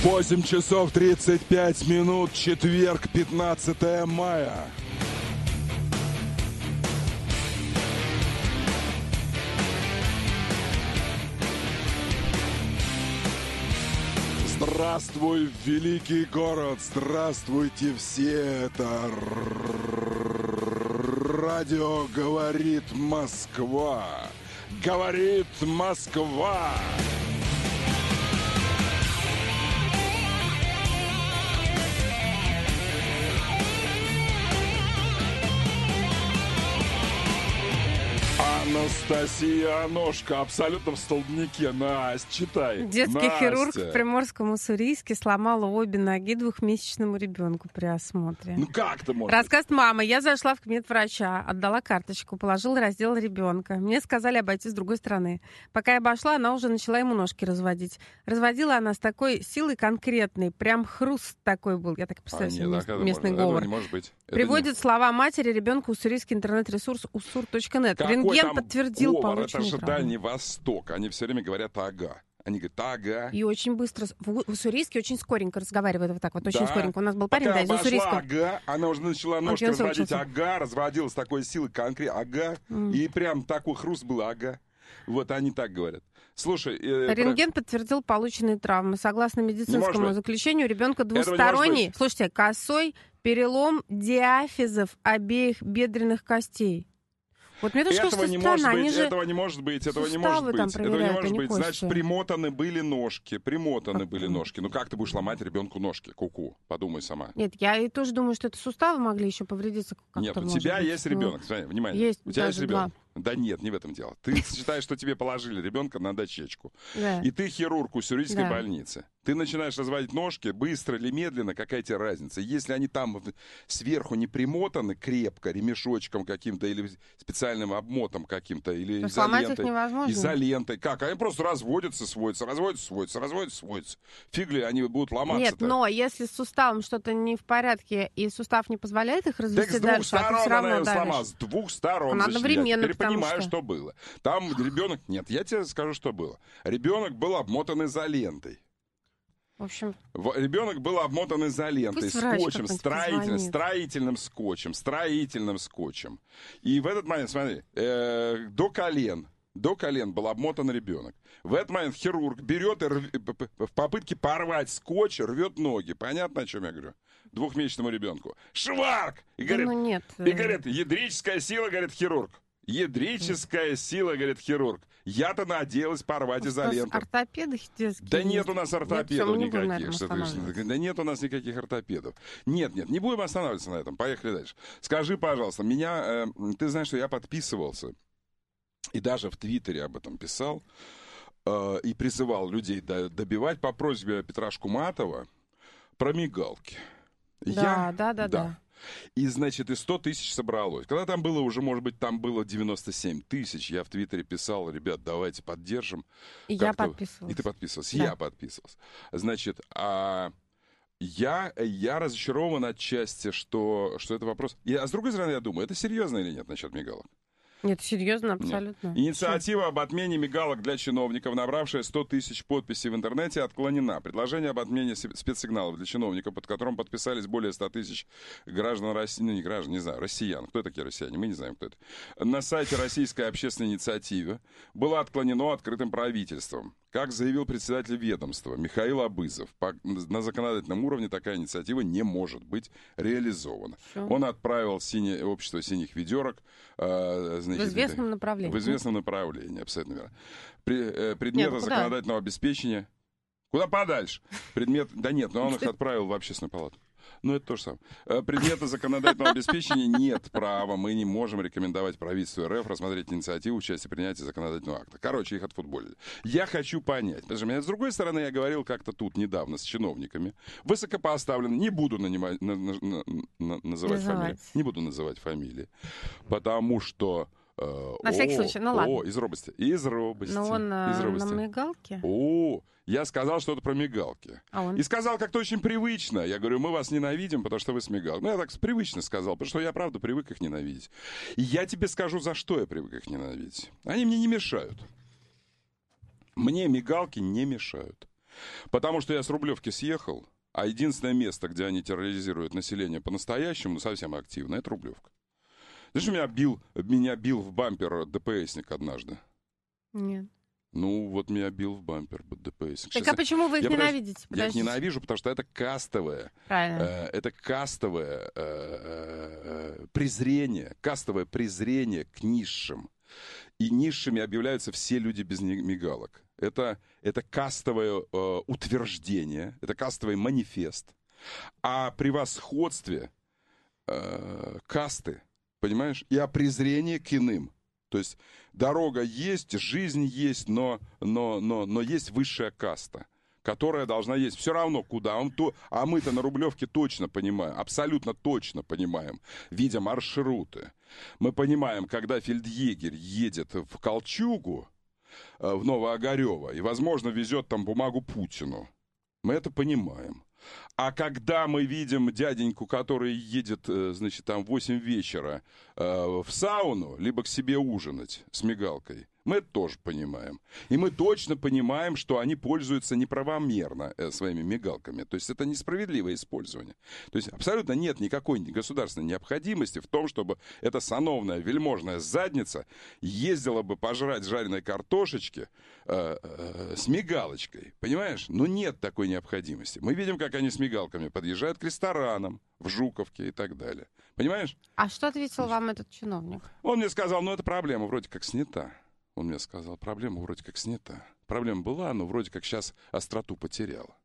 8 часов 35 минут, четверг, 15 мая. Здравствуй, великий город! Здравствуйте все! Это радио «Говорит Москва». Говорит Москва! Анастасия Аношка, абсолютно в столбнике. Настя, читай. Детский Настя. хирург в Приморском-Уссурийске сломала обе ноги двухмесячному ребенку при осмотре. Ну как ты можешь? Рассказ мамы. Я зашла в кабинет врача, отдала карточку, положила раздел ребенка. Мне сказали обойти с другой стороны. Пока я обошла, она уже начала ему ножки разводить. Разводила она с такой силой конкретной, прям хруст такой был. Я так представляю себе местный говор. Этого не может быть. Приводит слова матери ребенка уссурийский интернет-ресурс ussur.net. Рентген подтвердил полученные это же травмы. Дальний Восток. Они все время говорят «ага». Они говорят «ага». И очень быстро. В Уссурийске очень скоренько разговаривают вот так вот. Очень Да. скоренько. У нас был парень, Пока из обошла Уссурийска. «ага», она уже начала ножки пьянцем разводить учился. «ага», разводила с такой силой конкретно «ага». И прям такой хруст был «ага». Вот они так говорят. Слушай... Рентген подтвердил полученные травмы. Согласно медицинскому быть. заключению, у ребенка Этого не может двусторонний, быть. слушайте, косой перелом диафизов обеих бедренных костей. Вот мне тоже Этого кажется, не странно. может Они быть, же этого не может быть, этого не суставы может там быть. Этого не проверяют, может а не быть. кости. Значит, примотаны были ножки. Примотаны были ножки. Ну как ты будешь ломать ребенку ножки? Ку-ку. Подумай сама. Нет, я и тоже думаю, что это суставы могли еще повредиться. как-то, Нет, у может тебя быть. есть Ну, ребенок. Смотри, внимание. есть У тебя есть даже ребенок. Да нет, не в этом дело. Ты считаешь, что тебе положили ребенка на дощечку. Да. И ты хирург Уссурийской Да. больницы. Ты начинаешь разводить ножки, быстро или медленно, какая тебе разница? Если они там сверху не примотаны крепко, ремешочком каким-то, или специальным обмотом каким-то, или То есть сломать их изолентой. невозможно? Изолентой. Как? Они просто разводятся, сводятся, разводятся, сводятся, разводятся, сводятся. Фиг ли они будут ломаться? Нет, но если с суставом что-то не в порядке, и сустав не позволяет их Так развести с двух дальше, а ты сторон все равно она ее давишь. сломала. С двух сторон. Он Значит, одновременно, я теперь потому понимаю, что- что было. Там ребенок... Нет, я тебе скажу, что было. Ребенок был обмотан изолентой. В общем, Ребенок был обмотан изолентой, Пусть врач скотчем, какой-нибудь позвонит. строительным скотчем. И в этот момент, смотри, до колен был обмотан ребенок. В этот момент хирург берет и в попытке порвать скотч, рвет ноги. Понятно, о чем я говорю? Двухмесячному ребенку. Шварк! И говорит, ну нет. ядрическая сила, говорит хирург. Ядрическая сила, говорит хирург. Я-то надеялась порвать изоленту. Ортопеды детские. Да нет у нас Нет, всё, ортопедов мы не будем на никаких. этом Что ты- останавливаться. Да нет у нас никаких ортопедов. Нет, не будем останавливаться на этом. Поехали дальше. Скажи, пожалуйста, ты знаешь, что я подписывался, и даже в Твиттере об этом писал, и призывал людей добивать по просьбе Петра Шкуматова про мигалки. Да. И, значит, и 100 тысяч собралось. Когда там было уже, может быть, там было 97 тысяч, я в Твиттере писал, ребят, давайте поддержим. И я Как-то- подписывалась. И ты подписывался. Да. Я подписывался. Значит, я разочарован отчасти, что это вопрос... А с другой стороны, я думаю, это серьезно или нет насчет мигалок? Нет, серьезно, абсолютно. Инициатива об отмене мигалок для чиновников, набравшая 100 тысяч подписей в интернете, отклонена. Предложение об отмене спецсигналов для чиновников, под которым подписались более 100 тысяч граждан России, не граждан, не знаю, россиян. Кто такие россияне? Мы не знаем, кто это. На сайте Российской общественной инициативы было отклонено открытым правительством. Как заявил председатель ведомства Михаил Абызов, на законодательном уровне такая инициатива не может быть реализована. Всё. Он отправил общество синих ведерок В известном направлении. в известном направлении, абсолютно верно. Предметы куда? законодательного обеспечения. Куда подальше? Да нет, но он их отправил в общественную палату. Ну, это то же самое. Предметы законодательного обеспечения нет права. Мы не можем рекомендовать правительству РФ рассмотреть инициативу в части принятия законодательного акта. Короче, их отфутболили. Я хочу понять. Потому что, с другой стороны, я говорил как-то тут недавно с чиновниками. Высокопоставленные. Не буду называть фамилии. Не буду называть фамилии. Потому что... На всякий случай, ну ладно. Из робости. Из робости. Но он из на робости. мигалке. Я сказал что-то про мигалки. А он? И сказал как-то очень привычно. Я говорю, мы вас ненавидим, потому что вы с мигалкой. Ну, я так привычно сказал, потому что я, правда, привык их ненавидеть. И я тебе скажу, за что я привык их ненавидеть. Они мне не мешают. Мне мигалки не мешают. Потому что я с Рублевки съехал, а единственное место, где они терроризируют население по-настоящему, совсем активно, это Рублевка. Знаешь, меня бил в бампер ДПСник однажды. Нет. Ну, вот меня бил в бампер ДПСник. Так а почему вы их ненавидите? Я их ненавижу, потому что это кастовое. Правильно. Это кастовое презрение к низшим. И низшими объявляются все люди без мигалок. Это кастовое утверждение, это кастовый манифест о превосходстве касты, понимаешь, и о презрении к иным. То есть дорога есть, жизнь есть, но есть высшая каста, которая должна есть все равно куда. А мы-то на Рублевке точно понимаем, абсолютно точно понимаем, видя маршруты. Мы понимаем, когда фельдъегерь едет в Колчугу, в Новоогарево, и, возможно, везет там бумагу Путину. Мы это понимаем. А когда мы видим дяденьку, который едет, значит, там в 8 вечера в сауну, либо к себе ужинать с мигалкой, мы это тоже понимаем. И мы точно понимаем, что они пользуются неправомерно своими мигалками. То есть это несправедливое использование. То есть абсолютно нет никакой государственной необходимости в том, чтобы эта сановная вельможная задница ездила бы пожрать жареной картошечки с мигалочкой. Понимаешь? Ну нет такой необходимости. Мы видим, как они с мигалками подъезжают к ресторанам в Жуковке и так далее. Понимаешь? А что ответил вам этот чиновник? Он мне сказал, ну эта проблема вроде как снята. Он мне сказал, проблема вроде как снята. Проблема была, но вроде как сейчас остроту потеряла.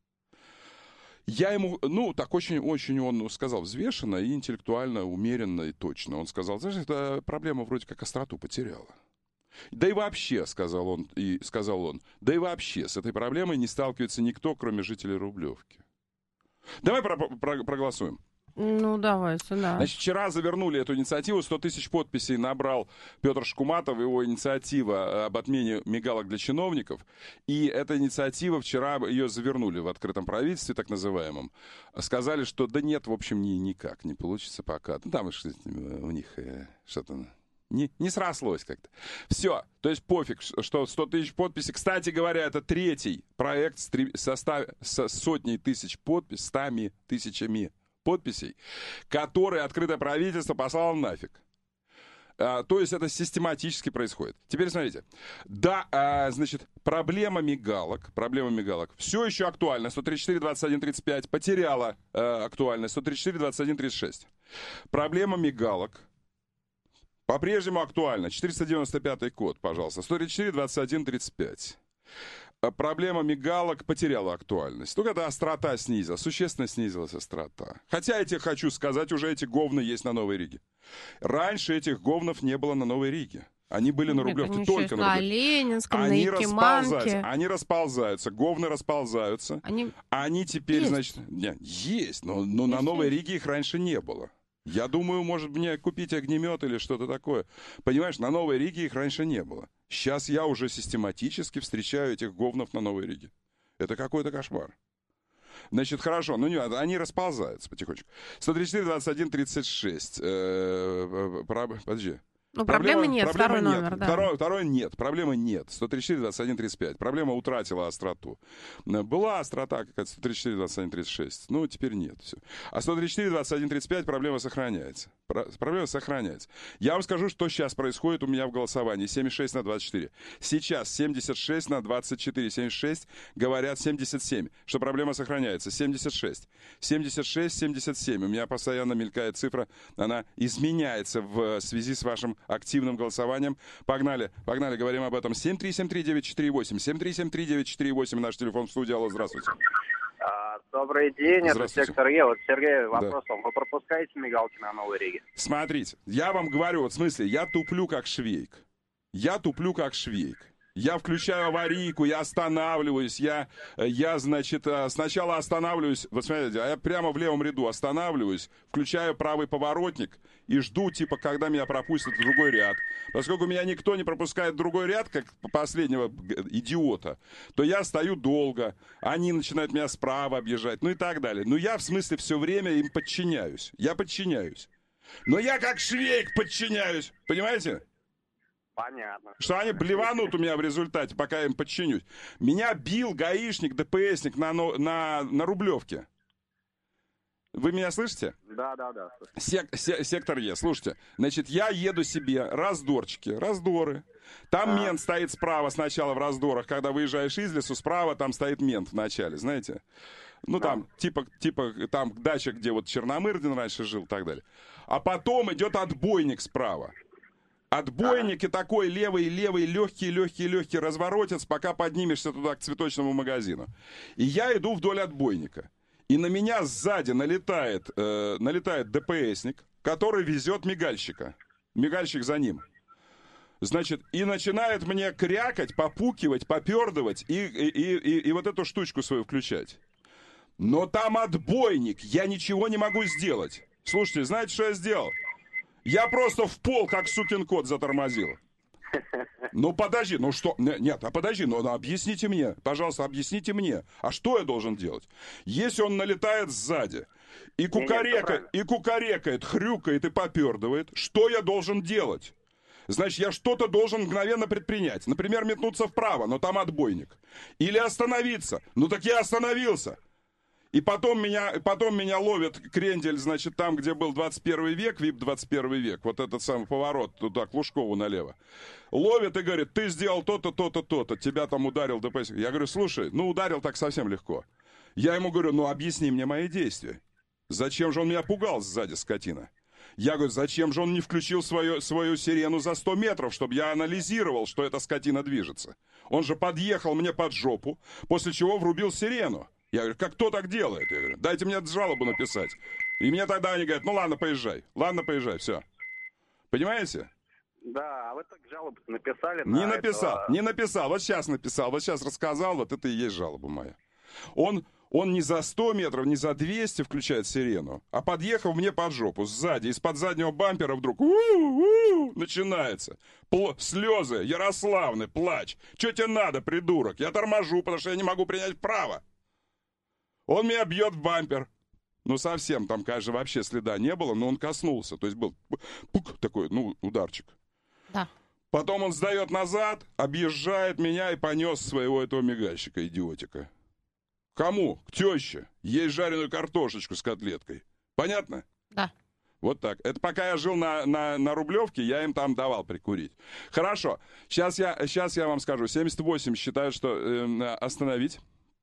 Я ему, так очень он сказал взвешенно и интеллектуально, умеренно и точно. Он сказал, знаешь, эта проблема вроде как остроту потеряла. Да и вообще, сказал он, да и вообще с этой проблемой не сталкивается никто, кроме жителей Рублевки. Давай проголосуем. Ну, давайте, да. Значит, вчера завернули эту инициативу, 100 тысяч подписей набрал Петр Шкуматов, его инициатива об отмене мигалок для чиновников. И эта инициатива, вчера ее завернули в открытом правительстве, так называемом. Сказали, что да нет, в общем, никак не получится пока. Ну, там у них что-то... Не срослось как-то. Все. То есть пофиг, что 100 тысяч подписей. Кстати говоря, это третий проект со сотней тысяч подписей, 100 тысячами подписей, которые открытое правительство послало нафиг. То есть это систематически происходит. Теперь смотрите. Да, значит, проблема мигалок все еще актуальна. 134, 21, 35 потеряла актуальность. 134, 21, 36. Проблема мигалок по-прежнему актуальна. 495 код, пожалуйста. 134, 21, 35. Проблема мигалок потеряла актуальность. Ну, когда острота снизилась, существенно снизилась острота. Хотя я тебе хочу сказать, уже эти говны есть на Новой Риге. Раньше этих говнов не было на Новой Риге. Они были на Рублевке, только на Рублевке. На Ленинском, на Якиманке. Они расползаются, говны расползаются. Они теперь, есть. значит... Есть, но на Новой Риге их раньше не было. Я думаю, может мне купить огнемет или что-то такое. Понимаешь, на Новой Риге их раньше не было. Сейчас я уже систематически встречаю этих говнов на Новой Риге. Это какой-то кошмар. Значит, хорошо, они расползаются потихонечку. 134, 21, 36. Подожди. Ну, проблемы нет, второй номер, нет. Да. Второй нет, проблемы нет. 134, 21, 35. Проблема утратила остроту. Была острота какая-то 134, 21, 36. Ну, теперь нет. Все. А 134, 21, 35 проблема сохраняется. Проблема сохраняется. Я вам скажу, что сейчас происходит у меня в голосовании. 76 на 24. Сейчас 76 на 24. 76 говорят 77, что проблема сохраняется. 76. 76, 77. У меня постоянно мелькает цифра. Она изменяется в связи с вашим активным голосованием. Погнали, говорим об этом. 7373948. 7373948, наш телефон в студии. Алло, здравствуйте. Добрый день, это сектор Е. Вот, Сергей, вопрос вам. Вы пропускаете мигалки на Новой Риге? Смотрите, я вам говорю, вот в смысле, я туплю как швейк. Я включаю аварийку, я останавливаюсь, я, значит, сначала останавливаюсь, вот смотрите, я прямо в левом ряду останавливаюсь, включаю правый поворотник и жду, типа, когда меня пропустят в другой ряд. Поскольку меня никто не пропускает в другой ряд, как последнего идиота, то я стою долго, они начинают меня справа объезжать, ну и так далее. Но я, в смысле, все время им подчиняюсь. Но я как швейк подчиняюсь, понимаете? Понятно. Что они блеванут у меня в результате, пока я им подчинюсь. Меня бил гаишник, ДПСник на Рублевке. Вы меня слышите? Да. Сектор Е, слушайте. Значит, я еду себе, раздоры. Там мент стоит справа сначала в раздорах. Когда выезжаешь из лесу, справа там стоит мент в начале, знаете? Ну, там, типа, там дача, где вот Черномырдин раньше жил и так далее. А потом идет отбойник справа. Отбойник и такой левый, легкий разворотец, пока поднимешься туда к цветочному магазину. И я иду вдоль отбойника. И на меня сзади налетает ДПСник, который везет мигальщика. Мигальщик за ним. Значит, и начинает мне крякать, попукивать, попердывать и вот эту штучку свою включать. Но там отбойник, я ничего не могу сделать. Слушайте, знаете, что я сделал? Я просто в пол, как сукин кот, затормозил. Ну, подожди, ну что? Нет, подожди, ну объясните мне, пожалуйста, объясните мне. А что я должен делать? Если он налетает сзади и кукарекает, хрюкает и попердывает, что я должен делать? Значит, я что-то должен мгновенно предпринять. Например, метнуться вправо, но там отбойник. Или остановиться. Ну, так я остановился. И потом меня ловит крендель, значит, там, где был 21 век, ВИП 21 век, вот этот самый поворот туда, к Лужкову налево. Ловит и говорит, ты сделал то-то, то-то, то-то, тебя там ударил ДПС. Я говорю, слушай, ну ударил так совсем легко. Я ему говорю, ну объясни мне мои действия. Зачем же он меня пугал сзади, скотина? Я говорю, зачем же он не включил свою сирену за 100 метров, чтобы я анализировал, что эта скотина движется? Он же подъехал мне под жопу, после чего врубил сирену. Я говорю, как кто так делает? Я говорю, дайте мне жалобу написать. И мне тогда они говорят, ну ладно, поезжай, все. Понимаете? Да, а вы так жалобу написали? Не написал, вот сейчас написал, вот сейчас рассказал, вот это и есть жалоба моя. Он не за 100 метров, не за 200 включает сирену, а подъехал мне под жопу сзади, из-под заднего бампера вдруг начинается. Слезы, Ярославны, плач. Че тебе надо, придурок? Я торможу, потому что я не могу принять вправо. Он меня бьет в бампер. Ну, совсем там, конечно, вообще следа не было, но он коснулся. То есть был пук такой, ну, ударчик. Да. Потом он сдает назад, объезжает меня и понес своего этого мигальщика, идиотика. Кому? К теще. Есть жареную картошечку с котлеткой. Понятно? Да. Вот так. Это пока я жил на Рублевке, я им там давал прикурить. Хорошо. Сейчас я вам скажу. 78 считают, что остановить.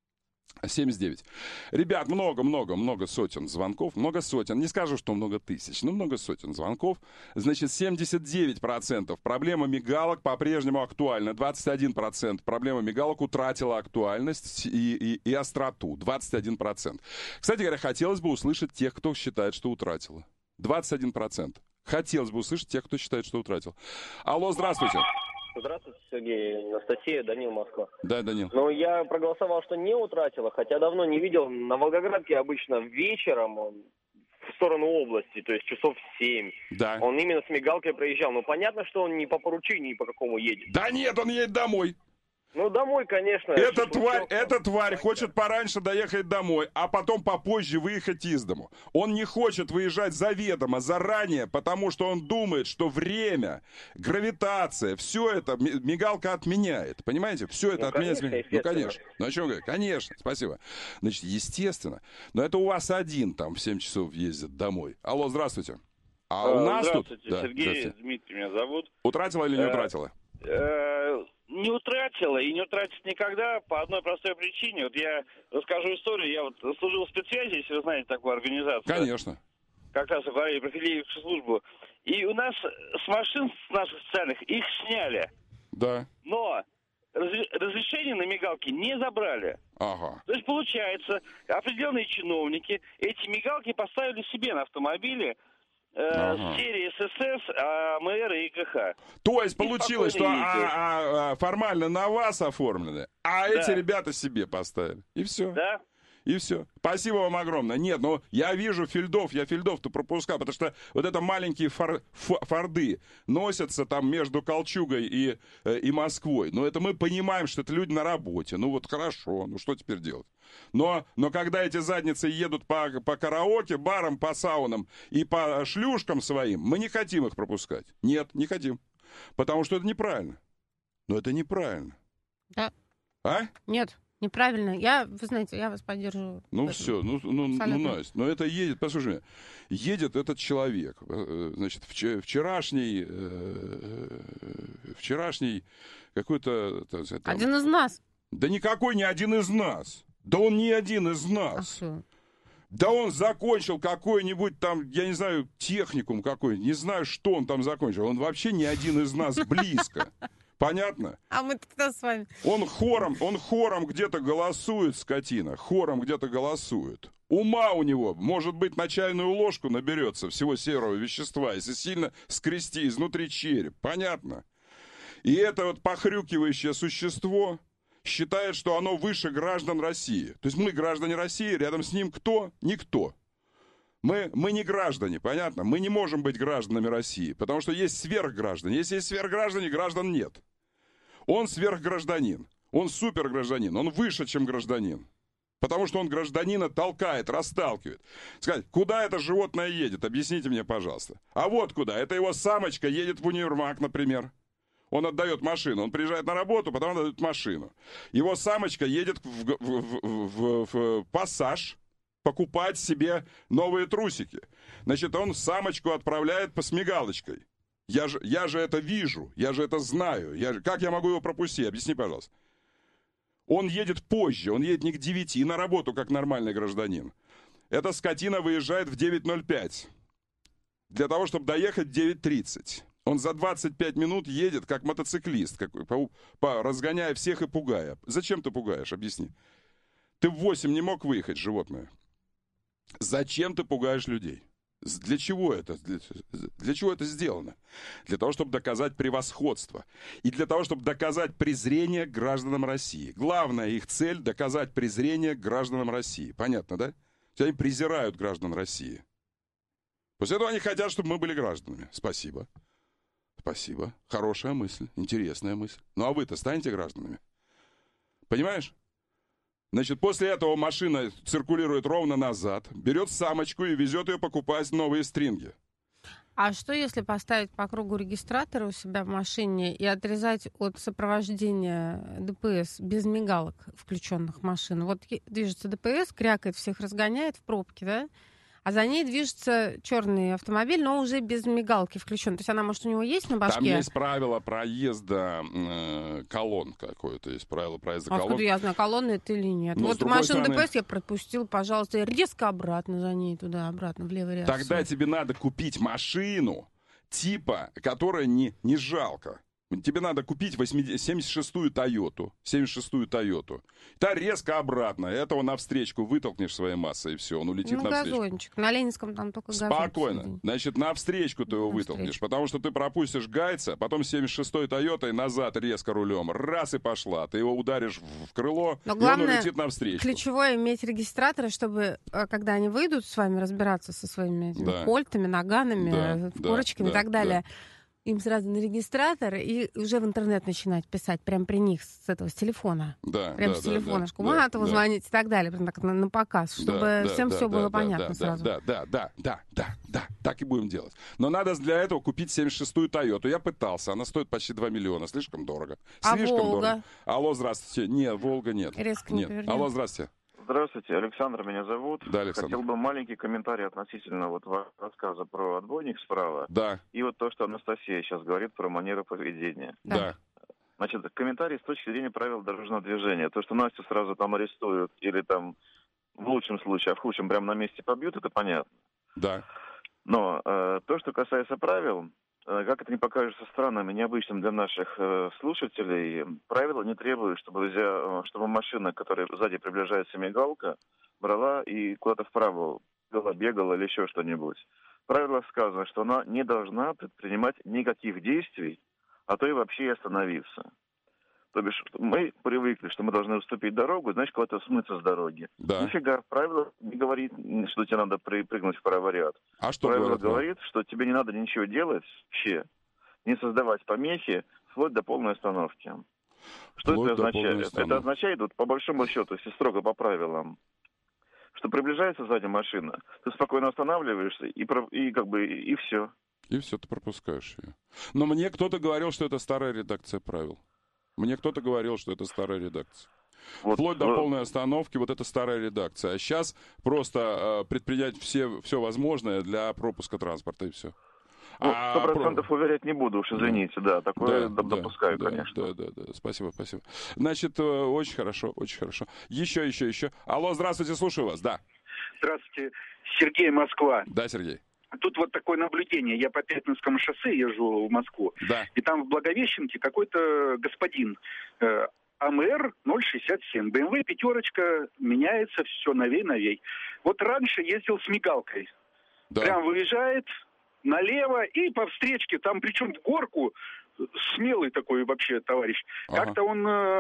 79. Ребят, много сотен звонков. Много сотен. Не скажу, что много тысяч, но много сотен звонков. Значит, 79%. Проблема мигалок по-прежнему актуальна. 21%. Проблема мигалок утратила актуальность и остроту. 21%. Кстати говоря, хотелось бы услышать тех, кто считает, что утратила. 21%. Хотелось бы услышать тех, кто считает, что утратил. Алло, здравствуйте. Здравствуйте, Сергей. Анастасия, Данил, Москва. Да, Данил. Ну, я проголосовал, что не утратила, хотя давно не видел. На Волгоградке обычно вечером он в сторону области, то есть часов 7. Да. Он именно с мигалкой проезжал. Ну, понятно, что он не по поручению, ни по какому едет. Да нет, он едет домой. Ну, домой, конечно. Эта тварь хочет пораньше доехать домой, а потом попозже выехать из дому. Он не хочет выезжать заведомо, заранее, потому что он думает, что время, гравитация, все это мигалка отменяет. Понимаете? Все это отменяет. Ну, конечно. Ну, о чем говорю? Конечно, спасибо. Значит, естественно. Но это у вас один там в 7 часов ездит домой. Алло, здравствуйте. А у нас здравствуйте, тут... Сергей, здравствуйте. Дмитрий меня зовут. Утратила или не утратила? Не утратила и не утратит никогда по одной простой причине. Вот я расскажу историю. Я вот служил в спецсвязи, если вы знаете такую организацию. Конечно. Как раз говорили про филиальную службу. И у нас с машин с наших социальных их сняли. Да. Но разрешение на мигалки не забрали. Ага. То есть, получается, определенные чиновники эти мигалки поставили себе на автомобили, серии ССС, АМР и ИКХ. То есть получилось, что формально на вас оформлены, а эти ребята себе поставили. И все. Да. И все. Спасибо вам огромное. Нет, ну я вижу я фельдов-то пропускал, потому что вот это маленькие форды носятся там между Колчугой и Москвой. Но это мы понимаем, что это люди на работе. Ну вот хорошо, ну что теперь делать? Но когда эти задницы едут по караоке, барам, по саунам и по шлюшкам своим, мы не хотим их пропускать. Нет, не хотим. Потому что это неправильно. Но это неправильно. Да. А? Нет, неправильно. Вы знаете, я вас поддерживаю. Ну все, Настя, но это едет, послушай меня, едет этот человек, значит, вчерашний какой-то... Один из нас. Да никакой не один из нас. Да он не один из нас. Да он закончил какой-нибудь там, я не знаю, техникум какой, не знаю, что он там закончил. Он вообще не один из нас близко. Понятно? А мы кто с вами? Он хором где-то голосует, скотина. Хором где-то голосует. Ума у него, может быть, на чайную ложку наберется всего серого вещества, если сильно скрести изнутри череп. Понятно? И это вот похрюкивающее существо считает, что оно выше граждан России. То есть мы граждане России, рядом с ним кто? Никто. Мы не граждане, понятно? Мы не можем быть гражданами России, потому что есть сверхграждане. Если есть сверхграждане, граждан нет. Он сверхгражданин, он супергражданин, он выше, чем гражданин. Потому что он гражданина толкает, расталкивает. Сказать, куда это животное едет? Объясните мне, пожалуйста. А вот куда. Это его самочка едет в универмаг, например. Он отдает машину, он приезжает на работу, потом отдает машину. Его самочка едет в пассаж покупать себе новые трусики. Значит, он самочку отправляет с мигалочкой. Я же это вижу, я же это знаю. Как я могу его пропустить? Объясни, пожалуйста. Он едет позже, он едет не к 9 и на работу, как нормальный гражданин. Эта скотина выезжает в 9:05 для того, чтобы доехать в 9:30. Он за 25 минут едет, как мотоциклист, разгоняя всех и пугая. Зачем ты пугаешь? Объясни. Ты в 8 не мог выехать, животное. Зачем ты пугаешь людей? Для чего это? Для чего это сделано? Для того, чтобы доказать превосходство. И для того, чтобы доказать презрение к гражданам России. Главная их цель — доказать презрение к гражданам России. Понятно, да? Они презирают граждан России. После этого они хотят, чтобы мы были гражданами. Спасибо. Спасибо. Хорошая мысль, интересная мысль. Ну а вы-то станете гражданами? Понимаешь? Значит, после этого машина циркулирует ровно назад, берет самочку и везет ее покупать новые стринги. А что, если поставить по кругу регистратора у себя в машине и отрезать от сопровождения ДПС без мигалок включенных машин? Вот движется ДПС, крякает, всех разгоняет в пробке, да? А за ней движется черный автомобиль, но уже без мигалки включен. То есть она, может, у него есть на башке? Там есть правило проезда колонн какое-то. Есть правило проезда колонн. Откуда я знаю, колонны это или нет? Но вот машину ДПС я пропустил, пожалуйста, резко обратно за ней, туда-обратно, в левый ряд. Тогда тебе надо купить машину, типа, которая не жалко. Тебе надо купить 76-ю Тойоту. 76-ю Тойоту. Та резко обратно. Этого навстречку вытолкнешь своей массой, и все, он улетит навстречку. Газончик. На Ленинском там только газон. Спокойно. Значит, навстречку ты его вытолкнешь, потому что ты пропустишь гайца, потом 76-й Тойотой назад резко рулем. Раз и пошла. Ты его ударишь в крыло, но и главное, он улетит навстречу. Ключевое иметь регистраторы, чтобы, когда они выйдут с вами разбираться со своими кольтами, наганами, корочками и так далее, им сразу на регистратор и уже в интернет начинать писать прямо при них с телефона. Прямо с телефона. Шкуматову звонить и так далее. Прям так на показ, чтобы всем все было понятно сразу. Да. Так и будем делать. Но надо для этого купить 76-ю Тойоту. Я пытался. Она стоит почти 2 миллиона. Слишком дорого. Слишком Волга? Дорого. Алло, здравствуйте. Нет, Волга нет. Резко не повернем. Алло, здравствуйте. Здравствуйте, Александр меня зовут. Да, Александр. Хотел бы маленький комментарий относительно вашего рассказа про отбойник справа. Да. И вот то, что Анастасия сейчас говорит про манеру поведения. Да. Значит, комментарий с точки зрения правил дорожного движения. То, что Настю сразу там арестуют или там в лучшем случае, а в худшем прямо на месте побьют, это понятно. Да. Но то, что касается правил, как это не покажется странным и необычным для наших слушателей, правила не требуют, чтобы машина, которая сзади приближается мигалка, брала и куда-то вправо бегала или еще что-нибудь. В правилах сказано, что она не должна предпринимать никаких действий, а то и вообще остановиться. То бишь, мы привыкли, что мы должны уступить дорогу, значит, куда-то смыться с дороги. Да. Нифига, правило не говорит, что тебе надо прыгнуть в правый ряд. А что правило говорит, что тебе не надо ничего делать вообще, не создавать помехи, вплоть до полной остановки. Что это означает? Это означает, вот, по большому счету, если строго по правилам, что приближается сзади машина, ты спокойно останавливаешься и все. И все, ты пропускаешь ее. Но мне кто-то говорил, что это старая редакция правил. Мне кто-то говорил, что это старая редакция. Вот, Вплоть до полной остановки, вот это старая редакция. А сейчас просто предпринять все возможное для пропуска транспорта, и все. 100% уверять не буду, уж извините, да, такое допускаю, конечно. Да, спасибо. Значит, очень хорошо. Еще. Алло, здравствуйте, слушаю вас, да. Здравствуйте, Сергей, Москва. Да, Сергей. Тут вот такое наблюдение. Я по Пятницкому шоссе езжу в Москву. Да. И там в Благовещенке какой-то господин АМР 067. БМВ пятерочка меняется все новей. Вот раньше ездил с мигалкой. Да. Прям выезжает налево и по встречке, там причем в горку, смелый такой вообще товарищ. Ага. Как-то он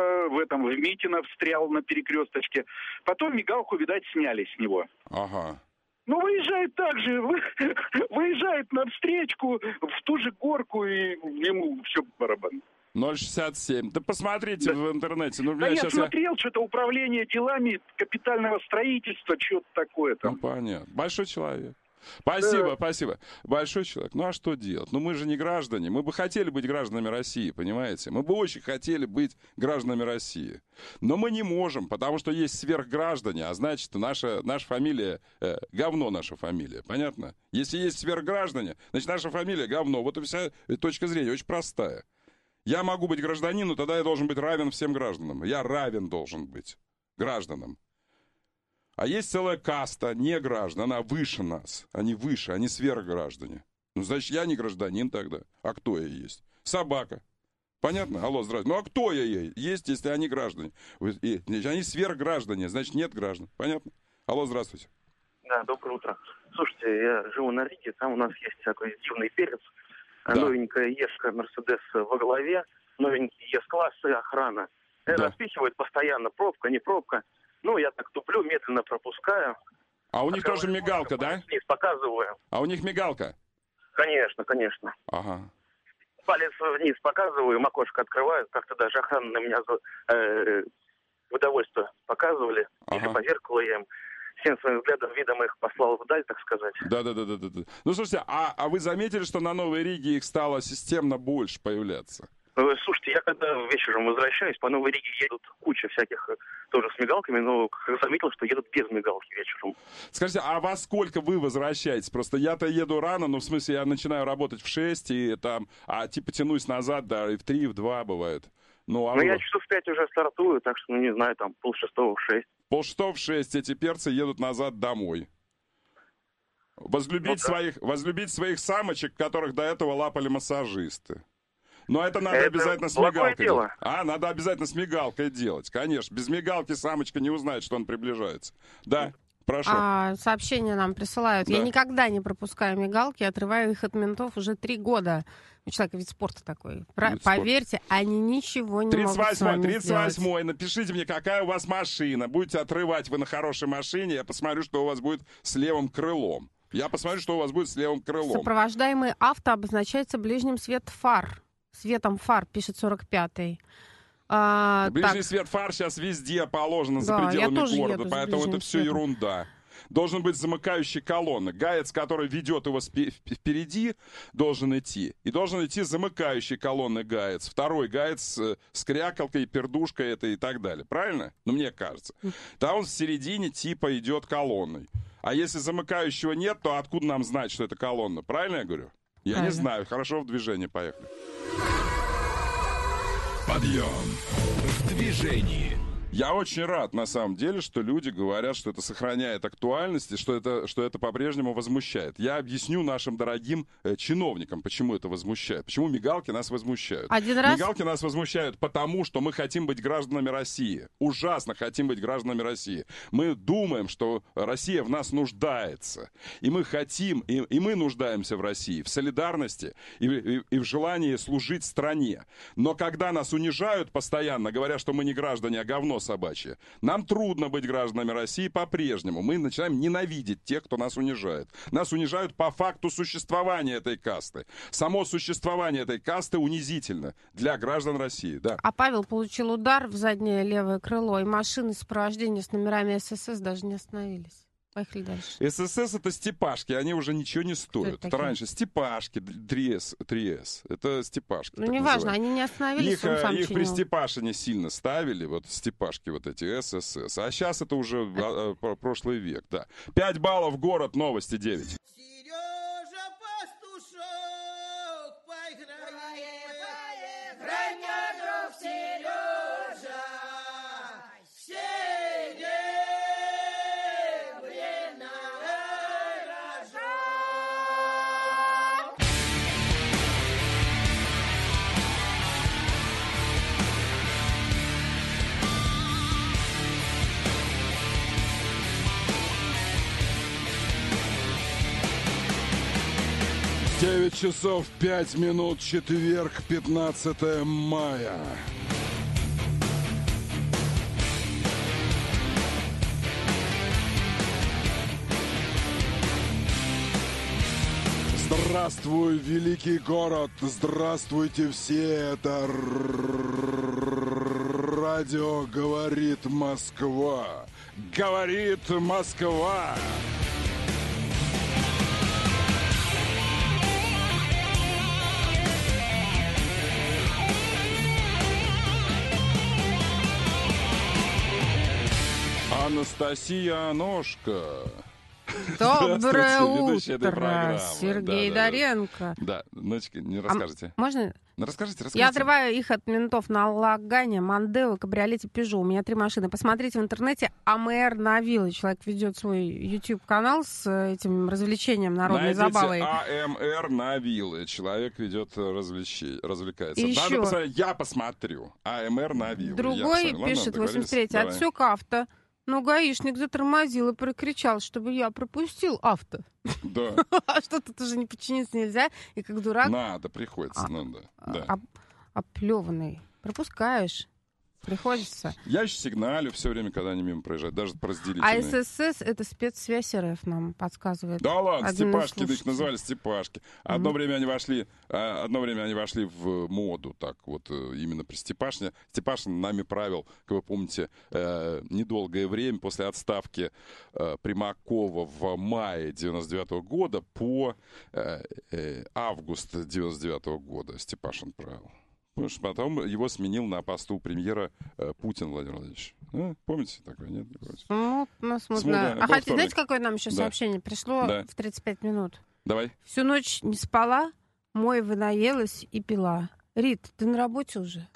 в Митино встрял на перекресточке. Потом мигалку, видать, сняли с него. Ага. Ну, выезжает так же, выезжает на встречку, в ту же горку, и ему все барабан. 067. Да посмотрите в интернете. Ну, да я смотрел, что-то управление делами капитального строительства, что-то такое там. Ну, понятно. Большой человек. Спасибо. Большой человек. Ну, а что делать? Ну, мы же не граждане. Мы бы хотели быть гражданами России, понимаете? Мы бы очень хотели быть гражданами России. Но мы не можем, потому что есть сверхграждане, а значит, наша фамилия, говно наша фамилия. Понятно? Если есть сверхграждане, значит, наша фамилия говно. Вот и вся точка зрения очень простая. Я могу быть гражданином, тогда я должен быть равен всем гражданам. Я равен должен быть гражданам. А есть целая каста неграждан, она выше нас. Они выше, они сверхграждане. Ну, значит, я не гражданин тогда. А кто я есть? Собака. Понятно? Алло, здравствуйте. Ну, а кто я есть, если они граждане? Они сверхграждане, значит, нет граждан. Понятно? Алло, здравствуйте. Да, доброе утро. Слушайте, я живу на Риге, там у нас есть такой дивный перец. Да. Новенькая Ешка, Мерседес во главе, новенький Е-класс и охрана. Распихивают постоянно, пробка, не пробка. Ну, я так туплю, медленно пропускаю. А у них тоже мигалка, да? Вниз показываю. А у них мигалка? Конечно. Ага. Палец вниз показываю, им окошко открывают. Как-то даже охрана на меня в удовольствие показывали. Или по зеркалу я им всем своим взглядом, видом их послал вдаль, так сказать. Да. Ну, слушайте, а вы заметили, что на Новой Риге их стало системно больше появляться? Слушайте, я когда вечером возвращаюсь, по Новой Риге едут куча всяких тоже с мигалками, но заметил, что едут без мигалки вечером. Скажите, а во сколько вы возвращаетесь? Просто я-то еду рано, ну, в смысле, я начинаю работать в 6, и там, тянусь назад, да, и в 3, и в 2 бывает. Я часов в 5 уже стартую, так что, не знаю, там, 5:30 в 6. 5:30 в 6 эти перцы едут назад домой. Возлюбить своих самочек, которых до этого лапали массажисты. Но это надо обязательно с мигалкой делать. Надо обязательно с мигалкой делать. Конечно, без мигалки самочка не узнает, что он приближается. Да, прошу. Сообщения нам присылают. Да. Я никогда не пропускаю мигалки, отрываю их от ментов уже 3 года. У человека вид спорта такой. Поверьте, они ничего не могут с вами сделать. 38-й. Напишите мне, какая у вас машина. Будете отрывать вы на хорошей машине, я посмотрю, что у вас будет с левым крылом. Сопровождаемый авто обозначается ближним светом фар, пишет 45-й. Ближний свет фар сейчас везде положено за пределами города, поэтому это все ерунда. Должен быть замыкающий колонны. Гаец, который ведет его впереди, должен идти. И должен идти замыкающий колонны гаец. Второй гаец с крякалкой, пердушкой это и так далее. Правильно? Ну, мне кажется. Там он в середине типа идет колонной. А если замыкающего нет, то откуда нам знать, что это колонна? Правильно я говорю? Я не знаю. Хорошо, в движение поехали. Подъем в движении. Я очень рад, на самом деле, что люди говорят, что это сохраняет актуальность и что это по-прежнему возмущает. Я объясню нашим дорогим чиновникам, почему это возмущает. Почему мигалки нас возмущают. Мигалки нас возмущают потому, что мы хотим быть гражданами России. Ужасно хотим быть гражданами России. Мы думаем, что Россия в нас нуждается. И мы хотим, и мы нуждаемся в России, в солидарности и в желании служить стране. Но когда нас унижают постоянно, говоря, что мы не граждане, а говно собачье. Нам трудно быть гражданами России по-прежнему. Мы начинаем ненавидеть тех, кто нас унижает. Нас унижают по факту существования этой касты. Само существование этой касты унизительно для граждан России. Да. А Павел получил удар в заднее левое крыло, и машины сопровождения с номерами ССС даже не остановились. Поехали дальше. ССС это степашки, они уже ничего не стоят. Это раньше степашки, 3С. Это степашки. Ну, неважно, они не остановились, он сам их чинил. при Степаше не сильно ставили, вот степашки вот эти, ССС. А сейчас это уже прошлый век, да. 5 баллов, город, новости 9. Девять часов 5 минут, четверг, 15 мая. Здравствуй, великий город! Здравствуйте все! Это радио «Говорит Москва». Говорит Москва! Анастасия Аношка. Доброе ведущая этой утро, программы. Сергей Доренко. Да, Ночка, не расскажете. Можно? Ну, расскажите. Я отрываю их от ментов на Лагане, Мандео, Кабриолете, Пежо. У меня 3 машины. Посмотрите в интернете АМР Навилы. Человек ведет свой YouTube-канал с этим развлечением, народной забавой. АМР Навилы. Человек ведет развлекается. И Надо еще... посмотреть. Я посмотрю. АМР Навилы. Другой пишет, 83-й, отсек авто. Но гаишник затормозил и прокричал, чтобы я пропустил авто. Да. А что тут уже не подчиниться нельзя? И как дурак... Надо, приходится. Оплеванный. Пропускаешь. Приходится. Я еще сигналю все время, когда они мимо проезжают. Даже по А разделительной. ССС — это спецсвязь РФ, нам подсказывает. Да ладно, один из степашки, их называли степашки. Одно время они вошли в моду, так вот, именно при Степашине. Степашин нами правил, как вы помните, недолгое время после отставки Примакова в мае 99-го года по август 99-го года Степашин правил. Потому что потом его сменил на посту премьера Путин Владимир Владимирович. Помните такое? Нет? Смутно. А хотите, знаете, какое нам еще сообщение пришло в 35 минут? Давай. Всю ночь не спала, мойвы наелась и пила. Рит, ты на работе уже?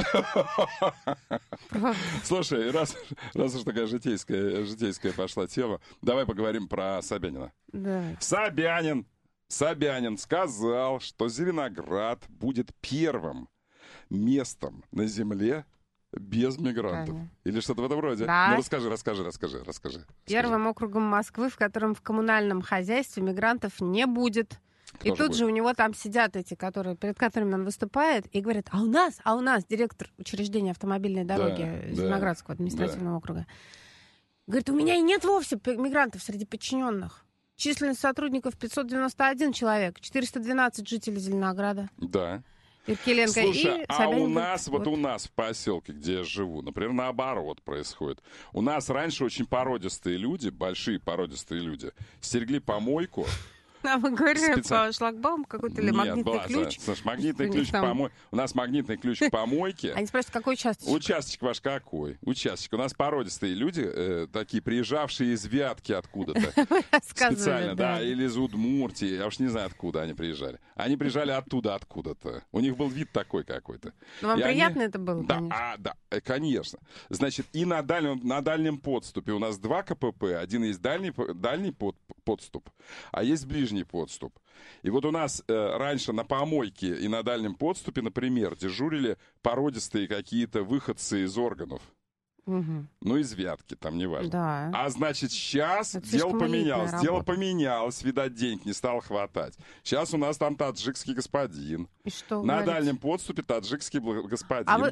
Слушай, раз уж такая житейская пошла тема, давай поговорим про Собянина. Давай. Собянин сказал, что Зеленоград будет первым местом на земле без мигрантов. Правильно. Или что-то в этом роде. Да. Ну, расскажи. Первым округом Москвы, в котором в коммунальном хозяйстве мигрантов не будет. Кто и тут же у него там сидят эти, перед которыми он выступает, и говорят, а у нас директор учреждения автомобильной дороги Зеленоградского административного округа. Говорит, у меня и нет вовсе мигрантов среди подчиненных. Численность сотрудников 591 человек, 412 жителей Зеленограда. Да. Иркеленко. Слушай, и у нас в поселке, где я живу, например, наоборот происходит. У нас раньше очень породистые люди, большие породистые люди, стерегли помойку. А мы говорим по шлагбауму какой-то или магнитный ключ? Слушай, магнитный ключ к помойке. У нас магнитный ключ к помойке. Они спрашивают, какой участок? Участок ваш какой? Участок. У нас породистые люди, такие приезжавшие из Вятки откуда-то. Специально, да. Или из Удмуртии. Я уж не знаю, откуда они приезжали. Они приезжали оттуда, откуда-то. У них был вид такой какой-то. Ну, вам приятно это было, конечно? Да, конечно. Значит, и на дальнем подступе у нас 2 КПП. Один есть дальний подступ, а есть ближний подступ. И вот у нас раньше на помойке и на дальнем подступе, например, дежурили породистые какие-то выходцы из органов. Угу. Ну, из Вятки, там неважно. Да. А значит, сейчас дело поменялось. Видать, денег не стало хватать. Сейчас у нас там таджикский господин. И что на дальнем подступе таджикский господин.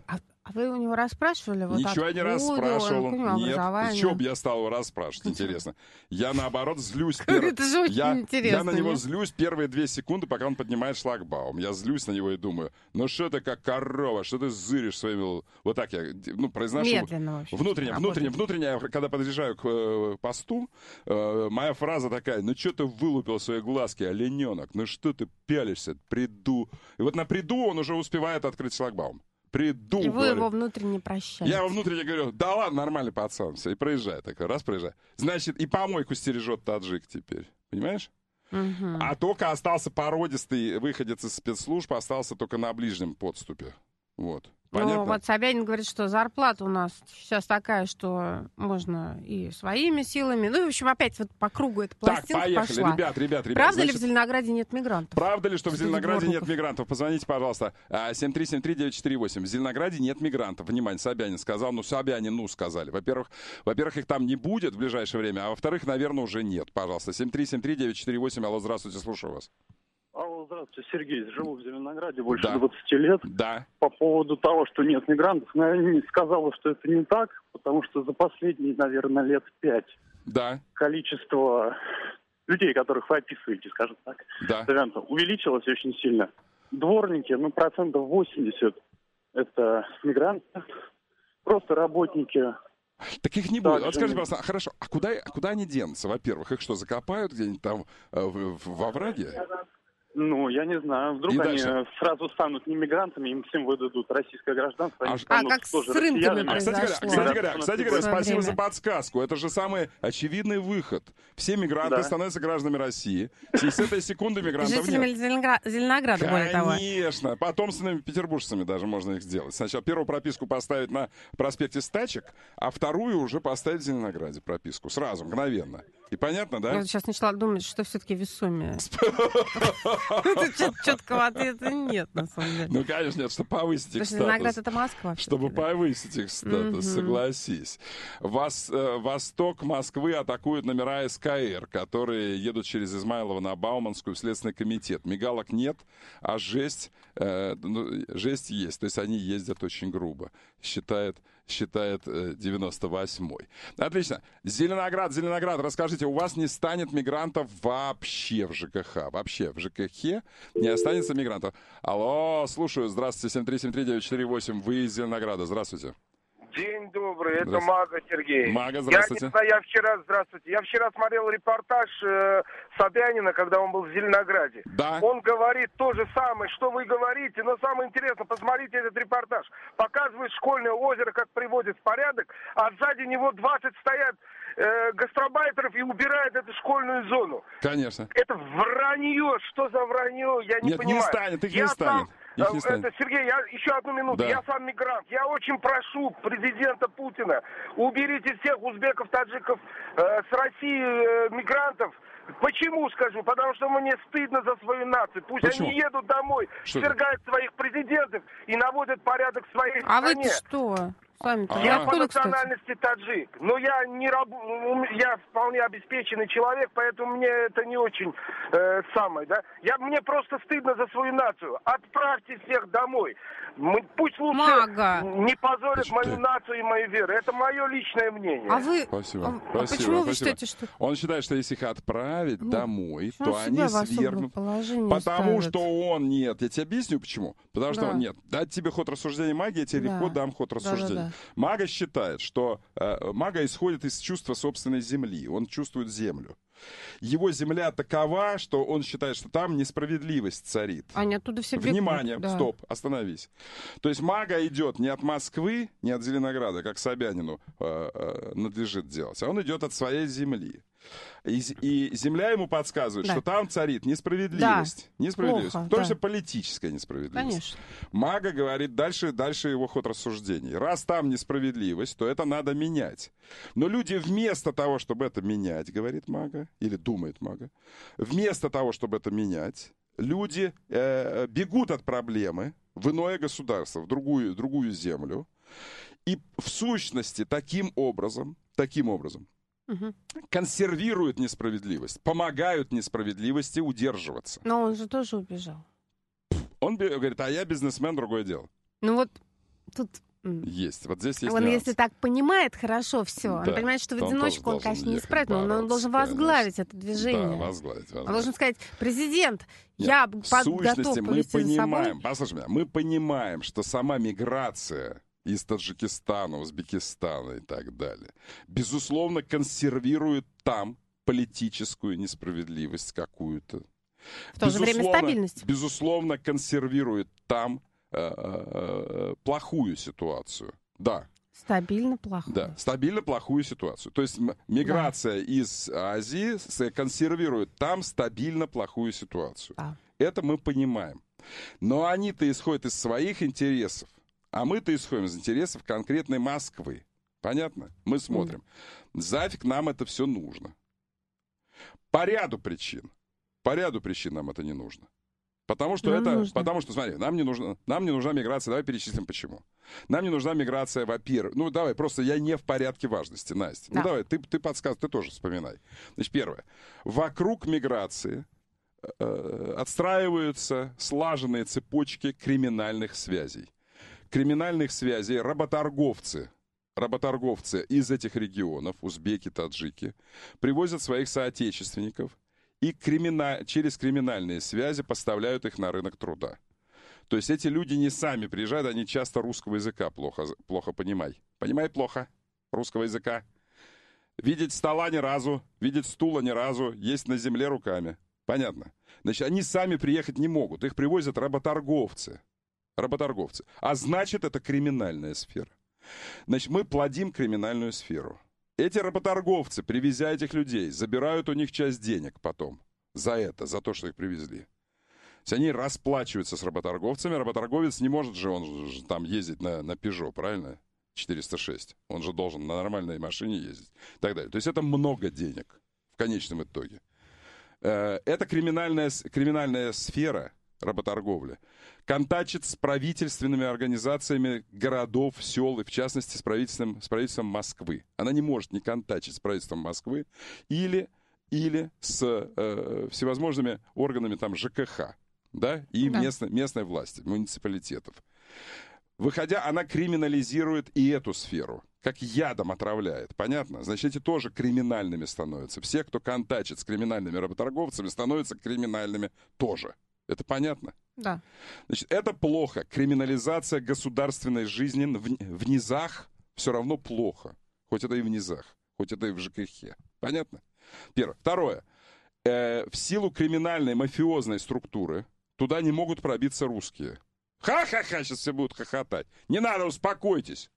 А вы у него расспрашивали? Вот Ничего я не расспрашивал. Нет, с чего бы я стал его расспрашивать, интересно. Я, наоборот, злюсь. Это же очень интересно. Я на него злюсь первые 2 секунды, пока он поднимает шлагбаум. Я злюсь на него и думаю, ну что ты как корова, что ты зыришь своими... Вот так я произношу. Медленно, вообще. Внутренне, когда подъезжаю к посту, моя фраза такая, ну что ты вылупил свои глазки, олененок, ну что ты пялишься, приду. И вот на приду он уже успевает открыть шлагбаум. Приду, и вы говорю. его внутренне прощаете. Я его внутренне говорю, да ладно, нормальный пацан, все, и проезжай такой, раз проезжай. Значит, и помойку стережет таджик теперь, понимаешь? Угу. А только остался породистый выходец из спецслужб, остался только на ближнем подступе. Вот. Понятно? Ну, вот Собянин говорит, что зарплата у нас сейчас такая, что можно и своими силами. Ну, в общем, опять вот по кругу эта пластинка так, поехали, пошла. ребят. Правда ли в Зеленограде нет мигрантов? Правда ли, что в Зеленограде нет мигрантов? Позвоните, пожалуйста. 7373948. В Зеленограде нет мигрантов. Внимание, Собянин сказал. Собянину сказали. Во-первых, их там не будет в ближайшее время, а во-вторых, наверное, уже нет. Пожалуйста, 7373948. Алло, здравствуйте, слушаю вас. Алло, здравствуйте, Сергей. Живу в Зеленограде больше Да. 20 лет. Да. По поводу того, что нет мигрантов, но я не сказала, что это не так, потому что за последние, наверное, лет 5 Да. количество людей, которых вы описываете, скажем так, Да. увеличилось очень сильно. Дворники, 80% это мигранты, просто работники. Так их не будет. Так, Вот скажите, пожалуйста, хорошо, а куда они денутся, во-первых? Их что, закопают где-нибудь там во враге? Ну, я не знаю, вдруг И они дальше? сразу станут не мигрантами, им всем выдадут российское гражданство. они А станут как с тоже рынками россиянами. произошло? Кстати говоря, в свое спасибо за время. подсказку. Это же самый очевидный выход. Все мигранты Да. становятся гражданами России. И с этой секунды мигрантов Жителями нет. Зеленограда, более того. Конечно. Потомственными петербуржцами даже можно их сделать. Сначала первую прописку поставить на проспекте Стачек, а вторую уже поставить в Зеленограде прописку. Сразу, мгновенно. И понятно, да? Я сейчас начала думать, что все-таки весомее. Четкого ответа нет, на самом деле. Ну, конечно, нет, чтобы повысить их Зеленоград — статус. это Москва. Чтобы всё-таки, да. повысить их статус, согласись. Восток Москвы атакуют номера СКР, которые едут через Измайлово на Бауманскую в Следственный комитет. Мигалок нет, а жесть есть. То есть они ездят очень грубо, считает 98-й. Отлично. Зеленоград, расскажите, у вас не станет мигрантов вообще в ЖКХ? Вообще в ЖКХ не останется мигрантов. Алло, слушаю. Здравствуйте, 7373948. Вы из Зеленограда. Здравствуйте. День добрый, это Мага Сергей. Мага, здравствуйте. Я вчера смотрел репортаж Собянина, когда он был в Зеленограде. Да. Он говорит то же самое, что вы говорите, но самое интересное, посмотрите этот репортаж. Показывает школьное озеро, как приводит в порядок, а сзади него 20 стоят гастробайтеров и убирают эту школьную зону. Конечно. Это вранье, что за вранье, я не понимаю. Не станет, их не станет. Сергей, еще одну минуту. Да. Я сам мигрант. Я очень прошу президента Путина, уберите всех узбеков, таджиков с России мигрантов. Почему, скажу? Потому что мне стыдно за свою нацию. Пусть Почему? они едут домой, свергают своих президентов и наводят порядок в своей А стране. вы-то что? Сами-то. Я Откуда, по кстати? национальности таджик, но я я вполне обеспеченный человек, поэтому мне это не очень самое, да. Мне просто стыдно за свою нацию. Отправьте всех домой. Пусть лучше не позорят мою нацию и мою веру. Это мое личное мнение. А вы... Спасибо. А почему вы считаете, что... Он считает, что если их отправить домой, то они себя в особое свергнут. положение Потому ставят. что он нет. Я тебе объясню, почему. Потому что Да. он нет. Дать тебе ход рассуждения маги, я тебе Да. легко дам ход рассуждения. Да. Мага считает, что мага исходит из чувства собственной земли. Он чувствует землю. Его земля такова, что он считает, что там несправедливость царит. Они оттуда все бегут. Внимание, да. стоп, остановись. То есть мага идет не от Москвы, не от Зеленограда, как Собянину надлежит делать, а он идет от своей земли. И земля ему подсказывает, Да. что там царит несправедливость. Да. Несправедливость. Плохо, В том да. числе политическая несправедливость. Конечно. Мага говорит дальше его ход рассуждений. Раз там несправедливость, то это надо менять. Но люди вместо того, чтобы это менять, говорит мага, или думает мага, вместо того, чтобы это менять, люди бегут от проблемы в иное государство, в другую землю. И в сущности таким образом консервируют несправедливость, помогают несправедливости удерживаться. Но он же тоже убежал. Он говорит, а я бизнесмен, другое дело. Ну вот тут Есть. Вот здесь есть Он, нюанс. если так понимает хорошо все, Да. он понимает, что в Он одиночку тоже он, конечно, не должен справится, но он бороться, должен возглавить это движение. Да, возглавить. Он должен сказать: президент, Нет, я в готов сущности, мы повести за собой. понимаем, послушай меня, мы понимаем, что сама миграция из Таджикистана, Узбекистана и так далее, безусловно, консервирует там политическую несправедливость какую-то. В то же время стабильность. Безусловно, консервирует там плохую ситуацию. Да. Стабильно плохую. Да, стабильно плохую ситуацию. То есть миграция из Азии консервирует там стабильно плохую ситуацию. Да. Это мы понимаем. Но они-то исходят из своих интересов, а мы-то исходим из интересов конкретной Москвы. Понятно? Мы смотрим. Зафиг нам это все нужно. По ряду причин. По ряду причин нам это не нужно. Потому что потому что, смотри, нам не нужна миграция. Давай перечислим, почему. Нам не нужна миграция, во-первых. Ну, давай, просто я не в порядке важности, Настя. Да. Ну, давай, ты подсказывай, ты тоже вспоминай. Значит, первое. Вокруг миграции отстраиваются слаженные цепочки криминальных связей. Криминальных связей работорговцы из этих регионов, узбеки, таджики, привозят своих соотечественников и через криминальные связи поставляют их на рынок труда. То есть эти люди не сами приезжают, они часто русского языка плохо понимают. Понимай плохо русского языка. Видеть стола ни разу, видеть стула ни разу, есть на земле руками. Понятно? Значит, они сами приехать не могут, их привозят работорговцы. А значит, это криминальная сфера. Значит, мы плодим криминальную сферу. Эти работорговцы, привезя этих людей, забирают у них часть денег потом за то, что их привезли. То есть они расплачиваются с работорговцами. Работорговец не может же, он же там ездить на Peugeot, правильно? 406. Он же должен на нормальной машине ездить. И так далее. То есть это много денег в конечном итоге. Это криминальная сфера работорговли. Контачит с правительственными организациями городов, сел, и в частности с правительством Москвы. Она не может не контачить с правительством Москвы или с всевозможными органами там ЖКХ, да, и местной власти, муниципалитетов. Выходя, она криминализирует и эту сферу, как ядом отравляет. Понятно? Значит, эти тоже криминальными становятся. Все, кто контачит с криминальными работорговцами, становятся криминальными тоже. Это понятно? Да. Значит, это плохо. Криминализация государственной жизни в низах все равно плохо. Хоть это и в низах, хоть это и в ЖКХ. Понятно? Первое. Второе. В силу криминальной, мафиозной структуры туда не могут пробиться русские. Ха-ха-ха, сейчас все будут хохотать. Не надо, успокойтесь.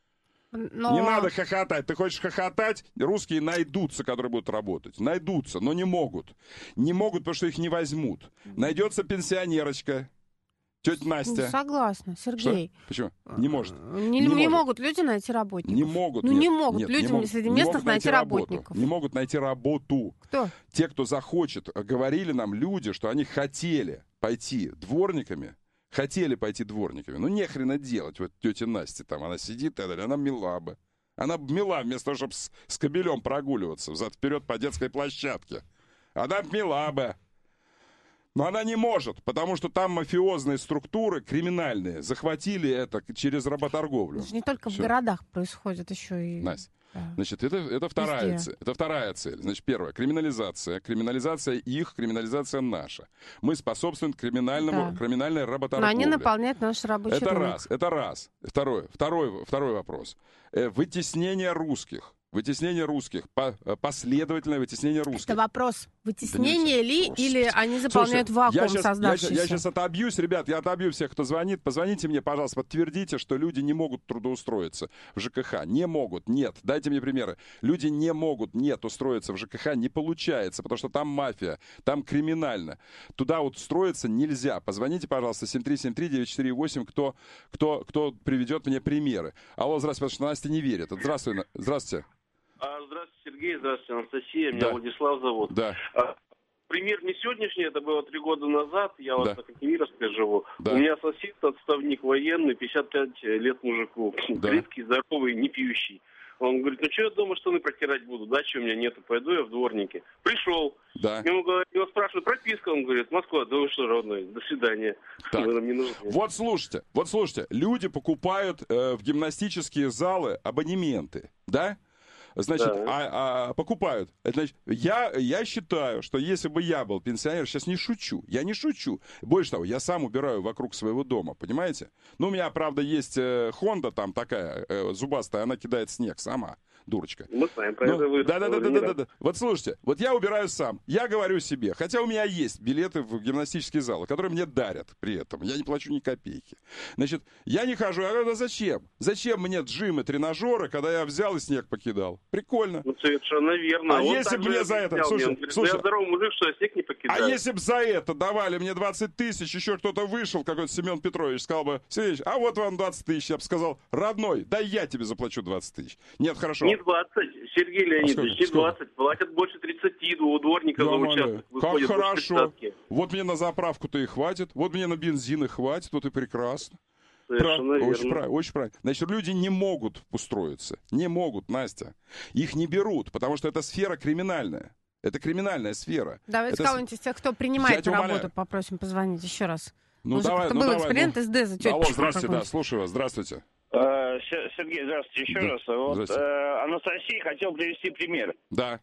Не надо хохотать. Ты хочешь хохотать? Русские найдутся, которые будут работать. Найдутся, но не могут. Не могут, потому что их не возьмут. Найдется пенсионерочка, тетя Настя. Согласна, Сергей. Что? Почему? Не может. Не могут люди найти работников. Не могут. Не могут люди среди местных найти работников. Не могут найти работу. Кто? Те, кто захочет. Говорили нам люди, что они хотели пойти дворниками. Ну, нехрена делать. Вот тетя Настя там, она сидит, она мила бы. Она мила вместо того, чтобы с кобелем прогуливаться взад-вперед по детской площадке. Она мила бы. Но она не может, потому что там мафиозные структуры, криминальные, захватили это через работорговлю. Это же не только в городах происходит, еще и... Настя. Значит, это вторая цель. Это вторая цель. Значит, первое. Криминализация. Криминализация их, криминализация наша. Мы способствуем криминальной работорговле. Но они наполняют наш рабочий рынок. Это раз. Второй вопрос. Вытеснение русских. Последовательное вытеснение русских. Это вопрос, вытеснение ли, или они заполняют вакуум создавшийся? Я сейчас отобьюсь, ребят, я отобью всех, кто звонит. Позвоните мне, пожалуйста, подтвердите, что люди не могут трудоустроиться в ЖКХ. Не могут, нет. Дайте мне примеры. Люди не могут, нет, устроиться в ЖКХ. Не получается, потому что там мафия, там криминально. Туда вот строиться нельзя. Позвоните, пожалуйста, 7373948, кто приведет мне примеры. Алло, здравствуйте, потому что Настя не верит. Здравствуйте. Здравствуйте, Сергей, здравствуйте, Анастасия, меня Владислав зовут. Да. Пример не сегодняшний, это было 3 года назад, я у вас на Кантемировской живу. Да. У меня сосед, отставник военный, 55 лет мужику, крепкий, здоровый, не пьющий. Он говорит, ну что я дома штаны протирать буду? Дачи у меня нету, пойду я в дворники. Пришел. Да. Его спрашивают, прописка, он говорит, Москва, да вы что, родной, до свидания. Так. Вы нам не нужны. Вот слушайте, люди покупают в гимнастические залы абонементы, да? Значит, покупают. Значит, я считаю, что если бы я был пенсионер, сейчас я не шучу. Больше того, я сам убираю вокруг своего дома, понимаете? Ну, у меня, правда, есть Honda там такая зубастая, она кидает снег сама. Дурочка. Мы знаем про это. Да. Вот слушайте, вот я убираю сам. Я говорю себе, хотя у меня есть билеты в гимнастические залы, которые мне дарят при этом. Я не плачу ни копейки. Значит, я не хожу. Я говорю, зачем? Зачем мне джимы, тренажеры, когда я взял и снег покидал? Прикольно. Ну, совершенно верно. А если бы мне за это... Слушай, я здоровый мужик, что я снег не покидаю. А если бы за это давали мне 20 тысяч, еще кто-то вышел, какой-то Семен Петрович, сказал бы, Сергеевич, а вот вам 20 тысяч. Я бы сказал, родной, да я тебе заплачу 20 тысяч. Нет, хорошо. Не 20, Сергей Леонидович, не 20. Платят больше 30 у дворника за участок. Как хорошо. Вот мне на заправку-то и хватит, вот мне на бензин и хватит, вот и прекрасно. Совершенно верно. Очень правильно. Значит, люди не могут устроиться. Не могут, Настя. Их не берут, потому что это сфера криминальная. Это криминальная сфера. Давайте кого-нибудь из тех, кто принимает на работу, попросим позвонить еще раз. Ну, давай, был эксперимент СД за тетечку. Алло, здравствуйте, да, слушаю вас, здравствуйте. Сергей, здравствуйте еще раз. Вот Анастасия хотел привести пример. Да.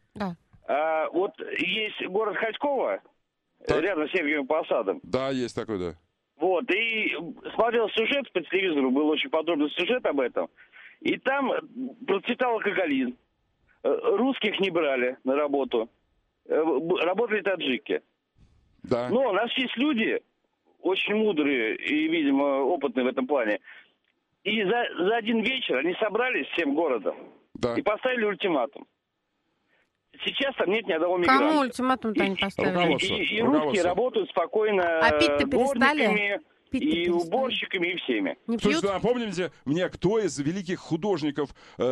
Вот есть город Ходьково, рядом с Сергиевым Посадом. Да, есть такой, да. Вот, и смотрел сюжет по телевизору, был очень подробный сюжет об этом. И там процветал алкоголизм. Русских не брали на работу. Работали таджики. Да. Но нашлись люди, очень мудрые и, видимо, опытные в этом плане. И за один вечер они собрались всем городом и поставили ультиматум. Сейчас там нет ни одного мигранта. Кому ультиматум-то они поставили? И русские работают спокойно а пить-то перестали? И уборщиками, и всеми. Слушайте, напомните мне, кто из великих художников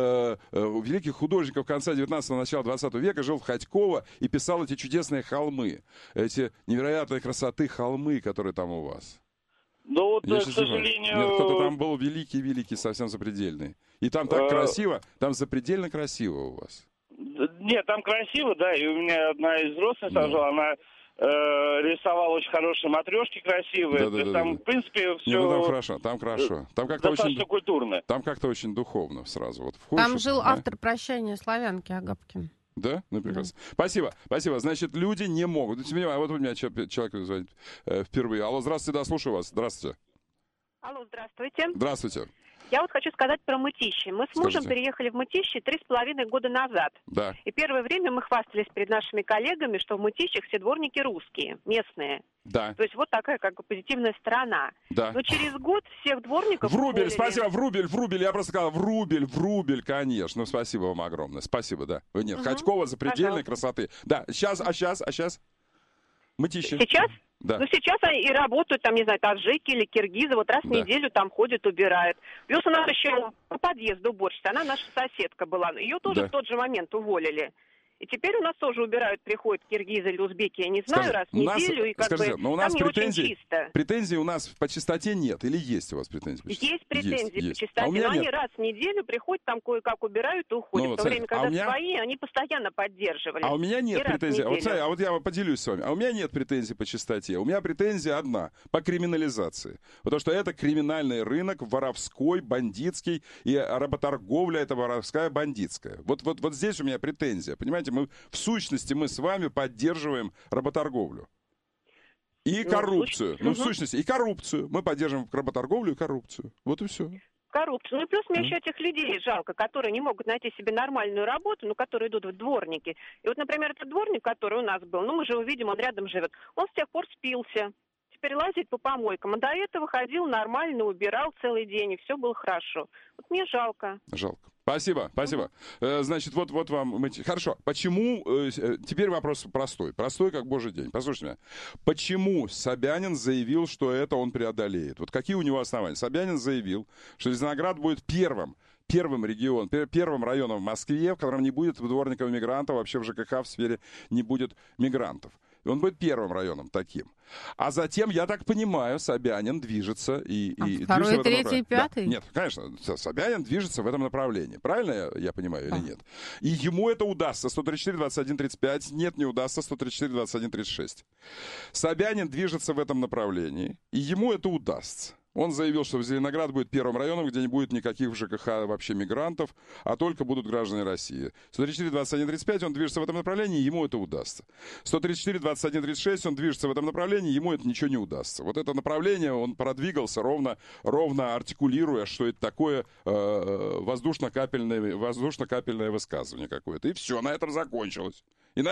конца 19-го, начала 20 века жил в Ходьково и писал эти чудесные холмы, эти невероятной красоты холмы, которые там у вас? Ну вот, к сожалению... Нет, кто-то там был великий, совсем запредельный. И там так красиво, там запредельно красиво у вас. Нет, там красиво, да, и у меня одна из родственниц жила, она рисовала очень хорошие матрешки красивые. Там, в принципе, все... Ну, там хорошо, там хорошо. Там как-то достаточно очень культурно. Там как-то очень духовно сразу. Вот входишь, там жил автор «Прощания славянки» Агапкин. Да? Ну, прекрасно. Да. Спасибо. Значит, люди не могут. Вот у меня человек звонит впервые. Алло, здравствуйте, да, слушаю вас. Здравствуйте. Алло, здравствуйте. Здравствуйте. Я вот хочу сказать про Мытищи. Мы с мужем переехали в Мытищи 3,5 года назад. Да. И первое время мы хвастались перед нашими коллегами, что в Мытищах все дворники русские, местные. Да. То есть вот такая как бы позитивная сторона. Да. Но через год всех дворников... В рубль, спасибо, в рубль. Я просто сказал, в рубль, конечно. Ну, спасибо вам огромное. Спасибо, да. Нет, Ходьково запредельной красоты. Да, сейчас? Мытищи. Сейчас? Да. Ну, сейчас они и работают, там, не знаю, таджики или киргизы, вот раз в неделю там ходят, убирают. Плюс у нас еще по подъезду уборщица, она наша соседка была, ее тоже в тот же момент уволили. И теперь у нас тоже убирают, приходят киргизы или узбеки, я не знаю, раз в неделю, и как бы но у нас там не очень чисто. Претензий у нас по чистоте нет, или есть у вас претензии по чистоте? Есть претензии по чистоте, но они раз в неделю приходят, там кое-как убирают и уходят. В то время, когда свои, они постоянно поддерживали. А у меня нет претензий, вот я поделюсь с вами, а у меня нет претензий по чистоте, у меня претензия одна, по криминализации. Потому что это криминальный рынок, воровской, бандитский, и работорговля это воровская, бандитская. Вот здесь у меня претензия, понимаете? В сущности, мы с вами поддерживаем работорговлю. И коррупцию. В сущности, и коррупцию. Мы поддерживаем работорговлю и коррупцию. Вот и все. Коррупцию. Ну и плюс мне еще этих людей жалко, которые не могут найти себе нормальную работу, но которые идут в дворники. И вот, например, этот дворник, который у нас был, мы же его видим, он рядом живет, он с тех пор спился. Теперь лазит по помойкам. А до этого ходил нормально, убирал целый день, и все было хорошо. Вот мне жалко. Жалко. Спасибо. Значит, вот вам... Хорошо. Почему... Теперь вопрос простой, как божий день. Послушайте меня. Почему Собянин заявил, что это он преодолеет? Вот какие у него основания? Собянин заявил, что Зеленоград будет первым районом в Москве, в котором не будет дворников-мигрантов, вообще в ЖКХ в сфере не будет мигрантов. И он будет первым районом таким. А затем, я так понимаю, Собянин движется и второй, третий, пятый? Да. Нет, конечно, Собянин движется в этом направлении. Правильно я понимаю или нет? И ему это удастся. 134, 21, 35. Нет, не удастся. 134, 21, 36. Собянин движется в этом направлении, и ему это удастся. Он заявил, что Зеленоград будет первым районом, где не будет никаких в ЖКХ вообще мигрантов, а только будут граждане России. 134, 21, 35, он движется в этом направлении, и ему это удастся. 134, 21, 36, он движется в этом направлении, ему это ничего не удастся. Вот это направление он продвигался ровно артикулируя, что это такое воздушно-капельное высказывание какое-то. И все, на этом закончилось.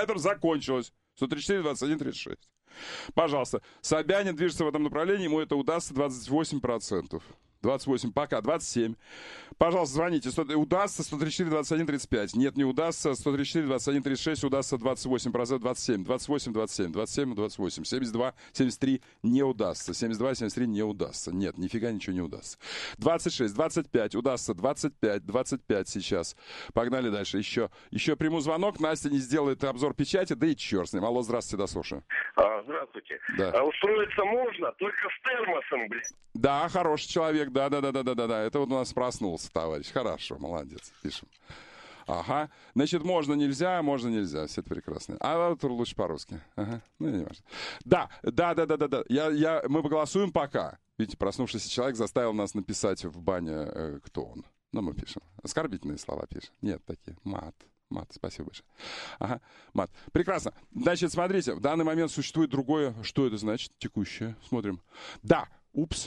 134, 21, 36. Пожалуйста, Собянин движется в этом направлении, ему это удастся 28%. 28, пока, 27. Пожалуйста, звоните. Удастся 134, 21, 35. Нет, не удастся. 134, 21, 36. Удастся 28%, 27. 28, 27. 27, 28. 72, 73 не удастся. 72, 73 не удастся. Нет, нифига ничего не удастся. 26, 25. Удастся 25, 25 сейчас. Погнали дальше. Еще приму звонок. Настя не сделает обзор печати, да и черт с ним. Алло, здравствуйте, Досуша. Здравствуйте. Да. Устроиться можно, только с термосом, блядь. Да, хороший человек, да. Это вот у нас проснулся, товарищ. Хорошо, молодец, пишем. Ага. Значит, можно, нельзя. Все это прекрасно. А вот лучше по-русски. Ага. Ну, не важно. Да. Мы поголосуем пока. Видите, проснувшийся человек заставил нас написать в бане, кто он. Ну, мы пишем. Оскорбительные слова пишем. Нет, такие. Мат, спасибо большое. Ага, мат. Прекрасно. Значит, смотрите, в данный момент существует другое. Что это значит? Текущее. Смотрим. Да, упс.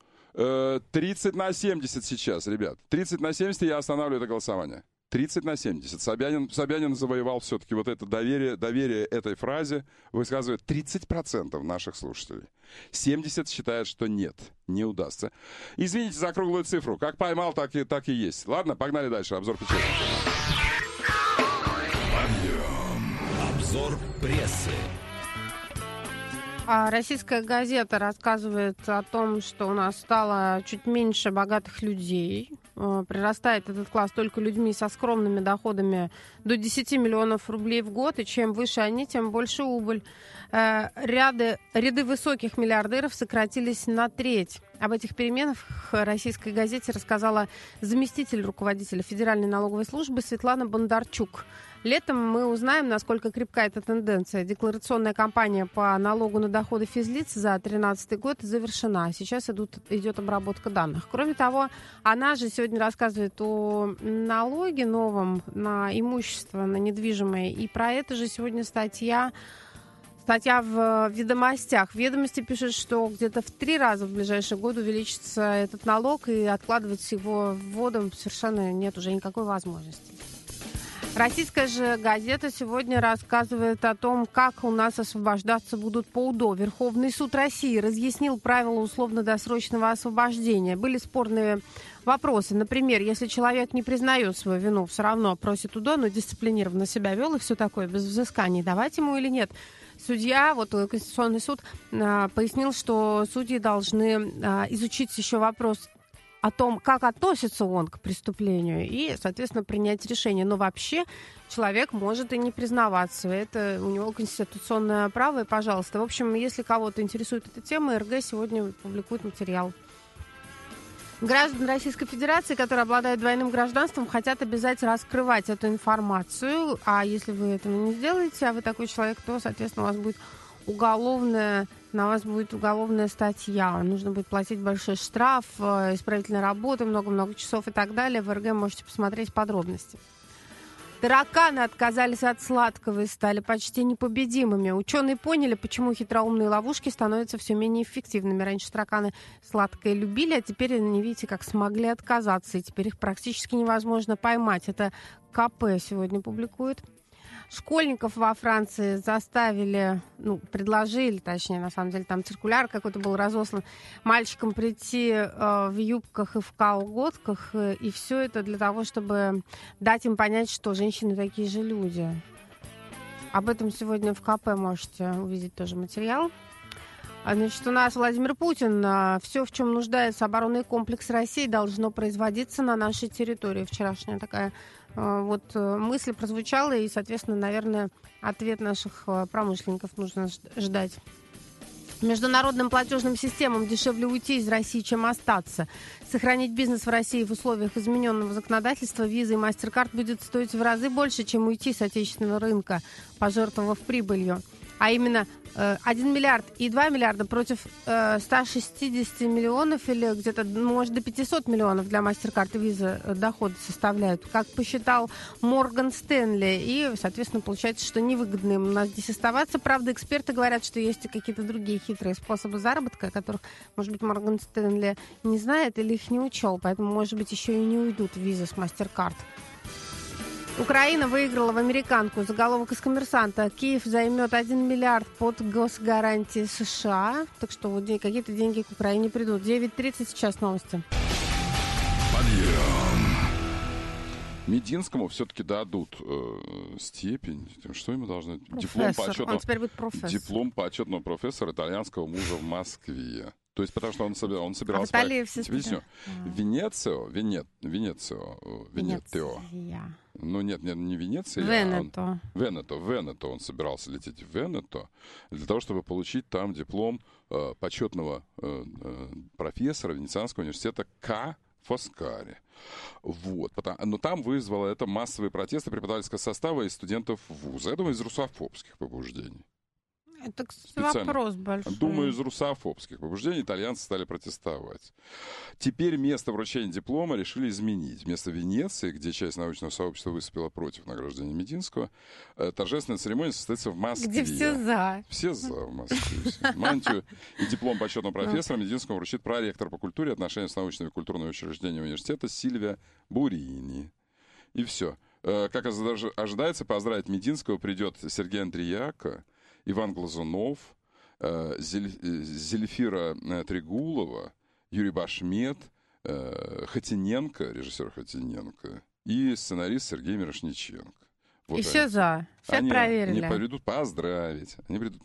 30/70 сейчас, ребят. 30/70 я останавливаю это голосование. 30/70. Собянин завоевал все-таки вот это доверие этой фразе. Высказывает 30% наших слушателей. 70% считают, что нет, не удастся. Извините за круглую цифру. Как поймал, так и есть. Ладно, погнали дальше. Обзор печати. Обзор прессы. Российская газета рассказывает о том, что у нас стало чуть меньше богатых людей. Прирастает этот класс только людьми со скромными доходами до 10 миллионов рублей в год. И чем выше они, тем больше убыль. Ряды высоких миллиардеров сократились на треть. Об этих переменах в российской газете рассказала заместитель руководителя Федеральной налоговой службы Светлана Бондарчук. Летом мы узнаем, насколько крепка эта тенденция. Декларационная кампания по налогу на доходы физлиц за 2013 год завершена. Сейчас идет обработка данных. Кроме того, она же сегодня рассказывает о налоге новом на имущество, на недвижимое. И про это же сегодня статья в «Ведомостях». В «Ведомости» пишут, что где-то в 3 раза в ближайший год увеличится этот налог, и откладывать его вводом совершенно нет уже никакой возможности. Российская же газета сегодня рассказывает о том, как у нас освобождаться будут по УДО. Верховный суд России разъяснил правила условно-досрочного освобождения. Были спорные вопросы. Например, если человек не признает свою вину, все равно просит УДО, но дисциплинированно себя вел и все такое, без взысканий, давать ему или нет. Судья, Конституционный суд, пояснил, что судьи должны изучить еще вопрос о том, как относится он к преступлению, и, соответственно, принять решение. Но вообще человек может и не признаваться. Это у него конституционное право, и пожалуйста. В общем, если кого-то интересует эта тема, РГ сегодня публикует материал. Граждан Российской Федерации, которые обладают двойным гражданством, хотят обязать раскрывать эту информацию. А если вы этого не сделаете, а вы такой человек, то, соответственно, у вас будет на вас будет уголовная статья. Нужно будет платить большой штраф, исправительная работа, много-много часов и так далее. В РГ можете посмотреть подробности. Тараканы отказались от сладкого и стали почти непобедимыми. Ученые поняли, почему хитроумные ловушки становятся все менее эффективными. Раньше тараканы сладкое любили, а теперь они, видите, как смогли отказаться. И теперь их практически невозможно поймать. Это КП сегодня публикует. Школьников во Франции предложили, точнее, на самом деле, там циркуляр какой-то был разослан, мальчикам прийти в юбках и в колготках, и все это для того, чтобы дать им понять, что женщины такие же люди. Об этом сегодня в КП можете увидеть тоже материал. Значит, у нас Владимир Путин. Все, в чем нуждается оборонный комплекс России, должно производиться на нашей территории. Вчерашняя такая Вот мысль прозвучала, и, соответственно, наверное, ответ наших промышленников нужно ждать. Международным платежным системам дешевле уйти из России, чем остаться. Сохранить бизнес в России в условиях измененного законодательства Visa и MasterCard будет стоить в разы больше, чем уйти с отечественного рынка, пожертвовав прибылью. А именно 1 миллиард и 2 миллиарда против 160 миллионов или где-то, может, до 500 миллионов для MasterCard и Visa доходы составляют, как посчитал Морган Стэнли. И, соответственно, получается, что невыгодно им у нас здесь оставаться. Правда, эксперты говорят, что есть и какие-то другие хитрые способы заработка, о которых, может быть, Морган Стэнли не знает или их не учел. Поэтому, может быть, еще и не уйдут Visa с MasterCard. Украина выиграла в американку. Заголовок из «Коммерсанта». Киев займет 1 миллиард под госгарантии США. Так что вот какие-то деньги к Украине придут. 9:30 сейчас новости. Подъем. Мединскому все-таки дадут степень. Что ему должны? Профессор. Он теперь будет профессор. Диплом почетного профессора итальянского мужа в Москве. То есть, потому что он собирался... А в Италии все Венецио. Ну, нет, не Венеция. Венето. Он собирался лететь в Венето для того, чтобы получить там диплом почетного профессора Венецианского университета К. Фоскари. Вот. Но там вызвало это массовые протесты преподавательского состава и студентов вуза. Я думаю, из русофобских побуждений. Это, кстати, вопрос большой. Думаю, из русофобских побуждений итальянцы стали протестовать. Теперь место вручения диплома решили изменить. Вместо Венеции, где часть научного сообщества выступила против награждения Мединского, торжественная церемония состоится в Москве. Где все за. Все за в Москве. Мантию и диплом почетного профессора Мединскому вручит проректор по культуре и отношениям с научными и культурными учреждениями университета Сильвия Бурини. И все. Как ожидается, поздравить Мединского придет Сергей Андреяко, Иван Глазунов, Зельфира Трегулова, Юрий Башмет, Хотиненко, режиссер Хотиненко, и сценарист Сергей Мирошниченко. Вот и все за. Все проверили. Они придут поздравить.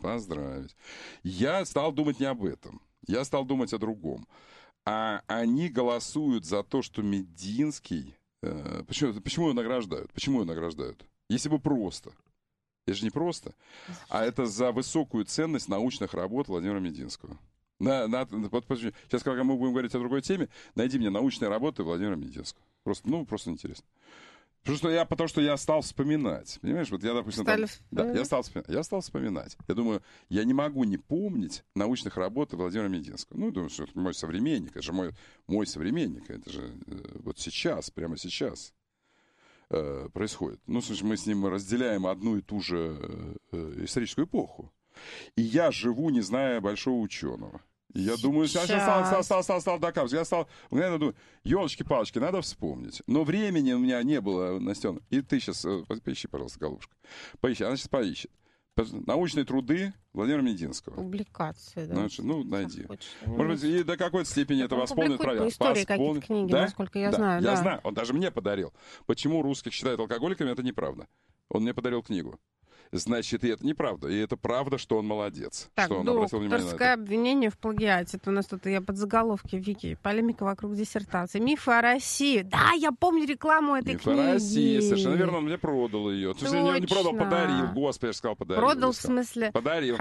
Я стал думать не об этом. Я стал думать о другом. А они голосуют за то, что Мединский... Почему его награждают? Если бы просто... Это же не просто, а это за высокую ценность научных работ Владимира Мединского. Сейчас, когда мы будем говорить о другой теме, найди мне научные работы Владимира Мединского. Просто интересно. Потому что я стал вспоминать. Понимаешь, вот я, допустим, я стал вспоминать. Я думаю, я не могу не помнить научных работ Владимира Мединского. Ну, думаю, что это мой современник, это же мой современник, это же вот сейчас, прямо сейчас происходит. Ну, слушай, мы с ним разделяем одну и ту же историческую эпоху. И я живу, не зная большого ученого. И я думаю, стал доказывать. Я стал, думаю, елочки-палочки, надо вспомнить. Но времени у меня не было, Настена. И ты сейчас, поищи, пожалуйста, голубушка. Поищи, она сейчас поищет. Научные труды Владимира Мединского. Публикации, да. Найди. Может быть, и до какой-то степени это восполнит проверку. По истории какие-то книги, насколько я знаю. Я знаю, он даже мне подарил. Почему русских считают алкоголиками, это неправда. Он мне подарил книгу. Значит, и это неправда. И это правда, что он молодец. Так, что он обратил внимание на это. Обвинение в плагиате. Это у нас тут я подзаголовки в Вики. Полемика вокруг диссертации. Мифы о России. Да, я помню рекламу этой книги. Мифы о России. Совершенно верно, он мне продал ее. Ты не продал, подарил. Господи, я же сказал, подарил. Продал, в смысле? Подарил.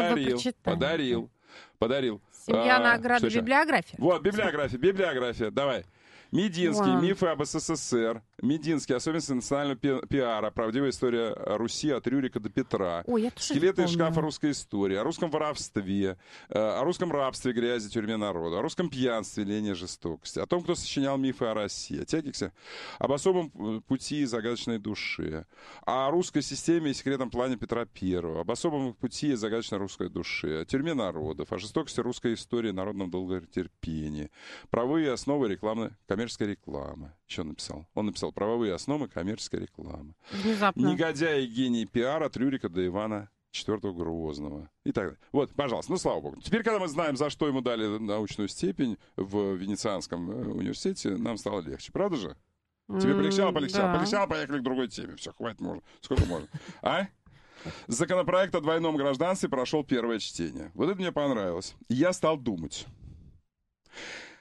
Семья, награда, библиография. Вот, библиография. Давай. Мединский. Мифы об СССР. Мединский. Особенности национального пиара. Правдивая история Руси от Рюрика до Петра. Скелеты из шкафа русской истории. О русском воровстве. О русском рабстве, грязи, тюрьме народа. О русском пьянстве, лени, жестокости. О том, кто сочинял мифы о России. О Текексе. Об особом пути и загадочной душе. О русской системе и секретном плане Петра I. Об особом пути и загадочной русской душе. О тюрьме народов. О жестокости русской истории и народном долготерпении. Правовые основы коммерческой рекламы. Еще написал. Он написал правовые основы коммерческой рекламы. Внезапно. Негодяй и гений пиара от Рюрика до Ивана IV Грозного. И так далее. Вот, пожалуйста, слава богу. Теперь, когда мы знаем, за что ему дали научную степень в Венецианском университете, нам стало легче. Правда же? Тебе полегчало? Да. Полегчало, поехали к другой теме. Все, хватит, можно. Сколько можно? Законопроект о двойном гражданстве прошел первое чтение. Вот это мне понравилось. И я стал думать.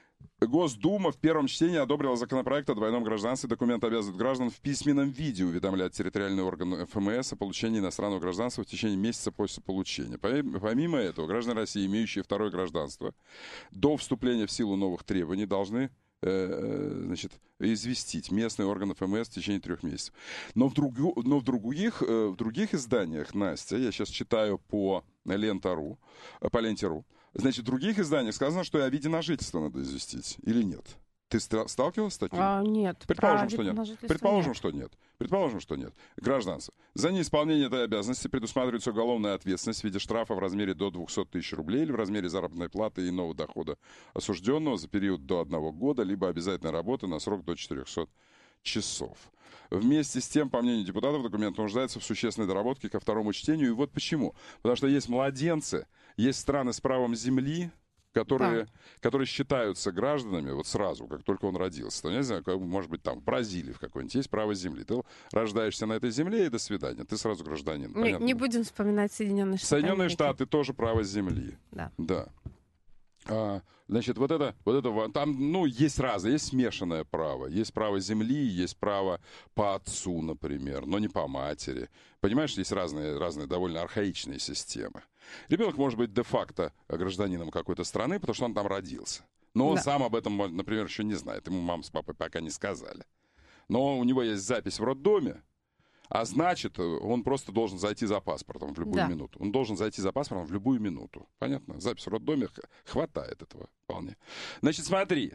Госдума в первом чтении одобрила законопроект о двойном гражданстве. Документ обязывает граждан в письменном виде уведомлять территориальный орган ФМС о получении иностранного гражданства в течение месяца после получения. Помимо этого, граждане России, имеющие второе гражданство, до вступления в силу новых требований должны известить местные органы ФМС в течение 3 месяцев. Но в других изданиях, Настя, я сейчас читаю по ленте.ру, значит, в других изданиях сказано, что и о виде на жительство надо известить. Или нет? Ты сталкивалась с таким? Нет. Предположим, что нет. Предположим, что нет. Гражданство. За неисполнение этой обязанности предусматривается уголовная ответственность в виде штрафа в размере до 200 тысяч рублей или в размере заработной платы и иного дохода осужденного за период до 1 года, либо обязательной работы на срок до 400 часов. Вместе с тем, по мнению депутатов, документ нуждается в существенной доработке ко второму чтению. И вот почему. Потому что есть младенцы, есть страны с правом земли, которые считаются гражданами вот сразу, как только он родился. Там, я не знаю, может быть, там в Бразилии в какой-нибудь есть право земли. Ты рождаешься на этой земле, и до свидания. Ты сразу гражданин. Не будем вспоминать Соединенные Штаты. Соединенные Штаты тоже право земли. Да. Значит, вот это, там, есть разное, есть смешанное право. Есть право земли, есть право по отцу, например, но не по матери. Понимаешь, есть разные довольно архаичные системы. Ребенок может быть де-факто гражданином какой-то страны, потому что он там родился. Но он сам об этом, например, еще не знает. Ему мама с папой пока не сказали. Но у него есть запись в роддоме, а значит, он просто должен зайти за паспортом в любую минуту. Он должен зайти за паспортом в любую минуту. Понятно? Запись в роддоме хватает этого вполне. Значит, смотри.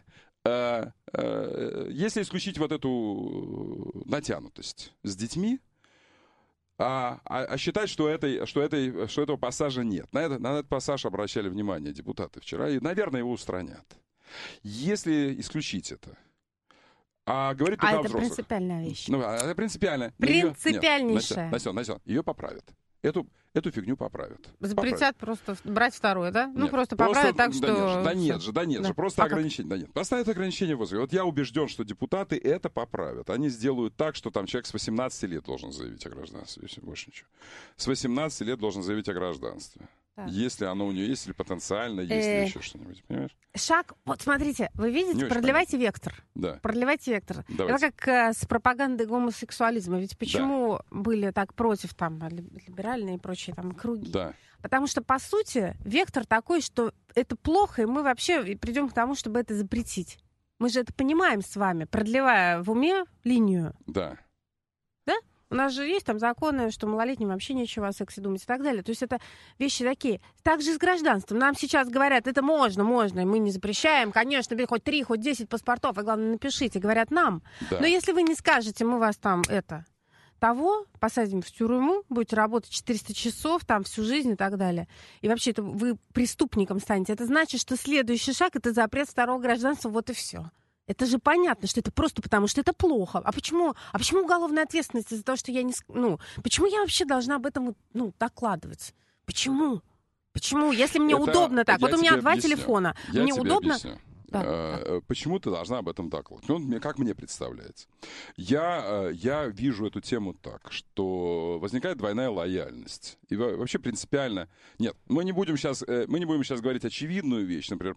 Если исключить вот эту натянутость с детьми, считать, что этого пассажа нет. На этот пассаж обращали внимание депутаты вчера, и, наверное, его устранят. Если исключить это. Говорит только о взрослых. Это принципиальная вещь. Это принципиальная. Принципиальнейшая. Насен, ее поправят. Эту фигню поправят. Запретят просто брать второе, да? Нет, просто поправят так, что... Да нет же. Просто ограничение. Да нет. Поставят ограничение возраста. Вот я убежден, что депутаты это поправят. Они сделают так, что там человек с 18 лет должен заявить о гражданстве, если больше ничего. С 18 лет должен заявить о гражданстве. Да. Если оно у нее есть, или потенциально есть, или еще что-нибудь, понимаешь? Шаг, вот смотрите, вы видите, продлевайте вектор. Да. Продлевайте вектор. Давайте. Это как с пропагандой гомосексуализма. Ведь почему были так против там либеральные и прочие там круги? Да. Потому что, по сути, вектор такой, что это плохо, и мы вообще придем к тому, чтобы это запретить. Мы же это понимаем с вами, продлевая в уме линию. Да. Да? У нас же есть там законы, что малолетним вообще нечего о сексе думать и так далее. То есть это вещи такие. Так же и с гражданством. Нам сейчас говорят, это можно, и мы не запрещаем. Конечно, хоть 3, хоть 10 паспортов, и главное, напишите. Говорят нам. Да. Но если вы не скажете, мы вас там посадим в тюрьму, будете работать 400 часов, там всю жизнь и так далее. И вообще это вы преступником станете. Это значит, что следующий шаг — это запрет второго гражданства, вот и все. Это же понятно, что это просто потому, что это плохо. А почему уголовная ответственность из-за того, что я не... почему я вообще должна об этом докладывать? Почему? Если мне удобно так. Вот у меня 2 телефона. Мне удобно... Объясню. Почему ты должна об этом докладывать? Как мне представляется? Я вижу эту тему так, что возникает двойная лояльность. И вообще принципиально... Нет, мы не будем сейчас говорить очевидную вещь. Например,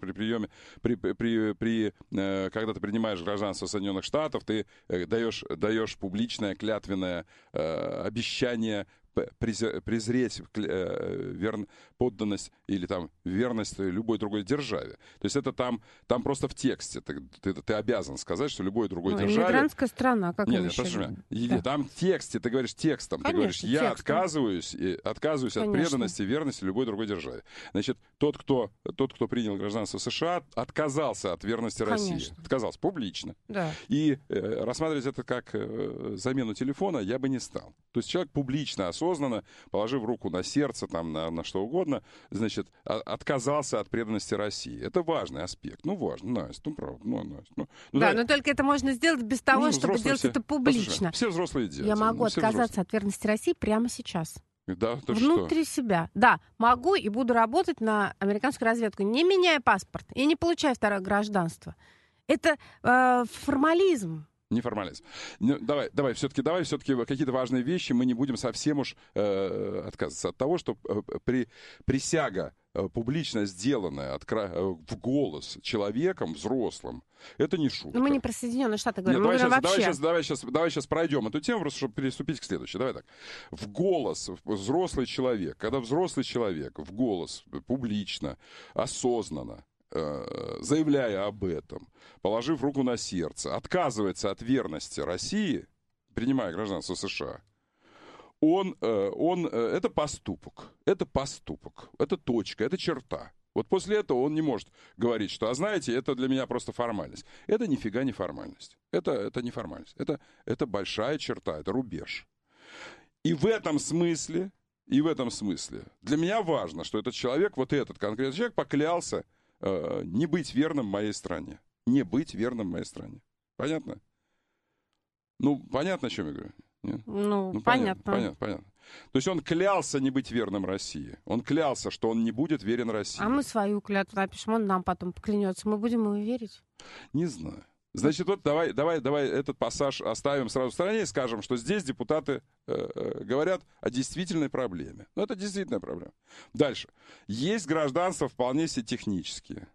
когда ты принимаешь гражданство Соединенных Штатов, ты даешь публичное клятвенное обещание презреть подданность или там верность любой другой державе. То есть это там просто в тексте. Ты обязан сказать, что любой другой державе... Иммигрантская страна, как Нет, или там в тексте, ты говоришь текстом. Конечно, ты говоришь, я отказываюсь от преданности, верности любой другой державе. Значит, тот, кто принял гражданство США, отказался от верности России. Отказался публично. Да. И рассматривать это как замену телефона я бы не стал. То есть человек публично, осознанно, положив руку на сердце, там, на что угодно, значит, отказался от преданности России. Это важный аспект. Важно, Настя, правда. Настя, но только это можно сделать без того, чтобы делать это публично. Все взрослые делают. Я могу отказаться от верности России прямо сейчас. Да, внутри себя. Да, могу и буду работать на американскую разведку, не меняя паспорт и не получая второе гражданство. Это формализм. Неформализм. Давай все-таки какие-то важные вещи мы не будем совсем уж отказываться от того, что присяга публично сделанная в голос человеком взрослым, это не шутка. Но мы не про Соединенные Штаты говорим, мы говорим вообще. Давай сейчас пройдем эту тему, просто чтобы переступить к следующей. Давай так. В голос взрослый человек, когда взрослый человек в голос публично, осознанно, заявляя об этом, положив руку на сердце, отказывается от верности России, принимая гражданство США, это поступок, это точка, это черта. Вот после этого он не может говорить, что, знаете, это для меня просто формальность. Это нифига не формальность. Это не формальность. Это большая черта, это рубеж. И в этом смысле для меня важно, что этот человек, вот этот конкретный человек, поклялся не быть верным моей стране. Не быть верным моей стране. Понятно? Понятно, о чем я говорю? Нет? Понятно. То есть он клялся не быть верным России. Он клялся, что он не будет верен России. А мы свою клятву напишем, он нам потом поклянется. Мы будем ему верить? Не знаю. Значит, вот давай этот пассаж оставим сразу в стороне и скажем, что здесь депутаты говорят о действительной проблеме. Но это действительная проблема. Дальше. Есть гражданства вполне себе технические.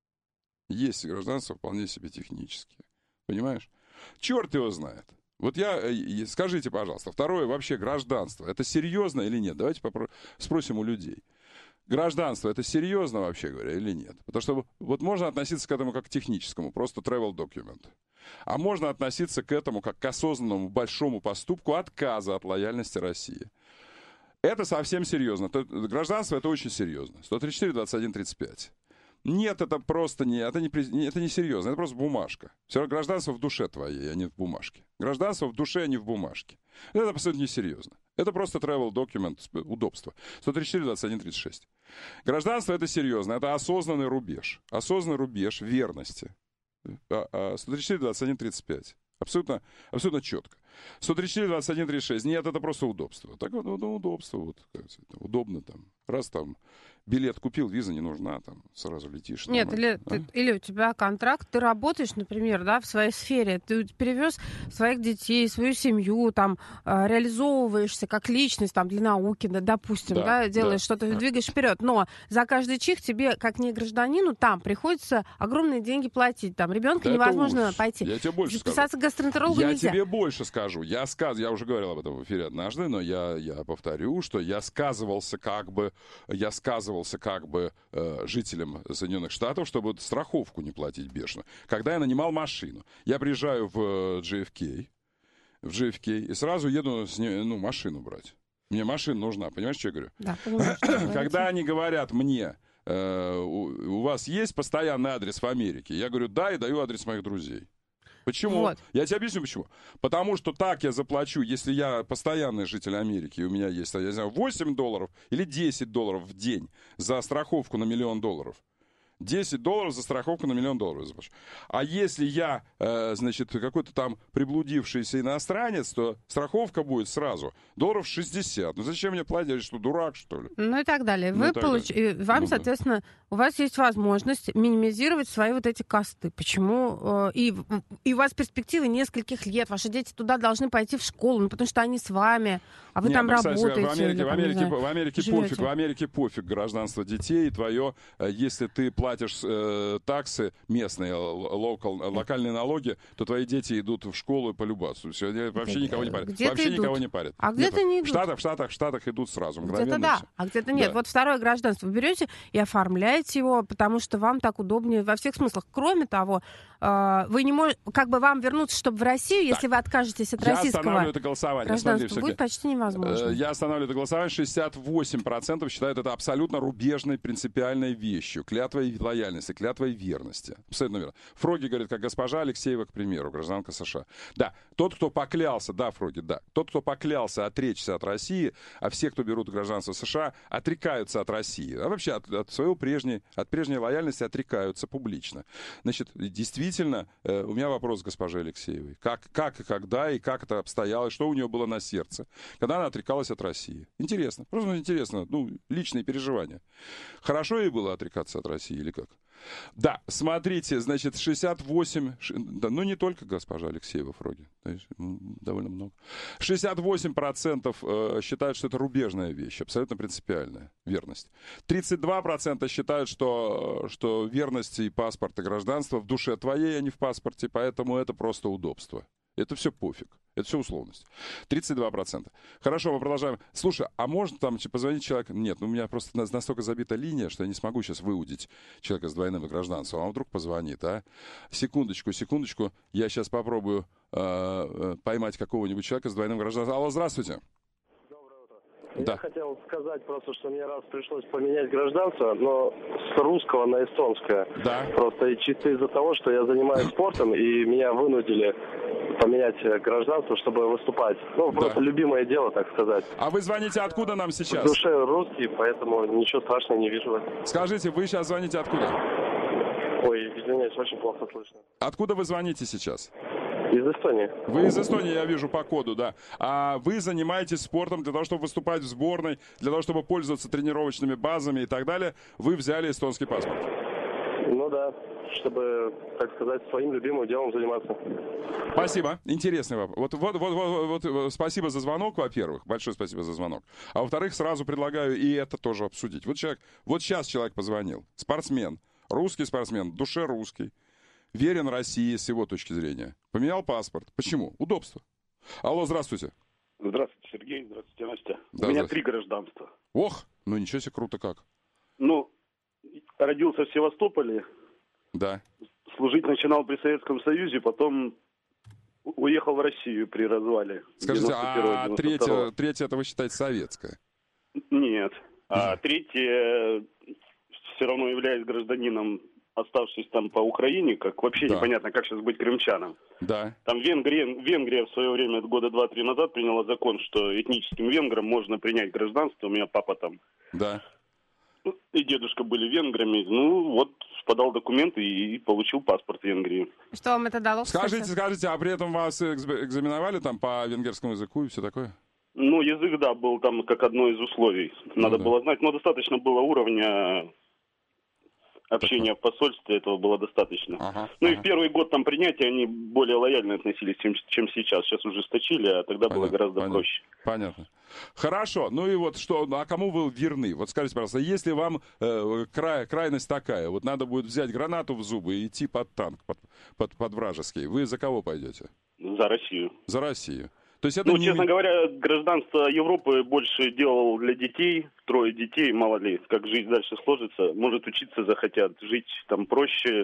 Понимаешь? Черт его знает. Вот скажите, пожалуйста, второе, вообще гражданство, это серьезно или нет? Давайте спросим у людей. Гражданство, это серьезно, вообще говоря, или нет? Потому что вот можно относиться к этому как к техническому, просто travel document. А можно относиться к этому как к осознанному большому поступку отказа от лояльности России. Это совсем серьезно. Гражданство, это очень серьезно. 134-21-35. Нет, это просто это не серьезно, это просто бумажка. Все равно гражданство в душе твоей, а не в бумажке. Гражданство в душе, а не в бумажке. Это абсолютно несерьезно. Это просто travel document, удобство. 134-21-36. Гражданство — это серьезно, это осознанный рубеж. Осознанный рубеж верности. 134-21-35. Абсолютно четко. 134-21-36. Нет, это просто удобство. Так вот, удобство. Удобно там. Раз там билет купил, виза не нужна, там сразу летишь. Нет, или у тебя контракт, ты работаешь, например, в своей сфере, ты перевез своих детей, свою семью, там, реализовываешься как личность, там, для науки, допустим, делаешь что-то, двигаешь вперед, но за каждый чих тебе, как не гражданину, там приходится огромные деньги платить, там, ребенка невозможно пойти. Я тебе больше записаться к гастроэнтерологу нельзя. Я тебе больше скажу. Я уже говорил об этом в эфире однажды, но я повторю, что я сказывался как бы жителям Соединенных Штатов, чтобы страховку не платить бешено. Когда я нанимал машину, я приезжаю в JFK и сразу еду машину брать. Мне машина нужна, понимаешь, что я говорю? Да, понимаю, что когда они говорят мне, у вас есть постоянный адрес в Америке? Я говорю, да, и даю адрес моих друзей. Почему? Вот. Я тебе объясню, почему. Потому что так я заплачу, если я постоянный житель Америки, и у меня есть, я знаю, $8 или $10 в день за страховку на $1 миллион. $10 за страховку на $1 миллион заплачу. А если я, какой-то там приблудившийся иностранец, то страховка будет сразу $60. Зачем мне платить? Что, дурак, что ли? И так далее. Вам, соответственно, у вас есть возможность минимизировать свои вот эти косты. Почему? И у вас перспективы нескольких лет. Ваши дети туда должны пойти в школу, потому что они с вами, а вы там работаете. В Америке пофиг гражданство детей твое, если ты платишь таксы местные, локальные налоги, то твои дети идут в школу по любасу. Вообще никого не парят. А где-то не идут? В Штатах идут сразу. Где-то да, а где-то нет. Да. Вот второе гражданство вы берете и оформляете его, потому что вам так удобнее во всех смыслах. Кроме того, вы не можете, вам вернуться, чтобы в Россию, если вы откажетесь от российского останавливаю это голосование. гражданства, будет почти невозможно. Я останавливаю это голосование. 68% считают это абсолютно рубежной, принципиальной вещью. Клятва и лояльности, клятва и верности. Абсолютно верно. Фроги говорит, как госпожа Алексеева, к примеру, гражданка США. Да, тот, кто поклялся, тот, кто поклялся отречься от России, а все, кто берут гражданство США, отрекаются от России. А вообще от прежней лояльности отрекаются публично. Значит, действительно, у меня вопрос к госпоже Алексеевой. Как и когда, и как это обстояло, и что у нее было на сердце, когда когда она отрекалась от России. Интересно, просто интересно, личные переживания. Хорошо ей было отрекаться от России или как? Да, смотрите, значит, 68, не только госпожа Алексеева Фроги, довольно много. 68% считают, что это рубежная вещь, абсолютно принципиальная верность. 32% считают, что верность и паспорт, и гражданство в душе твоей, а не в паспорте, поэтому это просто удобство. Это все пофиг. Это все условность. 32%. Хорошо, мы продолжаем. Слушай, а можно там позвонить человеку? Нет, у меня просто настолько забита линия, что я не смогу сейчас выудить человека с двойным гражданством. А он вдруг позвонит, а? Секундочку. Я сейчас попробую поймать какого-нибудь человека с двойным гражданством. Алло, здравствуйте. Я хотел сказать просто, что мне раз пришлось поменять гражданство, но с русского на эстонское. Да. Просто чисто из-за того, что я занимаюсь спортом, и меня вынудили поменять гражданство, чтобы выступать. Просто любимое дело, так сказать. А вы звоните откуда нам сейчас? В душе русский, поэтому ничего страшного не вижу. Скажите, вы сейчас звоните откуда? Ой, извиняюсь, очень плохо слышно. Откуда вы звоните сейчас? Из Эстонии. Вы из Эстонии, я вижу по коду, да. А вы занимаетесь спортом для того, чтобы выступать в сборной, для того, чтобы пользоваться тренировочными базами и так далее. Вы взяли эстонский паспорт. Ну да, чтобы, так сказать, своим любимым делом заниматься. Спасибо. Интересный вопрос. Вот спасибо за звонок, во-первых. Большое спасибо за звонок. А во-вторых, сразу предлагаю и это тоже обсудить. Вот сейчас человек позвонил. Спортсмен. Русский спортсмен. В душе русский. Верен России с его точки зрения. Поменял паспорт. Почему? Удобство. Алло, здравствуйте. Здравствуйте, Сергей. Здравствуйте, Настя. Да, У меня 3 гражданства. Ох, ничего себе, круто как. Родился в Севастополе. Да. Служить начинал при Советском Союзе, потом уехал в Россию при развале. Скажите, а третье это вы считаете советское? Нет. А третье все равно являюсь гражданином, оставшись там по Украине, как вообще непонятно, как сейчас быть крымчаном. Да. Там Венгрия в свое время, года 2-3 назад, приняла закон, что этническим венграм можно принять гражданство. У меня папа там. Да. И дедушка были венграми. Подал документы и получил паспорт Венгрии. Что вам это дало? Скажите, а при этом вас экзаменовали там по венгерскому языку и все такое? Язык, да, был там как одно из условий. Надо было знать, но достаточно было уровня общения в посольстве, этого было достаточно. И в первый год там принятия они более лояльно относились, чем сейчас. Сейчас ужесточили, а тогда было гораздо проще. Понятно. Хорошо. А кому вы верны? Вот скажите, пожалуйста, если вам крайность такая, надо будет взять гранату в зубы и идти под танк, под вражеский, вы за кого пойдете? За Россию. За Россию. То есть это честно говоря, гражданство Европы больше делал для детей, 3 детей, мало ли, как жизнь дальше сложится. Может, учиться захотят, жить там проще,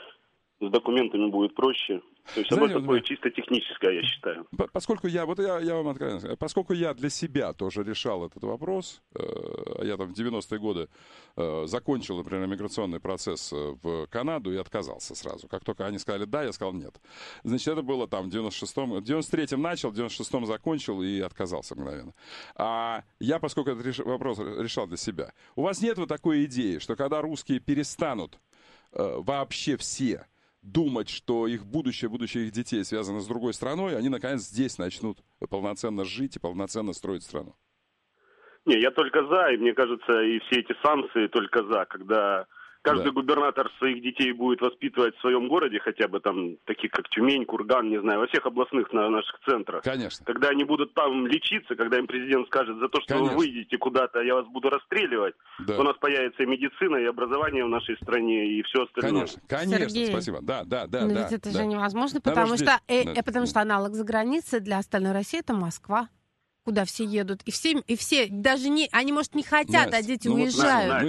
с документами будет проще. То есть оно такое чисто техническое, я считаю. Поскольку я вам откровенно скажу, поскольку я для себя тоже решал этот вопрос, я там в 90-е годы закончил, например, миграционный процесс в Канаду и отказался сразу. Как только они сказали «да», я сказал «нет». Значит, это было там в 96-м, в 93-м начал, в 96-м закончил и отказался мгновенно. А я, поскольку этот вопрос решал для себя, у вас нет такой идеи, что когда русские перестанут вообще все думать, что их будущее их детей связано с другой страной, они, наконец, здесь начнут полноценно жить и полноценно строить страну? Не, я только за, и мне кажется, и все эти санкции только за, когда каждый губернатор своих детей будет воспитывать в своем городе, хотя бы там, таких как Тюмень, Курган, не знаю, во всех областных наших центрах. Конечно. Когда они будут там лечиться, когда им президент скажет, за то, что вы выйдете куда-то, я вас буду расстреливать, у нас появится и медицина, и образование в нашей стране, и все остальное. Конечно, Сергей, спасибо. Да. Но ведь это же невозможно, потому что аналог за границей для остальной России — это Москва. Куда все едут. И все даже они, может, не хотят, а дети уезжают.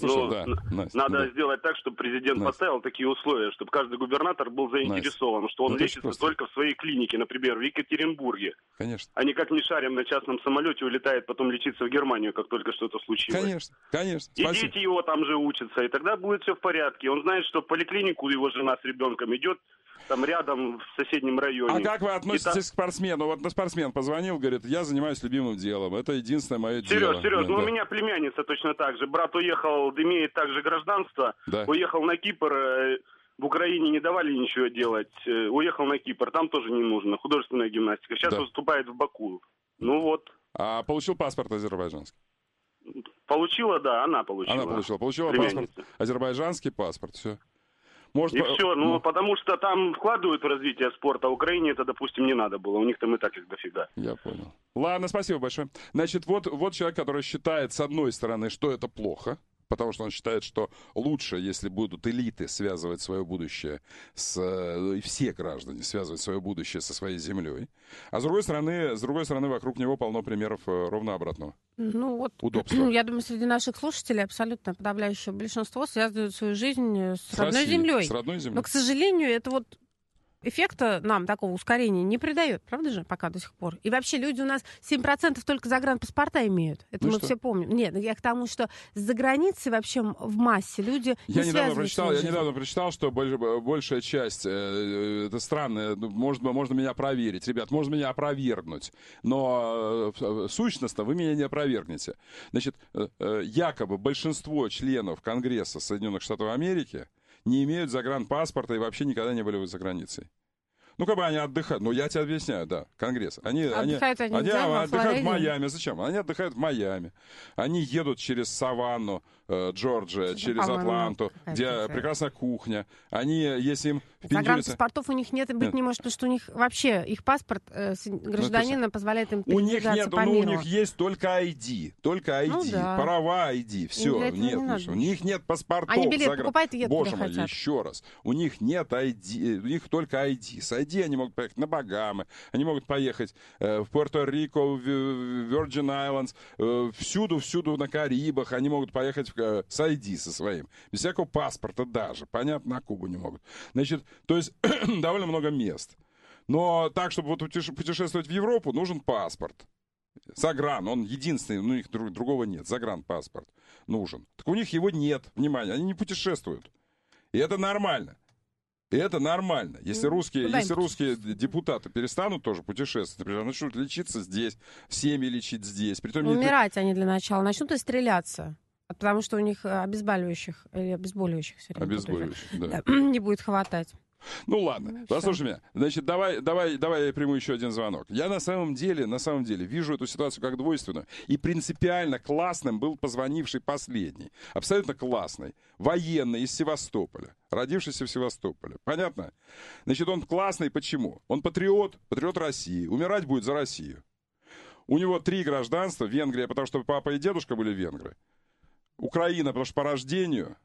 Надо сделать так, чтобы президент поставил такие условия, чтобы каждый губернатор был заинтересован, что он лечится только в своей клинике, например, в Екатеринбурге. Конечно. А не как не шарим на частном самолете улетает потом лечиться в Германию, как только что-то случилось. Конечно. И дети его там же учатся, и тогда будет все в порядке. Он знает, что в поликлинику его жена с ребенком идет, там рядом, в соседнем районе. А как вы относитесь к спортсмену? Вот спортсмен позвонил, говорит, я занимаюсь любимым делом. Это единственное мое дело. Сереж, у меня племянница точно так же. Брат уехал, имеет также гражданство. Уехал на Кипр. В Украине не давали ничего делать. Уехал на Кипр. Там тоже не нужно. Художественная гимнастика. Сейчас выступает в Баку. А получил паспорт азербайджанский? Получила, да, она получила. Она получила паспорт, азербайджанский паспорт, все. Может, и все, потому что там вкладывают в развитие спорта, а Украине это, допустим, не надо было. У них там и так их дофига. Я понял. Ладно, спасибо большое. Значит, вот человек, который считает, с одной стороны, что это плохо, потому что он считает, что лучше, если будут элиты связывать свое будущее и все граждане связывать свое будущее со своей землей. А с другой стороны, вокруг него полно примеров ровно обратного. Ну вот, удобства. Я думаю, среди наших слушателей абсолютно подавляющее большинство связывают свою жизнь с родной землей. С родной землей. Но, к сожалению, это вот эффекта нам такого ускорения не придает, правда же, пока до сих пор. И вообще люди у нас 7% только загранпаспорта имеют. Это мы все помним. Нет, я к тому, что за границей вообще в массе люди я недавно прочитал, что большая часть, это странно, можно меня проверить. Ребят, можно меня опровергнуть. Но сущностно вы меня не опровергнете. Значит, якобы большинство членов Конгресса Соединенных Штатов Америки не имеют загранпаспорта и вообще никогда не были за границей. Ну, как бы они отдыхают. Ну, я тебе объясняю, да, Конгресс. Они отдыхают в Майами. Зачем? Они отдыхают в Майами. Они едут через саванну Джорджия, через Атланту, где прекрасная кухня. Они, если им впендюрится... Загранпаспортов у них нет и быть не может, потому что у них вообще их паспорт гражданина позволяет им передвигаться по миру. У них есть только ID. Только ID. Права ID. Все. Нет, у них нет паспортов. Они билет покупают и едут, Боже мой, еще раз. У них нет ID. У них только ID. С ID они могут поехать на Багамы. Они могут поехать в Пуэрто-Рико, в Virgin Islands, всюду на Карибах. Они могут поехать с ID со своим. Без всякого паспорта даже. Понятно, на Кубу не могут. Значит, то есть довольно много мест. Но так, чтобы вот путешествовать в Европу, нужен паспорт. Загран, он единственный, у них другого нет. Загранпаспорт нужен. Так у них его нет. Внимание, они не путешествуют. И это нормально. И это нормально. Если русские депутаты перестанут тоже путешествовать, например, начнут лечиться здесь, семьи лечить здесь. Притом умирать они для начала. Начнут и стреляться. Потому что у них обезболивающих не будет хватать. Ну ладно, послушай меня. Значит, давай я приму еще один звонок. Я на самом деле вижу эту ситуацию как двойственную. И принципиально классным был позвонивший последний. Абсолютно классный. Военный из Севастополя. Родившийся в Севастополе. Понятно? Значит, он классный. Почему? Он патриот России. Умирать будет за Россию. У него 3 гражданства. Венгрия, потому что папа и дедушка были венгры. Украина, потому что по рождению,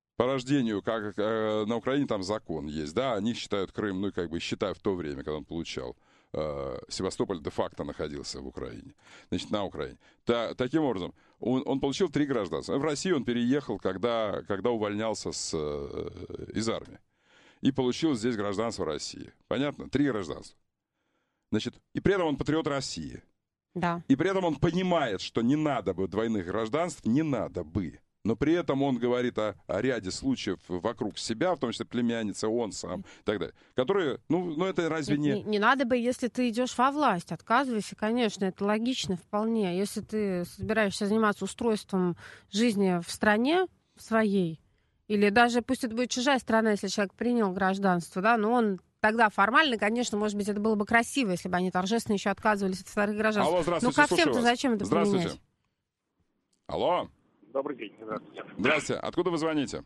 как на Украине там закон есть, да, они считают Крым, ну, как бы считая в то время, когда он получал, Севастополь де-факто находился в Украине, значит, на Украине. Таким образом, он получил 3 гражданства. В Россию он переехал, когда увольнялся из армии, и получил здесь гражданство России. Понятно? 3 гражданства. Значит, и при этом он патриот России. Да. И при этом он понимает, что не надо бы двойных гражданств, не надо бы. Но при этом он говорит о ряде случаев вокруг себя, в том числе племянница, он сам и так далее, которые, это разве не... Не надо бы, если ты идешь во власть, отказывайся, конечно, это логично вполне. Если ты собираешься заниматься устройством жизни в стране своей, или даже пусть это будет чужая страна, если человек принял гражданство, да, но он... Тогда формально, конечно, может быть, это было бы красиво, если бы они торжественно еще отказывались от вторых гражданств. Алло, здравствуйте, ко всем-то зачем это применять? Алло. Добрый день, здравствуйте. Здравствуйте. Откуда вы звоните?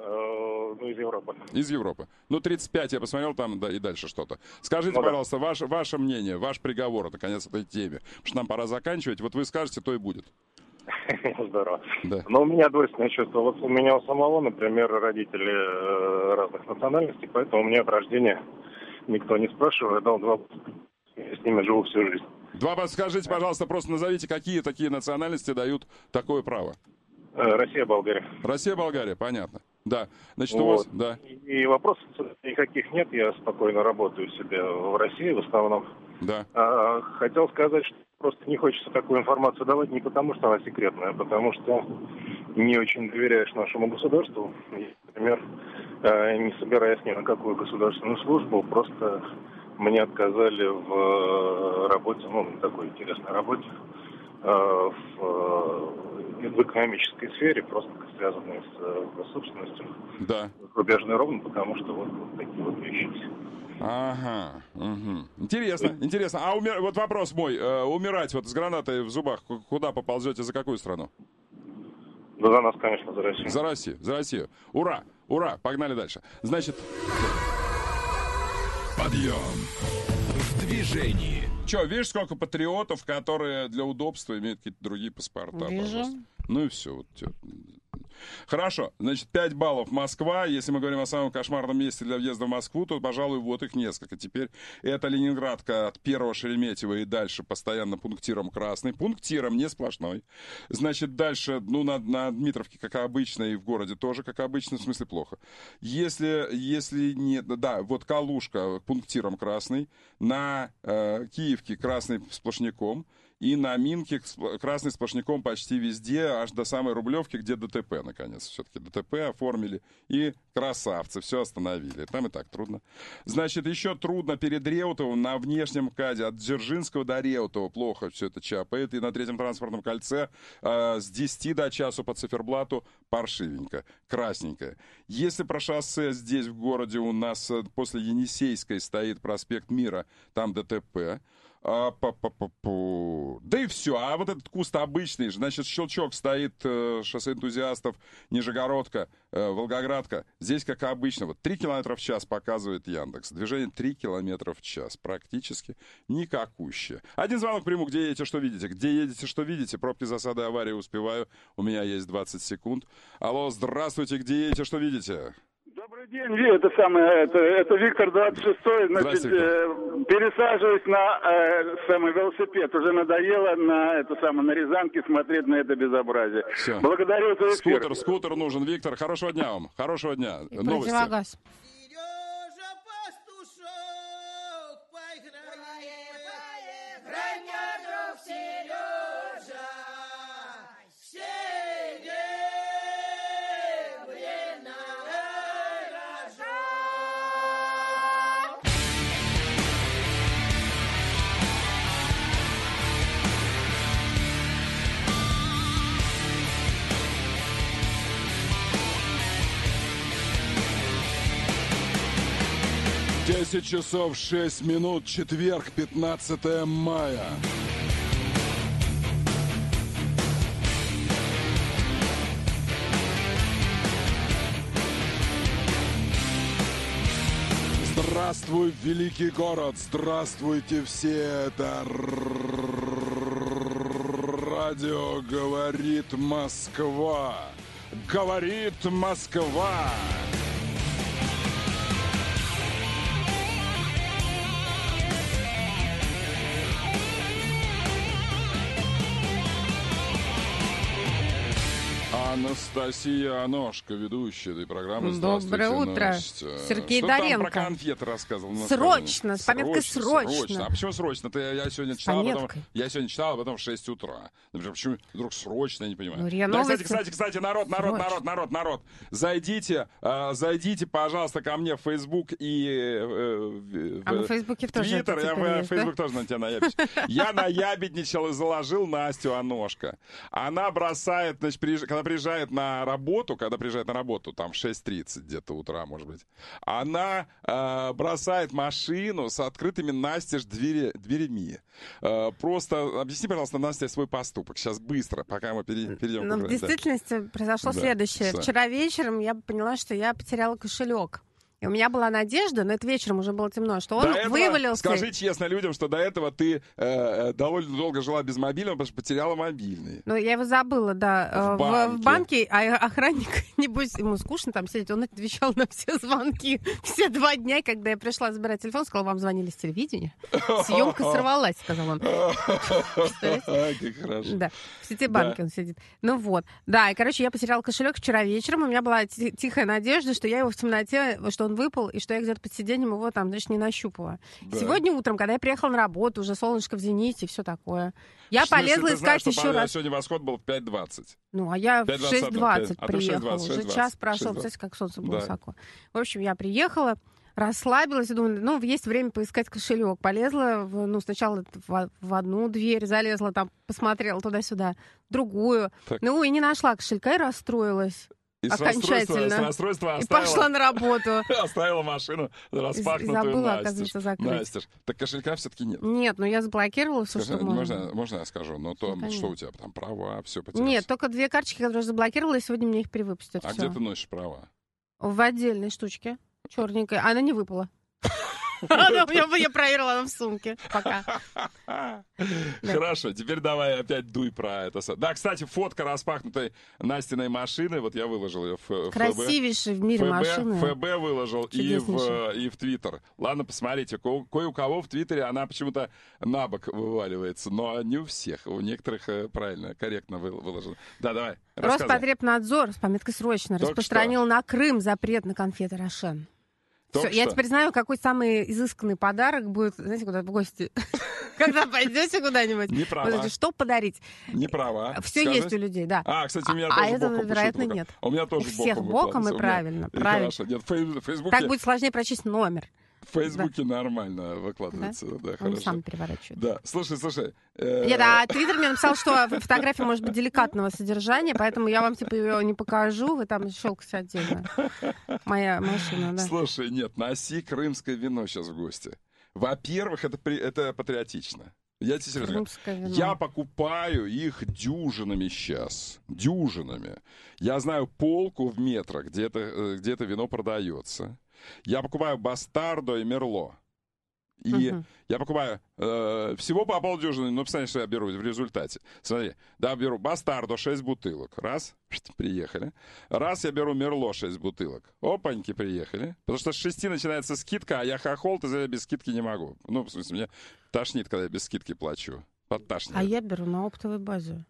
Из Европы. Из Европы. 35 я посмотрел там, да, и дальше что-то. Скажите, пожалуйста, ваше мнение, ваш приговор, наконец, этой теме. Потому что нам пора заканчивать. Вот вы скажете, то и будет. Здорово. Да. Но у меня двойственное чувство. Вот у меня у самого, например, родители разных национальностей, поэтому у меня от рождения никто не спрашивает. Дал 2, я с ними живу всю жизнь. Скажите, пожалуйста, просто назовите, какие такие национальности дают такое право. Россия, Болгария. Россия, Болгария, понятно. Да. Значит, у вас, да. И вопросов никаких нет. Я спокойно работаю себе в России в основном. Да. Хотел сказать, что просто не хочется такую информацию давать не потому, что она секретная, а потому что не очень доверяешь нашему государству. Например, не собираясь ни на какую государственную службу, просто мне отказали в работе, на такой интересной работе, в в экономической сфере, просто связанные с собственностью. Да. Рубежный ровно, потому что вот такие вот вещи. Ага. Угу. Интересно. А вот вопрос мой. Умирать вот с гранатой в зубах, куда поползете, за какую страну? Да за нас, конечно, за Россию. За Россию. Ура! Погнали дальше. Значит... Подъем в движении. Че, видишь, сколько патриотов, которые для удобства имеют какие-то другие паспорта? Вижу. Ну и все. Вот. Хорошо, значит, 5 баллов Москва. Если мы говорим о самом кошмарном месте для въезда в Москву, то, пожалуй, вот их несколько. Теперь это Ленинградка от первого Шереметьево и дальше постоянно пунктиром красный. Пунктиром не сплошной. Значит, дальше, на Дмитровке, как обычно, и в городе тоже, как обычно, в смысле плохо. Если нет, да, вот Калужка пунктиром красный, на Киевке красный сплошняком, и на Минке красный сплошняком почти везде, аж до самой Рублевки, где ДТП, наконец. Все-таки ДТП оформили. И красавцы, все остановили. Там и так трудно. Значит, еще трудно перед Реутовым на внешнем МКАДе. От Дзержинского до Реутова плохо все это чапает. И на третьем транспортном кольце с 10 до часу по циферблату паршивенько, красненько. Если про шоссе здесь в городе у нас после Енисейской стоит проспект Мира, там ДТП. Да и все. А вот этот куст обычный, значит, Щелчок стоит, шоссе энтузиастов, Нижегородка, Волгоградка. Здесь, как обычно, вот 3 км в час показывает Яндекс. Движение 3 км в час. Практически никакущее. Один звонок приму. Где едете, что видите? Где едете, что видите? Пробки, засады, аварии успеваю. У меня есть 20 секунд. Алло, здравствуйте. Где едете, что видите? Добрый день, это Виктор 26-й, значит, пересаживаюсь на самый велосипед. Уже надоело на Рязанке смотреть на это безобразие. Все. Благодарю за эфир. Скутер нужен, Виктор. Хорошего дня вам. Хорошего дня. И противогаз. Десять часов 6 минут, четверг, 15 мая. Здравствуй, великий город! Здравствуйте все! Это радио «Говорит Москва». Говорит Москва! Анастасия Аношка, ведущая этой программы. Доброе утро. Сергей Доренко. Что там про конфеты рассказывал? Срочно, с пометкой «срочно». А почему срочно? Я сегодня читал, а потом в 6 утра. Например, почему вдруг срочно, я не понимаю. Да, кстати, народ. Зайдите, пожалуйста, ко мне в Facebook и в Фейсбуке в тоже Твиттер. Я в Facebook тоже на тебя наябедничал. Я наябедничал и заложил Настю Аношка. Она бросает, значит, когда приезжает на работу, там в 6:30 где-то утра, может быть, она бросает машину с открытыми настежь дверями. Просто объясни, пожалуйста, Настя, свой поступок. Сейчас быстро, пока мы перейдем. Но в действительности произошло следующее. Вчера вечером я поняла, что я потеряла кошелек. И у меня была надежда, но это вечером уже было темно, что он вывалился. Скажи честно людям, что до этого ты довольно долго жила без мобильного, потому что потеряла мобильный. Ну, я его забыла, да, в банке, а охранник, небось, ему скучно там сидеть, он отвечал на все звонки все 2 дня, когда я пришла забирать телефон, сказал, вам звонили с телевидения. Съемка сорвалась, сказал он. Как хорошо. Да, в Ситибанке он сидит. Ну вот, да, и, короче, я потеряла кошелек вчера вечером, у меня была тихая надежда, что я его в темноте, что он выпал, и что я где-то под сиденьем его там, значит, не нащупала. Да. Сегодня утром, когда я приехала на работу, уже солнышко в зените, все такое, я полезла искать еще раз. Сегодня восход был в 5:20. Ну, а я в 6:20 приехала. Уже час прошел, представляете, как солнце было высоко. В общем, я приехала, расслабилась и думаю, ну, есть время поискать кошелек. Полезла, сначала в одну дверь, залезла там, посмотрела туда-сюда, в другую. Так. Ну, и не нашла кошелька, и расстроилась. И окончательно. С расстройства оставила... И пошла на работу. Оставила машину распахнутую забыла, оказывается, закрыть. Настежь. Так кошелька все-таки нет. Нет, но я заблокировала все, что можно. Можно я скажу? Но то, что у тебя там, права, все потерялось? Нет, только 2 карточки, которые заблокировала, и сегодня мне их перевыпустят. А где ты носишь права? В отдельной штучке, черненькой. Она не выпала. Я проверила, она в сумке пока. Хорошо, теперь давай опять дуй про это. Да, кстати, фотка распахнутой Настиной машины, вот я выложил ее в ФБ. Красивейшая в мире машина. ФБ выложил и в Твиттер. Ладно, посмотрите, кое у кого в Твиттере она почему-то на бок вываливается, но не у всех, у некоторых правильно, корректно выложено. Да, давай, рассказывай. Роспотребнадзор с пометкой «Срочно» распространил на Крым запрет на конфеты «Рошен». Все, я теперь знаю, какой самый изысканный подарок будет, знаете, куда в гости. Когда пойдете куда-нибудь, не права. Что подарить? Не права. Все есть у людей, да. Кстати, у меня тоже этого, вероятно, нет. У меня тоже всех боком, и правильно. Хорошо. Нет, в Фейсбуке... Так будет сложнее прочесть номер. В Фейсбуке нормально выкладывается. Да, хорошо. Он сам переворачивает. Да, слушай. Нет, а Твиттер мне написал, что фотография может быть деликатного содержания, поэтому я вам, ее не покажу, вы там щелкайте отдельно. Моя машина, да. Слушай, нет, носи крымское вино сейчас в гости. Во-первых, это патриотично. Я тебе серьезно говорю. Я покупаю их дюжинами сейчас. Дюжинами. Я знаю полку в метро, где это вино продается. Я покупаю Бастардо и Мерло. И я покупаю всего по полдюжины, но представляешь, что я беру в результате. Смотри, да, беру Бастардо 6 бутылок. Раз, приехали. Раз я беру Мерло 6 бутылок. Опаньки, приехали. Потому что с 6 начинается скидка, а я хохол, ты без скидки не могу. Ну, в смысле, мне тошнит, когда я без скидки плачу. Подташнивает. А я беру на оптовой базе.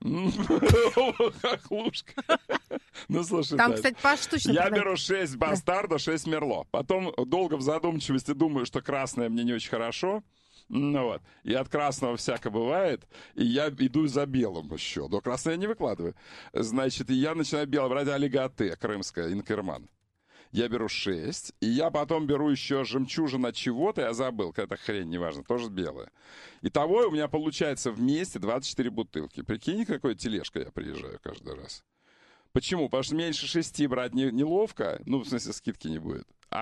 Хохлушка. Ну, слушай, там, кстати, поштучно. Я беру 6 Бастардо, 6 Мерло. Потом долго в задумчивости думаю, что красное мне не очень хорошо. Ну вот. И от красного всяко бывает. И я иду за белым еще. Но красное я не выкладываю. Значит, и я начинаю белое брать Олиготе, крымское, Инкерман. Я беру 6, и я потом беру еще жемчужина чего-то, я забыл, какая-то хрень, неважно, тоже белая. Итого у меня получается вместе 24 бутылки. Прикинь, какой тележка я приезжаю каждый раз. Почему? Потому что меньше 6 брать неловко, ну, в смысле, скидки не будет.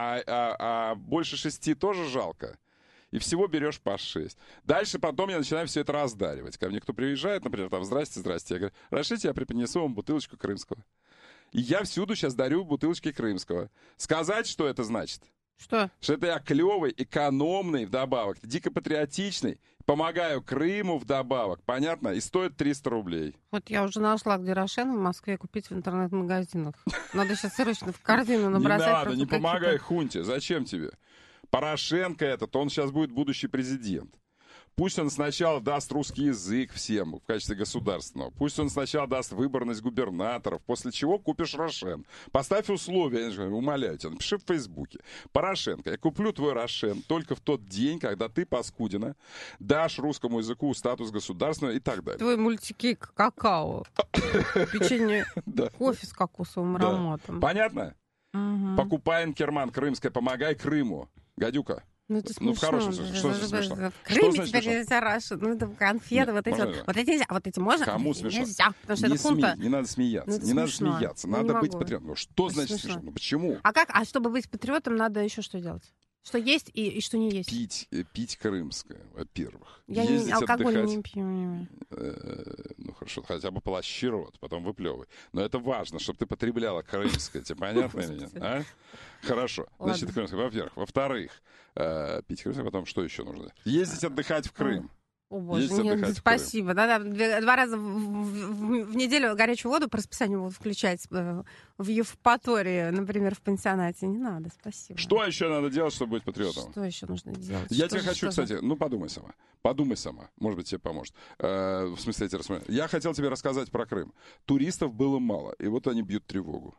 А больше 6 тоже жалко. И всего берешь по 6. Дальше потом я начинаю все это раздаривать. Ко мне кто приезжает, например, там, здрасте. Я говорю, разрешите, я преподнесу вам бутылочку крымского. И я всюду сейчас дарю бутылочки крымского. Сказать, что это значит? Что? Что это я клевый, экономный вдобавок, дико патриотичный, помогаю Крыму вдобавок, понятно? И стоит 300 рублей. Вот я уже нашла, где Рошен в Москве купить в интернет-магазинах. Надо сейчас срочно в корзину набросать. Не надо, не помогай хунте. Зачем тебе? Порошенко он сейчас будет будущий президент. Пусть он сначала даст русский язык всем в качестве государственного. Пусть он сначала даст выборность губернаторов, после чего купишь Рошен. Поставь условия, я умоляю тебя, напиши в Фейсбуке. Порошенко, я куплю твой Рошен только в тот день, когда ты, паскудина, дашь русскому языку статус государственного и так далее. Твой мультикейк какао, печенье, кофе с кокосовым ароматом. Понятно? Покупай Инкерман крымское, помогай Крыму. Гадюка. Ну, это смешно. В хорошем смысле. Что смешно? В Крыме теперь нельзя Раша. Ну, это конфеты, вот эти вот. Вот эти нельзя, а вот эти можно? Кому смешно? Нельзя, потому что это хунта. Не надо смеяться. Не надо смеяться. Надо быть патриотом. Что значит смешно? Ну, почему? А как? А чтобы быть патриотом, надо еще что делать? Что есть и что не есть? Пить крымское, во-первых. Я алкоголь не пью. Ну, хорошо, хотя бы полощи рот, потом выплевывай. Но это важно, чтобы ты потребляла крымское. Тебе понятно или нет? А? Хорошо. Значит, крымское, во-первых. Во-вторых, пить крымское, потом что еще нужно? Ездить отдыхать в Крым. О, боже, нет, спасибо. Да, 2 раза в неделю горячую воду по расписанию будут включать в Евпатории, например, в пансионате. Не надо, спасибо. Что еще надо делать, чтобы быть патриотом? Что еще нужно делать? Я тебе хочу, кстати, подумай сама. Подумай сама. Может быть, тебе поможет. В смысле, я хотел тебе рассказать про Крым. Туристов было мало, и вот они бьют тревогу.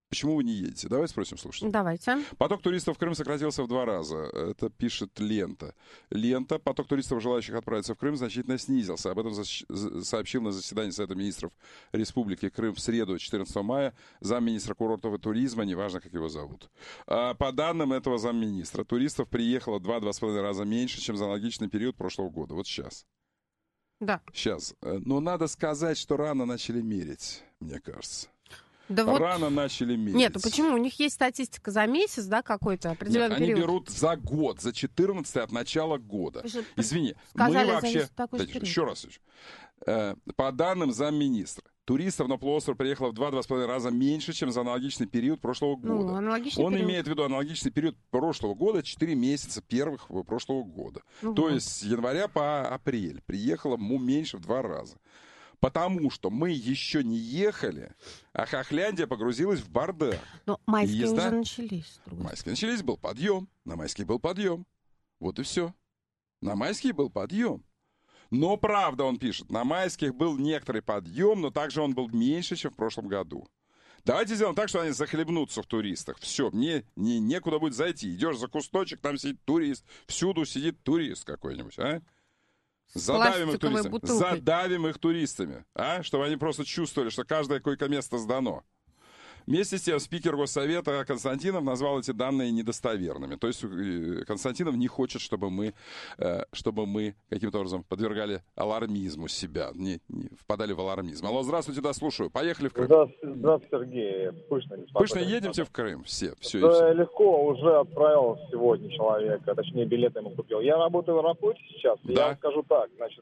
Почему вы не едете? Давай спросим слушателей. Давайте. Поток туристов в Крым сократился в 2 раза. Это пишет Лента. Поток туристов, желающих отправиться в Крым, значительно снизился. Об этом сообщил на заседании Совета министров Республики Крым в среду, 14 мая, замминистра курортов и туризма, неважно, как его зовут. По данным этого замминистра, туристов приехало 2-2,5 раза меньше, чем за аналогичный период прошлого года. Вот сейчас. Да. Сейчас. Но надо сказать, что рано начали мерить, мне кажется. Да рано начали мерить. Нет, ну почему? У них есть статистика за месяц, да, какой-то определенный период. Они берут за год, за 14 от начала года. Извини, сказали, мы вообще... Еще раз. По данным замминистра, туристов на полуостров приехало в 2-2,5 раза меньше, чем за аналогичный период прошлого года. Он имеет в виду аналогичный период прошлого года, 4 месяца первых прошлого года. То есть с января по апрель приехало меньше в 2 раза. Потому что мы еще не ехали, а Хохляндия погрузилась в бардак. Но майские уже начались. Майские начались, был подъем. На майские был подъем. Вот и все. На майские был подъем. Но правда, он пишет, на майских был некоторый подъем, но также он был меньше, чем в прошлом году. Давайте сделаем так, что они захлебнутся в туристах. Все, мне некуда будет зайти. Идешь за кусточек, там сидит турист. Всюду сидит турист какой-нибудь, а? Задавим их туристами, чтобы они просто чувствовали, что каждое койко-место сдано. Вместе с тем спикер Госсовета Константинов назвал эти данные недостоверными. То есть Константинов не хочет, чтобы мы каким-то образом подвергали алармизму себя, не впадали в алармизм. Алло, здравствуйте, да, слушаю. Поехали в Крым. Здравствуйте, Сергей. Пышно едемте в Крым все. Да, легко, уже отправил сегодня человека, точнее билеты ему купил. Я работаю в аэропорте сейчас, да. Я вам скажу так, значит...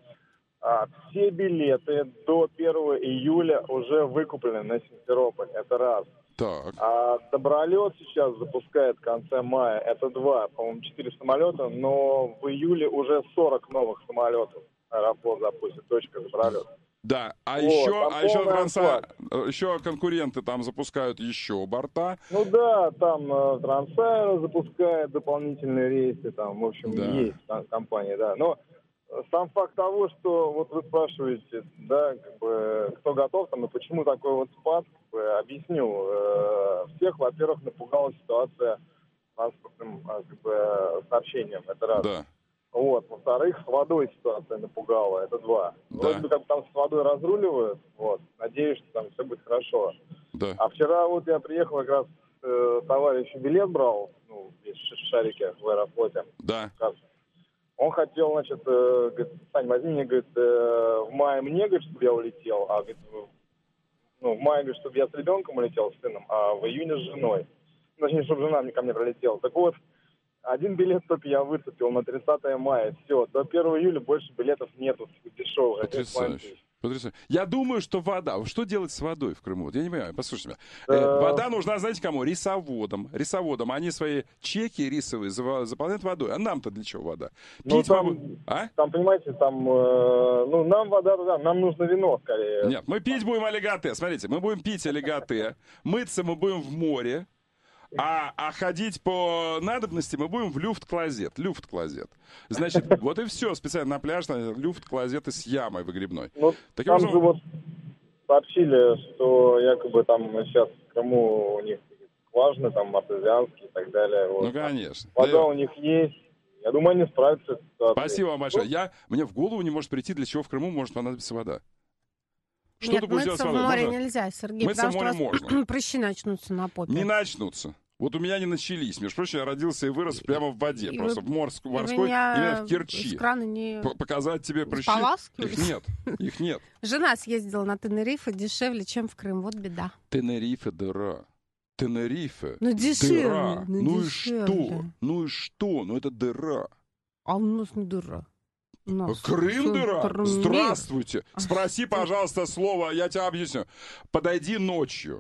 все билеты до 1 июля уже выкуплены на Симферополь. Это раз. Так. А Добролет сейчас запускает в конце мая. Это 2, по-моему, 4 самолета. Но в июле уже 40 новых самолетов аэропорт запустит. Точка Добролет. Да, еще конкуренты там запускают еще борта. Ну да, там Трансаэро запускает дополнительные рейсы. Там, в общем, есть компания, да. Но сам факт того, что вот вы спрашиваете, да, как бы, кто готов там, и почему такой вот спад, как бы, объясню. Всех, во-первых, напугала ситуация с транспортным как бы, сообщением, это раз. Да. Вот, во-вторых, с водой ситуация напугала, это 2. Да. Вроде бы как там с водой разруливают, вот, надеюсь, что там все будет хорошо. Да. А вчера вот я приехал, как раз товарищ билет брал, ну, из шарики в аэрофлоте. Да. Он хотел, значит, говорит, Сань, возьми мне, говорит, в мае мне, говорит, чтобы я улетел, а, говорит, в мае, говорит, чтобы я с ребенком улетел, с сыном, а в июне с женой. Точнее, чтобы жена ко мне прилетела. Так вот, один билет только я выцепил на 30 мая, все, до 1 июля больше билетов нету, дешевых. Потрясающе. Я думаю, что вода... Что делать с водой в Крыму? Я не понимаю, послушайте меня. Вода нужна, знаете, кому? Рисоводам. Они свои чеки рисовые заполняют водой. А нам-то для чего вода? Пить там, понимаете, нам вода, да, нам нужно вино, скорее. Нет, мы пить будем олиготе. Смотрите, мы будем пить олиготе. Мыться мы будем в море. А ходить по надобности мы будем в люфт-клозет. Значит, вот и все. Специально на пляж, люфт-клозеты с ямой выгребной. Ну, там же вот сообщили, что якобы там сейчас в Крыму у них скважины, там артезианские и так далее. Вот. Ну, конечно. Вода у них есть. Я думаю, они справятся с ситуацией. Спасибо вам большое. Мне в голову не может прийти, для чего в Крыму может понадобиться вода. Что Нет, ты будешь делать с водой? Мыться в море нельзя, Сергей, мыться потому что можно. Прыщи начнутся на попе. Не начнутся. Вот у меня не начались. Между прочим, я родился и вырос прямо в воде. Просто в морской, именно в Керчи. Из крана не... Показать тебе прыщи. Их нет. Жена съездила на Тенерифе дешевле, чем в Крым. Вот беда. Тенерифе дыра. Тенерифе. Дешевле. Дыра. Ну и что? Ну это дыра. А у нас не дыра. Крым дыра? Здравствуйте. Спроси, пожалуйста, слово, я тебе объясню. Подойди ночью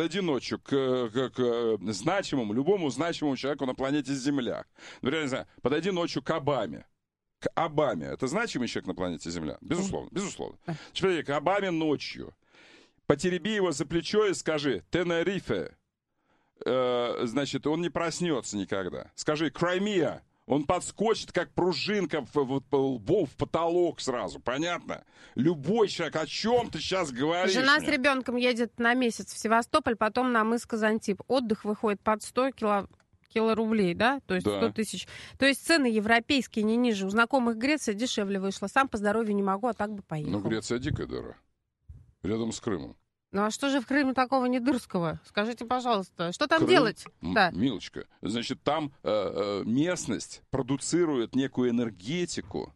к любому значимому человеку на планете Земля. Например, не знаю, подойди ночью к Обаме. К Обаме. Это значимый человек на планете Земля? Безусловно. Подойди к Обаме ночью. Потереби его за плечо и скажи «Тенерифе». Значит, он не проснется никогда. Скажи «Краймия». Он подскочит, как пружинка в потолок сразу, понятно? Любой человек, о чем ты сейчас говоришь? Жена с ребенком едет на месяц в Севастополь, потом на мыс Казантип. Отдых выходит под 100 килорублей, да? То есть 100 тысяч. То есть цены европейские не ниже. У знакомых Греция дешевле вышла. Сам по здоровью не могу, а так бы поехал. Ну, Греция дикая дыра. Рядом с Крымом. Ну а что же в Крыме такого недырского? Скажите, пожалуйста, что там Крым, делать? Да. Милочка, значит, там местность продуцирует некую энергетику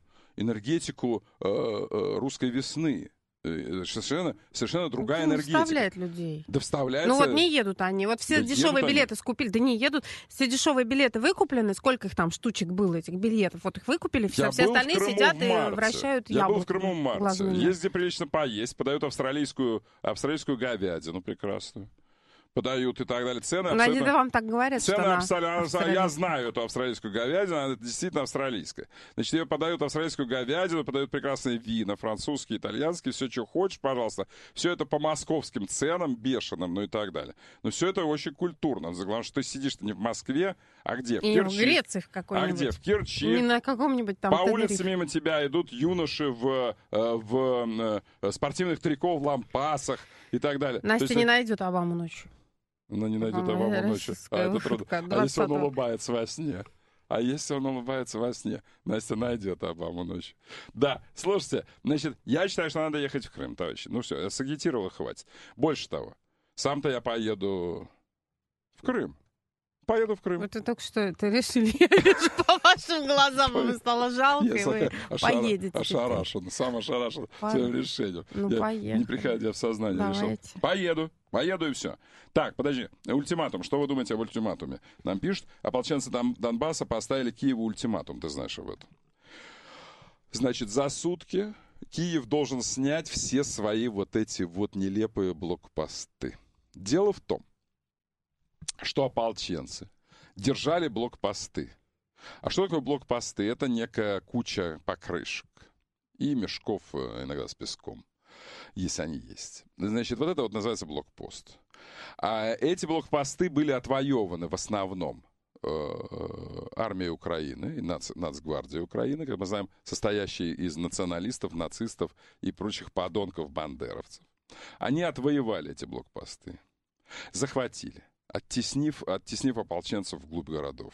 русской весны. Совершенно другая энергетика. Вставляет людей. Да вставляется. Ну вот не едут они. Вот все дешевые билеты скупили. Да не едут. Все дешевые билеты выкуплены. Сколько их там штучек было, этих билетов? Вот их выкупили, все остальные сидят и вращают яблоки. Я был в Крыму в марте. Есть где прилично поесть. Подают австралийскую говядину прекрасную. Подают и так далее. Цены абсолютно... Надеюсь, вам так говорят, цены что я знаю эту австралийскую говядину, она действительно австралийская. Значит, ее подают австралийскую говядину, подают прекрасные вина, французские, итальянские, все, что хочешь, пожалуйста. Все это по московским ценам, бешеным, ну и так далее. Но все это очень культурно. Главное, что ты сидишь не в Москве, а где? В Керчи. В Греции в какой-нибудь. А где? В Керчи. Не на каком-нибудь там. По улице мимо тебя идут юноши в спортивных трико, в лампасах и так далее. Настя не найдет Обаму ночью. Она не найдет Обаму ночью. Это трудно. А если он улыбается во сне? Настя найдет Обаму ночью. Да, слушайте, значит, я считаю, что надо ехать в Крым, товарищи. Ну все, я сагитировал, хватит. Больше того, сам-то я поеду в Крым. Поеду в Крым. Вот вы только что это решили. Я вижу по вашим глазам, вам стало жалко, и вы поедете. Сам ошарашен своим решением. Ну, поехали. Не приходя в сознание, решил. Поеду и все. Так, подожди. Ультиматум. Что вы думаете об ультиматуме? Нам пишут, ополченцы Донбасса поставили Киеву ультиматум. Ты знаешь об этом. Значит, за сутки Киев должен снять все свои вот эти вот нелепые блокпосты. Дело в том, что ополченцы держали блокпосты. А что такое блокпосты? Это некая куча покрышек и мешков иногда с песком, если они есть. Значит, вот это вот называется блокпост. А эти блокпосты были отвоеваны в основном армией Украины и Нацгвардией Украины, как мы знаем, состоящей из националистов, нацистов и прочих подонков-бандеровцев. Они отвоевали эти блокпосты, захватили, оттеснив ополченцев вглубь городов.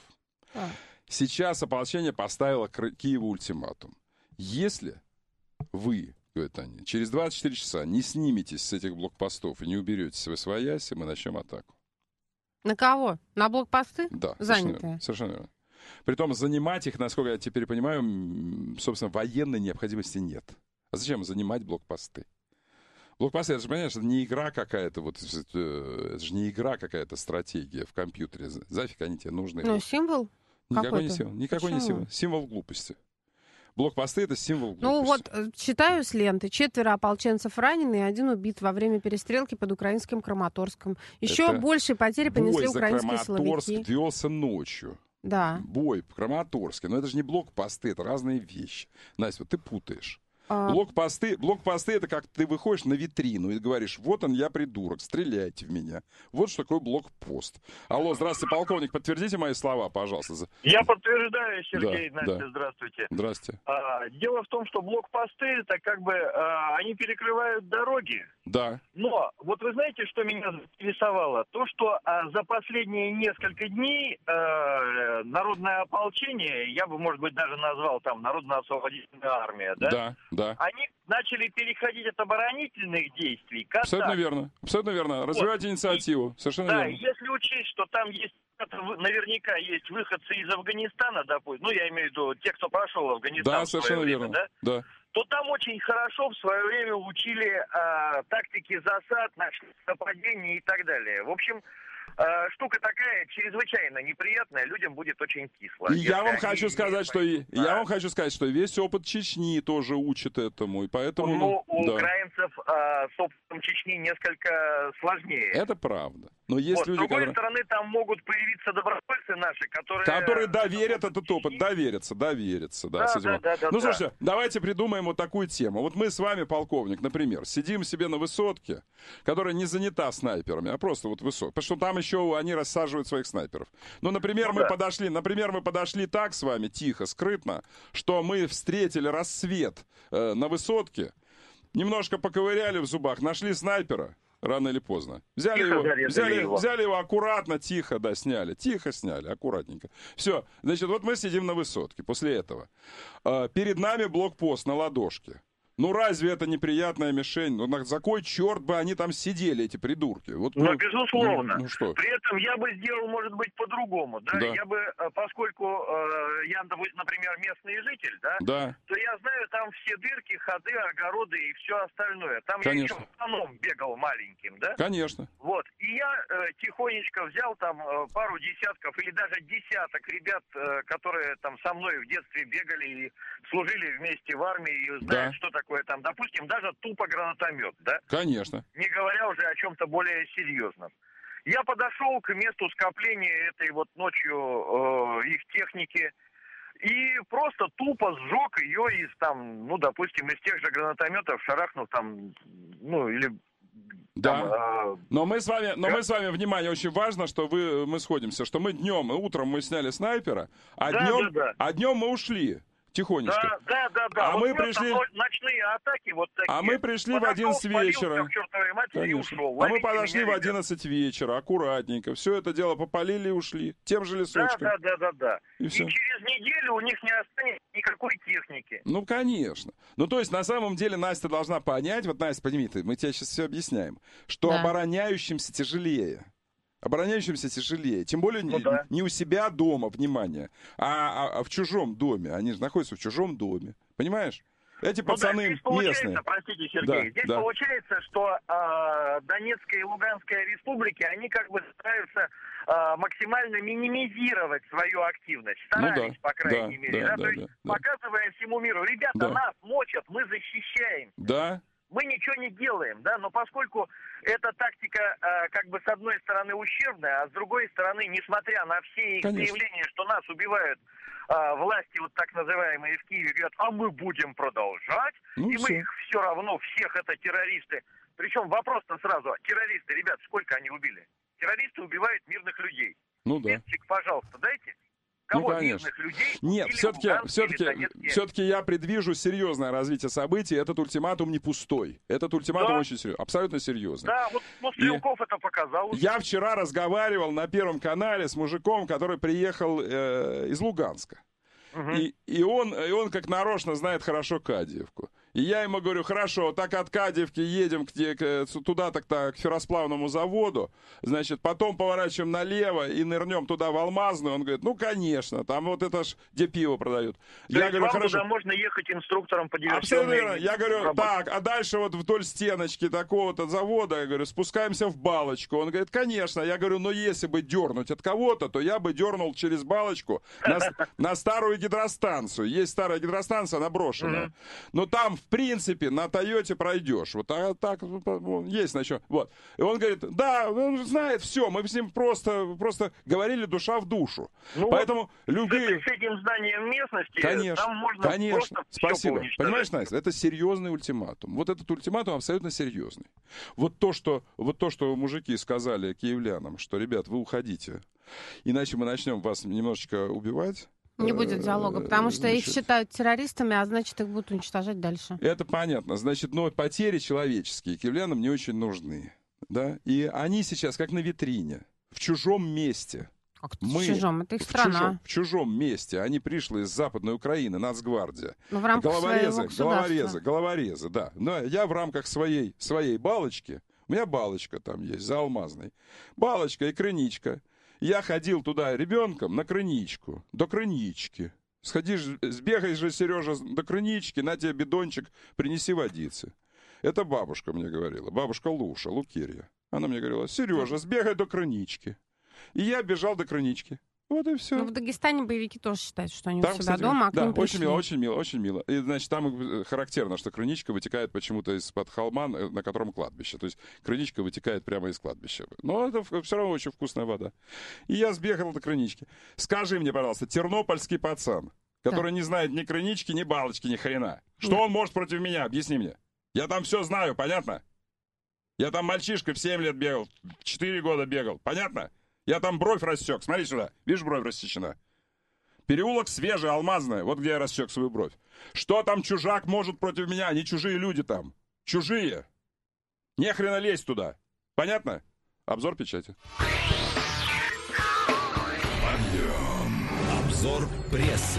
Сейчас ополчение поставило Киеву ультиматум. Если вы, говорят они, через 24 часа не сниметесь с этих блокпостов и не уберетесь в освояси, мы начнем атаку. На кого? На блокпосты? Да. Занятые. Совершенно верно. Притом занимать их, насколько я теперь понимаю, собственно, военной необходимости нет. А зачем занимать блокпосты? Блокпосты, это же, понимаешь, это не игра какая-то, это же не игра какая-то, стратегия в компьютере. Зафиг они тебе нужны. Ну, символ Никакой не символ. Символ глупости. Блокпосты — это символ глупости. Ну вот, читаю с ленты. 4 ополченцев ранены и 1 убит во время перестрелки под украинским Краматорском. Еще большие потери понесли украинские силовики. Краматорск велся ночью. Да. Бой в Краматорске. Но это же не блокпосты, это разные вещи. Настя, вот ты путаешь. Блокпосты — это как ты выходишь на витрину и говоришь: вот он, я придурок, стреляйте в меня. Вот что такое блокпост. Алло, здравствуйте, полковник, подтвердите мои слова, пожалуйста. Я подтверждаю, Сергей, да, Настя, да. Здравствуйте. Здрасте. Дело в том, что блокпосты, это как бы, они перекрывают дороги. Да. Но, вот вы знаете, что меня заинтересовало? То, что за последние несколько дней народное ополчение, я бы, может быть, даже назвал там Народно-освободительная армия, да? Да. Они начали переходить от оборонительных действий к атаке. Абсолютно верно. Развивать инициативу. Совершенно верно. Да, если учесть, что там есть, наверняка есть выходцы из Афганистана, допустим, ну, я имею в виду те, кто прошел Афганистан. Да, совершенно верно. Да? То там очень хорошо в свое время учили тактики засад, нападений и так далее. В общем, штука такая чрезвычайно неприятная, людям будет очень кисло. И я вам хочу сказать, что весь опыт Чечни тоже учит этому, и поэтому... У украинцев с опытом Чечни несколько сложнее. Это правда. Но есть вот. люди, С другой которые... стороны, там могут появиться добровольцы наши, которые доверят этот опыт, доверятся, да. Да, ну, слушайте, давайте придумаем вот такую тему. Вот мы с вами, полковник, например, сидим себе на высотке, которая не занята снайперами, а просто вот высотка. Потому что там еще они рассаживают своих снайперов. Ну, например, мы подошли так с вами, тихо, скрытно, что мы встретили рассвет на высотке, немножко поковыряли в зубах, нашли снайпера. Рано или поздно. Взяли его аккуратно, тихо, сняли. Тихо сняли, аккуратненько. Все, значит, вот мы сидим на высотке после этого. Перед нами блокпост на ладошке. Ну, разве это неприятная мишень? Ну, за кой черт бы они там сидели, эти придурки? Вот, безусловно. Ну, что? При этом я бы сделал, может быть, по-другому. Да? Я бы, поскольку я, например, местный житель, да, то я знаю там все дырки, ходы, огороды и все остальное. Там Конечно. я еще пацаном бегал маленьким, да? Конечно. Вот. И я тихонечко взял там пару десятков или даже десяток ребят, которые там со мной в детстве бегали и служили вместе в армии и знают, что такое там, допустим, даже тупо гранатомет, да? Конечно. Не говоря уже о чем-то более серьезном. Я подошел к месту скопления этой вот ночью их техники и просто тупо сжег ее из там, ну, допустим, из тех же гранатометов, шарахнув там, ну, или... Да, но мы с вами, внимание, очень важно, что мы сходимся, что мы утром мы сняли снайпера, а днем мы ушли. Тихонечко. Да. А вот мы пришли... Ночные атаки вот такие. А мы пришли в 11 вечера. Конечно. А мы подошли в 11 вечера, аккуратненько. Все это дело попалили и ушли. Тем же лесочком. Да. И через неделю у них не останется никакой техники. Ну, конечно. Ну, то есть, на самом деле, Настя должна понять, вот, Настя, пойми ты, мы тебе сейчас все объясняем, что обороняющимся тяжелее. Тем более не у себя дома, внимание, а в чужом доме. Они же находятся в чужом доме. Понимаешь? Эти пацаны местные. Простите, Сергей, здесь получается, что Донецкая и Луганская республики, они как бы стараются максимально минимизировать свою активность. Старались, по крайней мере. То есть показывая всему миру, ребята, нас мочат, мы защищаем. Да. Мы ничего не делаем, да, но поскольку эта тактика как бы с одной стороны ущербная, а с другой стороны, несмотря на все их заявления, что нас убивают власти вот так называемые в Киеве, говорят, а мы будем продолжать, и мы их все равно, всех это террористы. Причем вопрос-то сразу, террористы, ребят, сколько они убили? Террористы убивают мирных людей. Ну да. Списочек, пожалуйста, дайте. Кого мирных людей? Нет, все-таки я предвижу серьезное развитие событий. Этот ультиматум не пустой. Этот ультиматум очень серьезный, абсолютно серьезный. Да, вот Стрелков это показал. Я вчера разговаривал на Первом канале с мужиком, который приехал из Луганска. И он как нарочно знает хорошо Кадиевку. И я ему говорю, хорошо, так от Кадиевки едем туда, к ферросплавному заводу, значит, потом поворачиваем налево и нырнем туда в Алмазную. Он говорит, ну, конечно, там вот это ж, где пиво продают. Я говорю, хорошо. Туда можно ехать инструктором по диверсионной... Абсолютно. Я говорю, так, а дальше вот вдоль стеночки такого-то завода, я говорю, спускаемся в Балочку. Он говорит, конечно. Я говорю, но если бы дернуть от кого-то, то я бы дернул через Балочку на старую гидростанцию. Есть старая гидростанция, она брошенная. Но там, в принципе, на Тойоте пройдешь. Вот так есть на чем. Вот. И он говорит, да, он знает все. Мы с ним просто говорили душа в душу. Ну, поэтому любые... С этим знанием местности, конечно, там можно конечно. просто Спасибо. все понимаешь, Настя, это серьезный ультиматум. Вот этот ультиматум абсолютно серьезный. Вот то, что мужики сказали киевлянам, что, ребят, вы уходите, иначе мы начнем вас немножечко убивать. Не будет диалога, потому что их считают террористами, а значит, их будут уничтожать дальше. Это понятно. Значит, но потери человеческие киевлянам не очень нужны. Да? И они сейчас как на витрине, в чужом месте. В чужом? Это их страна. В чужом месте. Они пришли из Западной Украины, Нацгвардия. Ну, в рамках головорезы, да. Но я в рамках своей Балочки, у меня Балочка там есть, за Алмазной. Балочка и Крыничка. Я ходил туда ребенком на Крыничку, до Крынички. Сбегай же, Сережа, до Крынички, на тебе бидончик, принеси водицы. Это бабушка мне говорила, бабушка Луша, Лукерья. Она мне говорила, Сережа, сбегай до Крынички. И я бежал до Крынички. Вот и все. Ну, в Дагестане боевики тоже считают, что они Там, у себя кстати, дома, а к да, ним очень пришли. мило, очень мило, очень мило. И, значит, там характерно, что крыничка вытекает почему-то из-под холма, на котором кладбище. То есть крыничка вытекает прямо из кладбища. Но это все равно очень вкусная вода. И я сбегал до крынички. Скажи мне, пожалуйста, тернопольский пацан, который не знает ни крынички, ни балочки, ни хрена. Что он может против меня? Объясни мне. Я там все знаю, понятно? Я там мальчишкой в 7 лет бегал, в 4 года бегал, понятно? Я там бровь рассек. Смотри сюда. Видишь, бровь рассечена? Переулок свежий, алмазный. Вот где я рассек свою бровь. Что там чужак может против меня? Они чужие люди там. Чужие. Не хрена лезть туда. Понятно? Обзор печати. Подъем. Обзор прессы.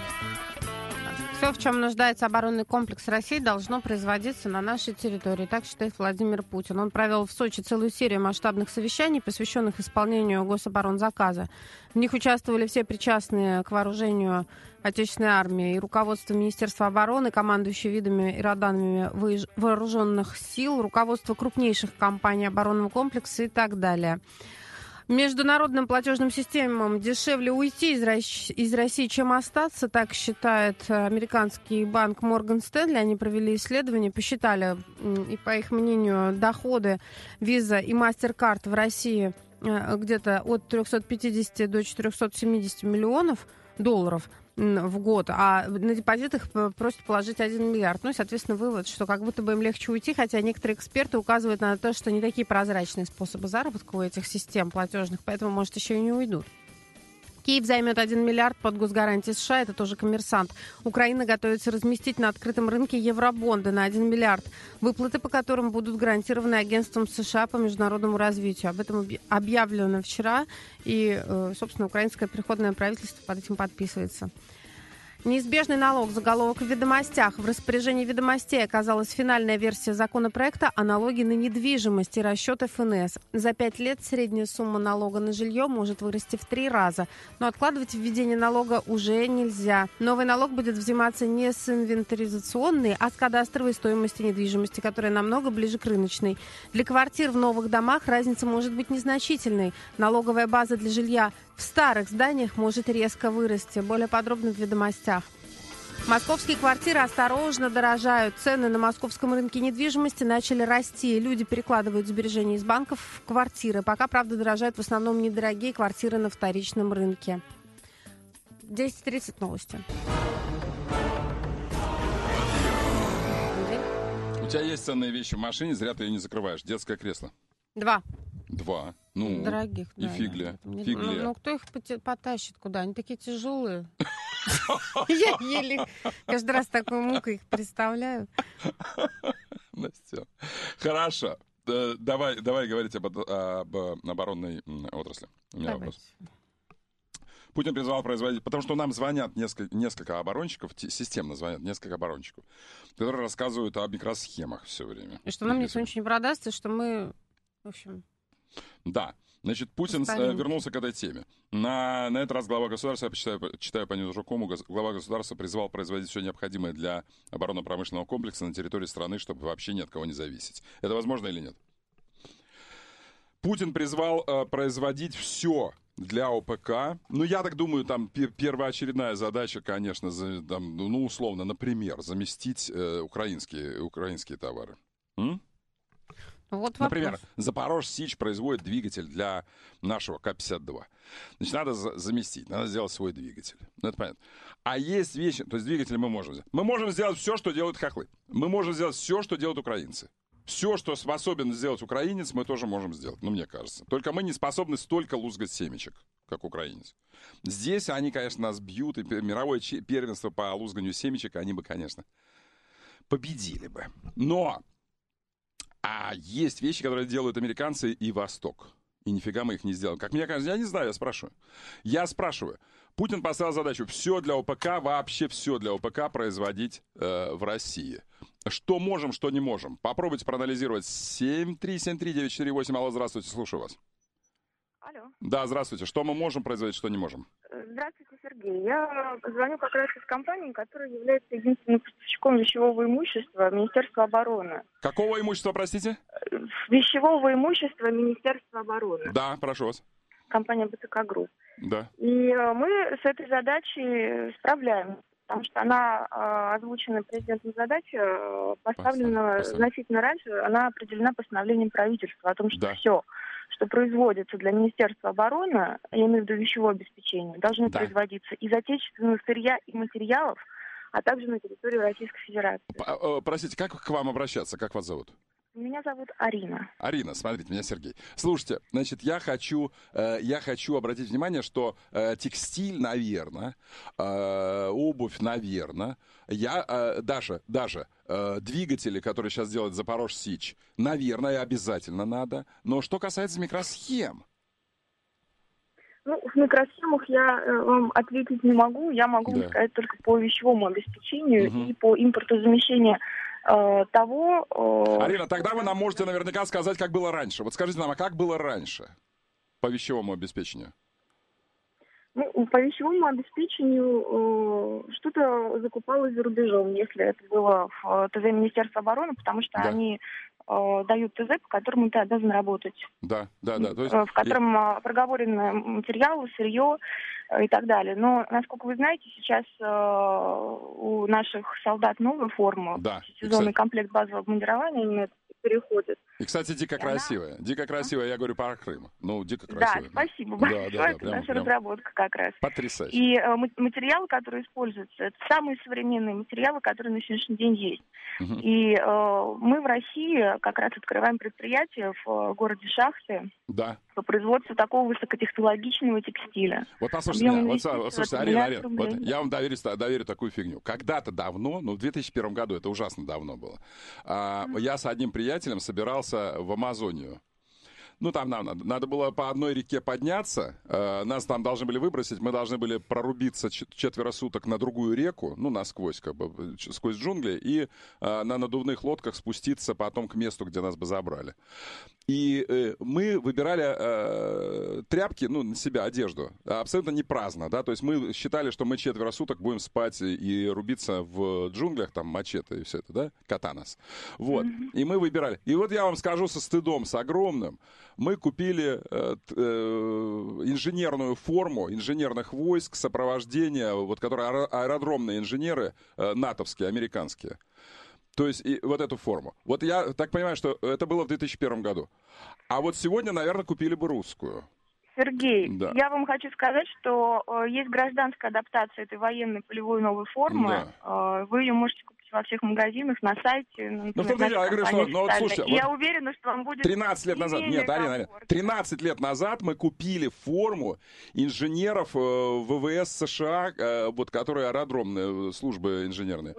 Все, в чем нуждается оборонный комплекс России, должно производиться на нашей территории. Так считает Владимир Путин. Он провел в Сочи целую серию масштабных совещаний, посвященных исполнению гособоронзаказа. В них участвовали все причастные к вооружению Отечественной армии, и руководство Министерства обороны, командующие видами и родами вооруженных сил, руководство крупнейших компаний оборонного комплекса и так далее. Международным платежным системам дешевле уйти из России, чем остаться, так считает американский банк Morgan Stanley. Они провели исследование, посчитали, и по их мнению, доходы Visa и MasterCard в России где-то от 350 до 470 миллионов долларов в год, а на депозитах просят положить 1 миллиард. Ну и, соответственно, вывод, что как будто бы им легче уйти, хотя некоторые эксперты указывают на то, что не такие прозрачные способы заработка у этих систем платежных, поэтому, может, еще и не уйдут. Киев займет 1 миллиард под госгарантией США, это тоже «Коммерсант». Украина готовится разместить на открытом рынке евробонды на 1 миллиард, выплаты по которым будут гарантированы агентством США по международному развитию. Об этом объявлено вчера, и, собственно, украинское переходное правительство под этим подписывается. Неизбежный налог. Заголовок в «Ведомостях». В распоряжении «Ведомостей» оказалась финальная версия законопроекта о налоге на недвижимость и расчет ФНС. За 5 лет средняя сумма налога на жилье может вырасти в 3 раза. Но откладывать введение налога уже нельзя. Новый налог будет взиматься не с инвентаризационной, а с кадастровой стоимости недвижимости, которая намного ближе к рыночной. Для квартир в новых домах разница может быть незначительной. Налоговая база для жилья в старых зданиях может резко вырасти. Более подробно в «Ведомостях». Московские квартиры осторожно дорожают. Цены на московском рынке недвижимости начали расти. Люди перекладывают сбережения из банков в квартиры. Пока, правда, дорожают в основном недорогие квартиры на вторичном рынке. 10:30 новости. У тебя есть ценные вещи в машине, зря ты ее не закрываешь. Детское кресло. 2. Ну, дорогих, и да. фигля. Ну, кто их потащит куда? Они такие тяжелые. Я еле каждый раз такой мукой их представляю. Настя. Хорошо. Давай говорить об оборонной отрасли. У меня вопрос. Путин призвал производить, потому что нам звонят несколько оборонщиков, системно звонят несколько оборонщиков, которые рассказывают о микросхемах все время. И что нам никто ничего не продаст, и что мы, в общем... Да. Значит, Путин вернулся к этой теме. На этот раз глава государства, я читаю по Ньюсрукому, глава государства призвал производить все необходимое для оборонно-промышленного комплекса на территории страны, чтобы вообще ни от кого не зависеть. Это возможно или нет? Путин призвал производить все для ОПК. Ну, я так думаю, там первоочередная задача, конечно, условно, например, заместить украинские товары. Вот например, Запорожсич производит двигатель для нашего К-52. Значит, надо заместить, надо сделать свой двигатель. Ну, это понятно. А есть вещи, то есть двигатель мы можем сделать. Мы можем сделать все, что делают хохлы. Мы можем сделать все, что делают украинцы. Все, что способен сделать украинец, мы тоже можем сделать, мне кажется. Только мы не способны столько лузгать семечек, как украинец. Здесь они, конечно, нас бьют, и мировое первенство по лузганию семечек они бы, конечно, победили бы. Но есть вещи, которые делают американцы и Восток. И нифига мы их не сделаем. Как мне кажется, я не знаю, я спрашиваю. Путин поставил задачу все для ОПК, вообще все для ОПК производить в России. Что можем, что не можем. Попробуйте проанализировать. 7373948. Алло, здравствуйте, слушаю вас. Алло. Да, здравствуйте. Что мы можем производить, что не можем? Здравствуйте, Сергей. Я звоню как раз из компании, которая является единственным поставщиком вещевого имущества Министерства обороны. Какого имущества, простите? Вещевого имущества Министерства обороны. Да, прошу вас. Компания БТК Групп. Да. И мы с этой задачей справляемся. Потому что она озвучена президентом задача, поставлена значительно раньше, она определена постановлением правительства о том, что все, что производится для Министерства обороны, я имею в виду вещевое обеспечение, должно производиться из отечественного сырья и материалов, а также на территории Российской Федерации. Простите, как к вам обращаться? Как вас зовут? Меня зовут Арина. Арина, смотрите, меня Сергей. Слушайте, значит, я хочу обратить внимание, что текстиль, наверное, обувь, наверное, даже двигатели, которые сейчас делает Запорожсич, наверное, обязательно надо. Но что касается микросхем? Ну, в микросхемах я вам ответить не могу. Я могу сказать только по вещевому обеспечению и по импортозамещению того... Арина, тогда вы нам можете наверняка сказать, как было раньше. Вот скажите нам, а как было раньше по вещевому обеспечению? Ну, по вещевому обеспечению что-то закупалось за рубежом, если это было в ТЗ Министерства обороны, потому что они дают ТЗ, по которому ты обязан работать. Да. То есть... В котором проговорены материалы, сырье и так далее. Но, насколько вы знаете, сейчас у наших солдат новая форма, сезонный комплект базового обмундирования именно переходит. И, кстати, дико красивая. Дико красивая, я говорю про Крым. Ну, дико красивая. Да, спасибо большое. Это наша разработка как раз. Потрясающе. И материалы, которые используются, это самые современные материалы, которые на сегодняшний день есть. И мы в России как раз открываем предприятие в городе Шахты по производству такого высокотехнологичного текстиля. Вот послушайте меня, слушайте, Арина, вот я вам доверю такую фигню. Когда-то давно, в 2001 году, это ужасно давно было, я с одним приятелем собирался в Амазонию. Ну, там нам надо было по одной реке подняться, нас там должны были выбросить, мы должны были прорубиться 4 суток на другую реку, ну, насквозь, как бы, сквозь джунгли, и на надувных лодках спуститься потом к месту, где нас бы забрали. И мы выбирали тряпки, ну, на себя, одежду, абсолютно не праздно, да, то есть мы считали, что мы 4 суток будем спать и рубиться в джунглях, там, мачете и все это, да, катанас. Вот, и мы выбирали. И вот я вам скажу со стыдом, с огромным, мы купили инженерную форму инженерных войск сопровождения, вот, которые аэродромные инженеры, натовские, американские. То есть и вот эту форму. Вот я так понимаю, что это было в 2001 году. А вот сегодня, наверное, купили бы русскую. Сергей, я вам хочу сказать, что есть гражданская адаптация этой военной полевой новой формы. Вы ее можете купить во всех магазинах, на сайте. Ну, в том-то дело, я говорю, что, ну, вот, слушайте, я уверена, что вам будет... 13 лет назад, нет, Арина, 13 лет назад мы купили форму инженеров ВВС США, вот, которые аэродромные службы инженерные.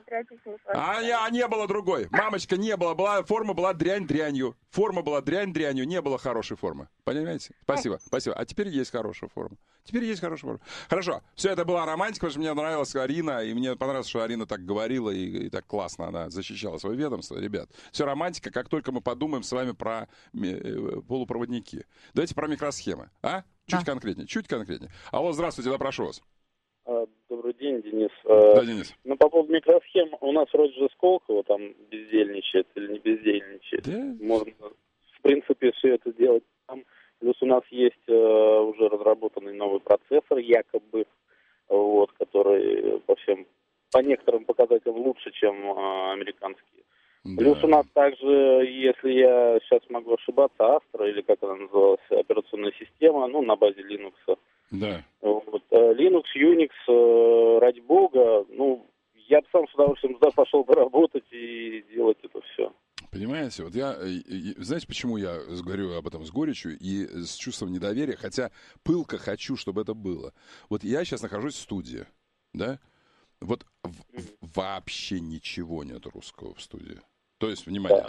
Не было другой. Мамочка, не было. Форма была дрянь-дрянью. Форма была дрянь-дрянью, не было хорошей формы. Понимаете? Спасибо. А теперь есть хорошая форма. Хорошо. Все, это была романтика, потому что мне нравилась Арина, и мне понравилось, что Арина так говорила и так классно она защищала свое ведомство. Ребят, все романтика, как только мы подумаем с вами про полупроводники. Давайте про микросхемы. Чуть конкретнее. Алло, здравствуйте, прошу вас. Добрый день, Денис. Да, Денис. Ну, по поводу микросхем, у нас вроде же Сколково там бездельничает или не бездельничает. Можно, в принципе, все это делать там. Плюс у нас есть уже разработанный новый процессор, якобы, вот, который по некоторым показателям лучше, чем американские. Плюс у нас также, если я сейчас могу ошибаться, Astra, или как она называлась, операционная система, ну, на базе Linux. Да. Вот, Linux, Unix, ради бога, ну, я бы сам с удовольствием туда пошел бы работать и делать это все. Понимаете, вот знаете, почему я говорю об этом с горечью и с чувством недоверия, хотя пылко хочу, чтобы это было. Вот я сейчас нахожусь в студии, да, вот вообще ничего нет русского в студии. То есть, внимание,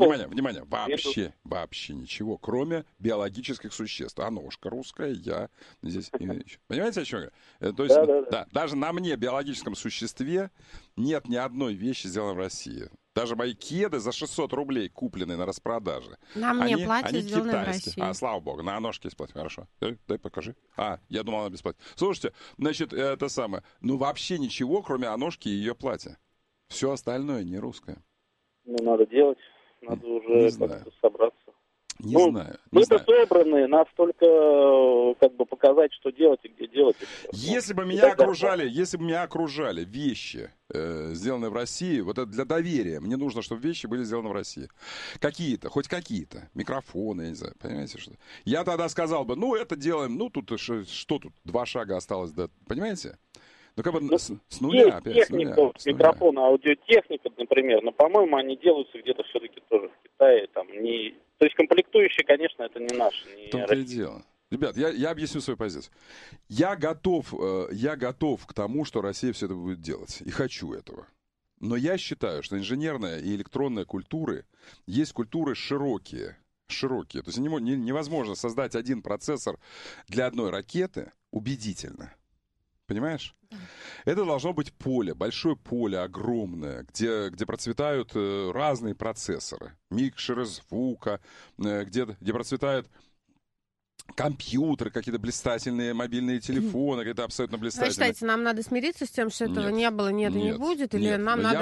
вообще ничего, кроме биологических существ. А ножка русская, я здесь... Понимаете, о чем я? То есть, даже на мне, биологическом существе, нет ни одной вещи, сделанной в России. Даже мои кеды за 600 рублей, купленные на распродаже. На мне платье сделано в России. Слава богу, на ножке есть платье. Хорошо. Дай покажи. Я думал, она бесплатная. Слушайте, значит, это самое. Ну, вообще ничего, кроме ножки и ее платья. Все остальное не русское. Ну, надо делать. Надо уже как-то собраться. Не знаю. Мы собраны, нас только как бы показать, что делать и где делать. Если бы меня окружали вещи, сделанные в России, вот это для доверия, мне нужно, чтобы вещи были сделаны в России. Хоть какие-то. Микрофоны, я не знаю, понимаете, что? Я тогда сказал бы, это делаем, тут что тут, 2 шага осталось, да, понимаете? Как бы с нуля опять. Техника, микрофон, аудиотехника, например, но, по-моему, они делаются где-то все-таки тоже в Китае. То есть комплектующие, конечно, это не наши. В том-то и дело. Ребят, я объясню свою позицию. Я готов к тому, что Россия все это будет делать. И хочу этого. Но я считаю, что инженерная и электронная культуры есть культуры широкие. То есть невозможно создать один процессор для одной ракеты убедительно. Понимаешь? Это должно быть поле, большое поле, огромное, где процветают разные процессоры. Микшеры звука, где процветают компьютеры, какие-то блистательные мобильные телефоны, какие-то абсолютно блистательные. Вы считаете, нам надо смириться с тем, что этого не было, нет и не будет? Или нам надо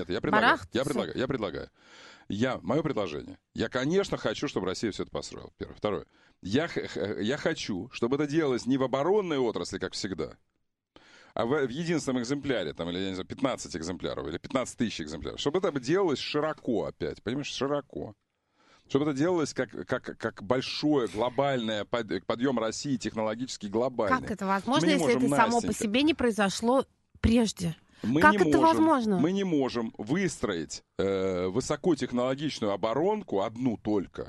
Я предлагаю. Мое предложение. Я, конечно, хочу, чтобы Россия все это построила. Первое. Второе. Я хочу, чтобы это делалось не в оборонной отрасли, как всегда, а в единственном экземпляре, или, я не знаю, 15 экземпляров, или 15 тысяч экземпляров. Чтобы это делалось широко опять, понимаешь, широко. Чтобы это делалось как большое глобальное подъем России, технологически глобальный. Как это возможно, если это само по себе не произошло прежде? Это возможно? Мы не можем выстроить высокотехнологичную оборонку, одну только,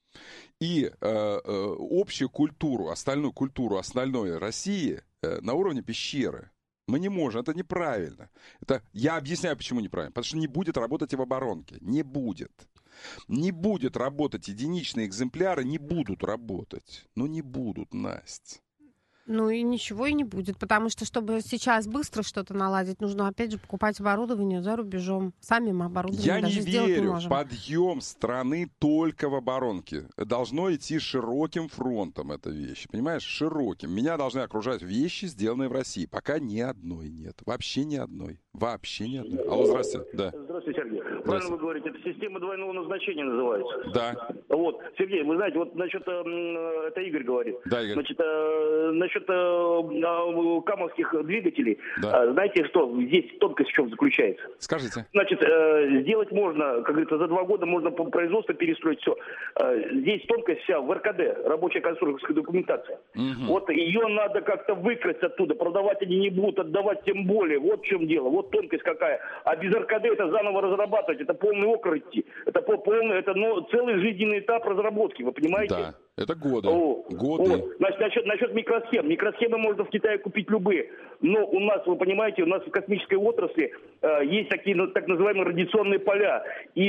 и общую культуру, остальную культуру остальной России на уровне пещеры. Мы не можем, это неправильно. Я объясняю, почему неправильно. Потому что не будет работать и в оборонке. Не будет. Не будет работать единичные экземпляры, не будут работать. Не будут, Настя. И ничего и не будет, потому что, чтобы сейчас быстро что-то наладить, нужно, опять же, покупать оборудование за рубежом. Сами мы оборудование даже сделать не можем. Я не верю в подъем страны только в оборонке. Должно идти широким фронтом эта вещь, понимаешь? Широким. Меня должны окружать вещи, сделанные в России. Пока ни одной нет. Вообще ни одной. Алло, здравствуйте. Да. Здравствуйте, Сергей. Правильно вы говорите, это система двойного назначения называется. Да. Сергей, вы знаете, насчет, это Игорь говорит. Да, Игорь. Насчет камовских двигателей, да. Знаете что, здесь тонкость в чем заключается? Скажите. Сделать можно, как говорится, за 2 года можно по производству перестроить все. Здесь тонкость вся в РКД, рабочая конструкторская документация. Угу. Ее надо как-то выкрасть оттуда, продавать они не будут, отдавать тем более. Вот в чем дело, вот тонкость какая. А без РКД это заново разрабатывать, это полный окр идти. Это целый жизненный этап разработки, вы понимаете? Да, это годы. Годы. Насчет микросхем. Микросхемы можно в Китае купить любые. Но у нас, вы понимаете, у нас в космической отрасли есть такие так называемые радиационные поля. И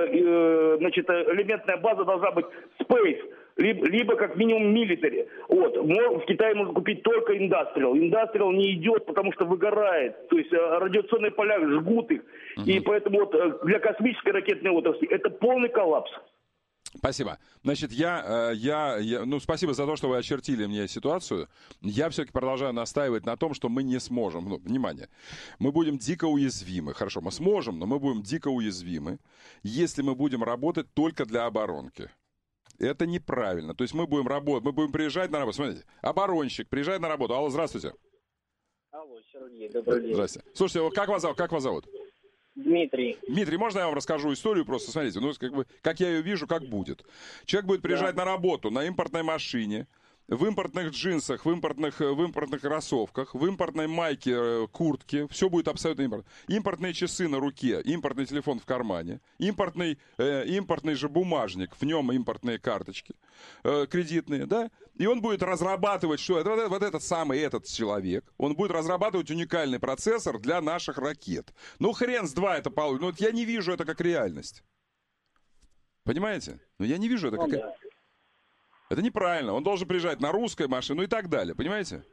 элементная база должна быть space, либо как минимум military. В Китае можно купить только industrial. Industrial не идет, потому что выгорает. То есть радиационные поля жгут их. И поэтому для космической ракетной отрасли это полный коллапс. Спасибо. Значит, спасибо за то, что вы очертили мне ситуацию. Я все-таки продолжаю настаивать на том, что мы не сможем. Внимание. Мы будем дико уязвимы. Хорошо, мы сможем, но мы будем дико уязвимы, если мы будем работать только для оборонки. Это неправильно. То есть мы будем работать, мы будем приезжать на работу. Смотрите, оборонщик приезжает на работу. Алло, здравствуйте. Алло, Сергей, добрый день. Здравствуйте. Слушайте, как вас зовут? Дмитрий. Дмитрий, можно я вам расскажу историю просто? Смотрите, как я ее вижу, как будет. Человек будет приезжать на работу на импортной машине, в импортных джинсах, в импортных кроссовках, в импортной майке, куртке. Все будет абсолютно импортно. Импортные часы на руке, импортный телефон в кармане, импортный же бумажник, в нем импортные карточки кредитные, да? И он будет разрабатывать, этот человек, он будет разрабатывать уникальный процессор для наших ракет. Хрен с два это получится. Я не вижу это как реальность. Понимаете? Я не вижу это как... Это неправильно. Он должен приезжать на русской машине, и так далее. Понимаете?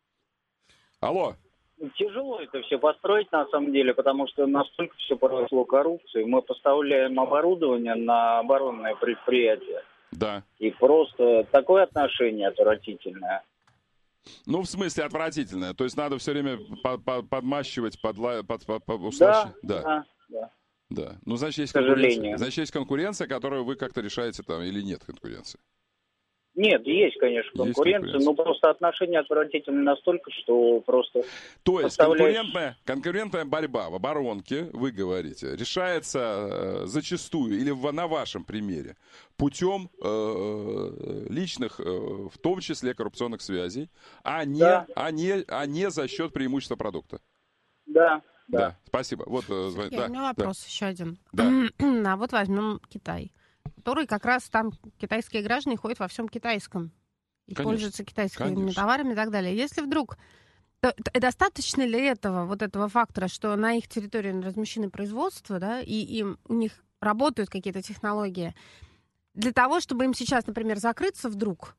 Алло. Тяжело это все построить, на самом деле, потому что настолько все поросло коррупцией. Мы поставляем оборудование на оборонное предприятие. Да. И просто такое отношение отвратительное. В смысле отвратительное? То есть надо все время подмащивать, услащивать? Да. Да. Ну, значит, есть к сожалению. Значит, есть конкуренция, которую вы как-то решаете там, или нет конкуренции? Нет, есть, конечно, конкуренция, но просто отношения отвратительны настолько, что просто... То есть конкурентная борьба в оборонке, вы говорите, решается зачастую, или на вашем примере, путем личных, в том числе коррупционных связей, а не за счет преимущества продукта. Да. Спасибо. Вот, у меня вопрос еще один. Да. А вот возьмем Китай, который как раз там китайские граждане ходят во всем китайском и пользуются китайскими товарами и так далее. Если вдруг... достаточно ли этого фактора, что на их территории размещены производства, да, и у них работают какие-то технологии, для того, чтобы им сейчас, например, закрыться вдруг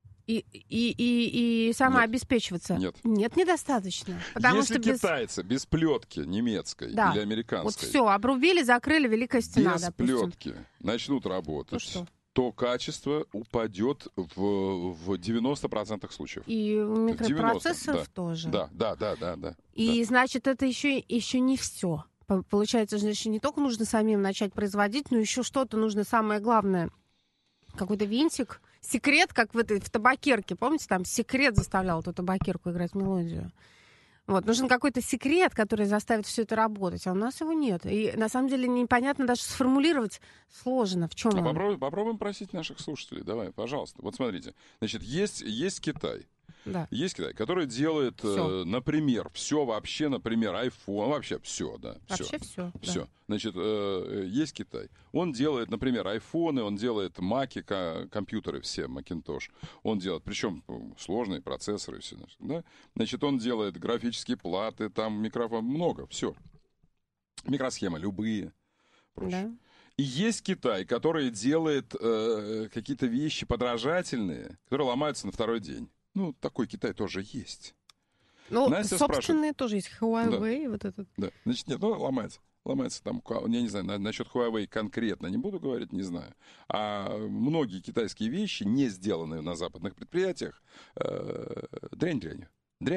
и самообеспечиваться? Нет, недостаточно. Потому если что китайцы без плетки немецкой или американской... Вот все, обрубили, закрыли, Великая Стена, без допустим. плетки начнут работать, то качество упадет в 90% случаев. И у микропроцессоров тоже. Да. И значит, это еще не все. Получается, значит, не только нужно самим начать производить, но еще что-то нужно, самое главное, какой-то винтик, секрет, как в табакерке. Помните, там секрет заставлял эту табакерку играть мелодию. Вот, нужен какой-то секрет, который заставит все это работать, а у нас его нет. И на самом деле непонятно даже сформулировать сложно, в чем он. Попробуем просить наших слушателей. Давай, пожалуйста. Вот смотрите. Значит, есть Китай. Да. Есть Китай, который делает, например, например, iPhone, вообще все, да. Вообще все. Да. Значит, есть Китай. Он делает, например, айфоны, он делает маки, компьютеры все, Macintosh. Он делает, причем сложные процессоры, все, да. Значит, он делает графические платы, там микрофон, много, все. Микросхемы любые, прочее. Да. И есть Китай, который делает какие-то вещи подражательные, которые ломаются на второй день. Ну, такой Китай тоже есть. Ну, собственные тоже есть. Huawei, вот этот. Да, значит, нет, ломается. Ломается там, я не знаю, насчет Huawei конкретно не буду говорить, не знаю. А многие китайские вещи, не сделанные на западных предприятиях, дрянь-дрянью.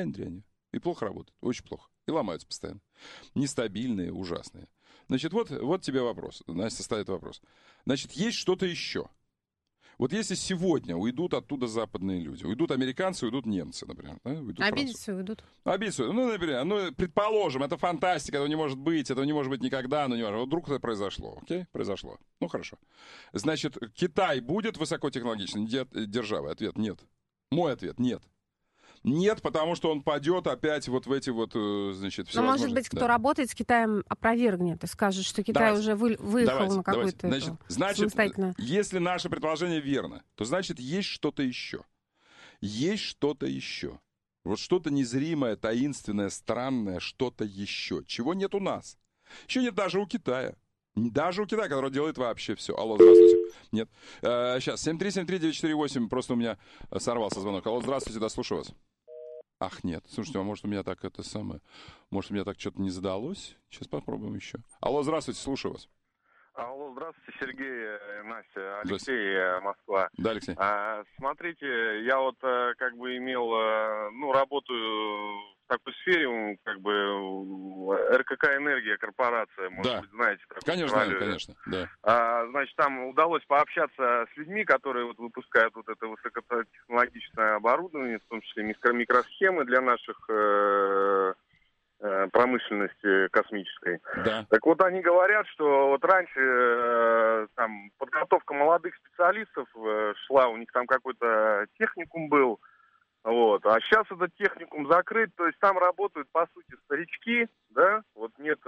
И плохо работают, очень плохо. И ломаются постоянно. Нестабильные, ужасные. Значит, вот тебе вопрос. Настя ставит вопрос. Значит, есть что-то еще. Вот если сегодня уйдут оттуда западные люди, уйдут американцы, уйдут немцы, например. Да? Обидятся, уйдут. Обидятся. Ну, например, предположим, это фантастика, этого не может быть никогда, но не важно. Вот вдруг это произошло, окей? Произошло. Ну, хорошо. Значит, Китай будет высокотехнологичной державой? Ответ — нет. Мой ответ — нет. Нет, потому что он падет опять вот в эти вот, значит, все. Но, может быть, кто работает с Китаем, опровергнет и скажет, что Китай уже выехал на какую-то самостоятельно. Если наше предположение верно, то значит, есть что-то еще. Есть что-то еще. Вот что-то незримое, таинственное, странное, что-то еще. Чего нет у нас. Еще нет даже у Китая. Даже у Китая, который делает вообще все. Алло, здравствуйте. Нет. Сейчас, 7373948, просто у меня сорвался звонок. Алло, здравствуйте, да, слушаю вас. Ах, нет. Слушайте, а может у меня так может у меня так что-то не задалось? Сейчас попробуем еще. Алло, здравствуйте, слушаю вас. Алло, здравствуйте, Сергей, Настя, Алексей, Москва. Да, Алексей. Смотрите, я вот как бы имел, работаю в такой сфере, как бы РКК «Энергия», корпорация, может быть, знаете. Конечно, да. Значит, там удалось пообщаться с людьми, которые вот выпускают вот это высокотехнологичное оборудование, в том числе микросхемы для наших промышленности космической. Да. Так вот, они говорят, что вот раньше там подготовка молодых специалистов шла, у них там какой-то техникум был, вот, а сейчас этот техникум закрыт, то есть там работают, по сути, старички, да, вот нет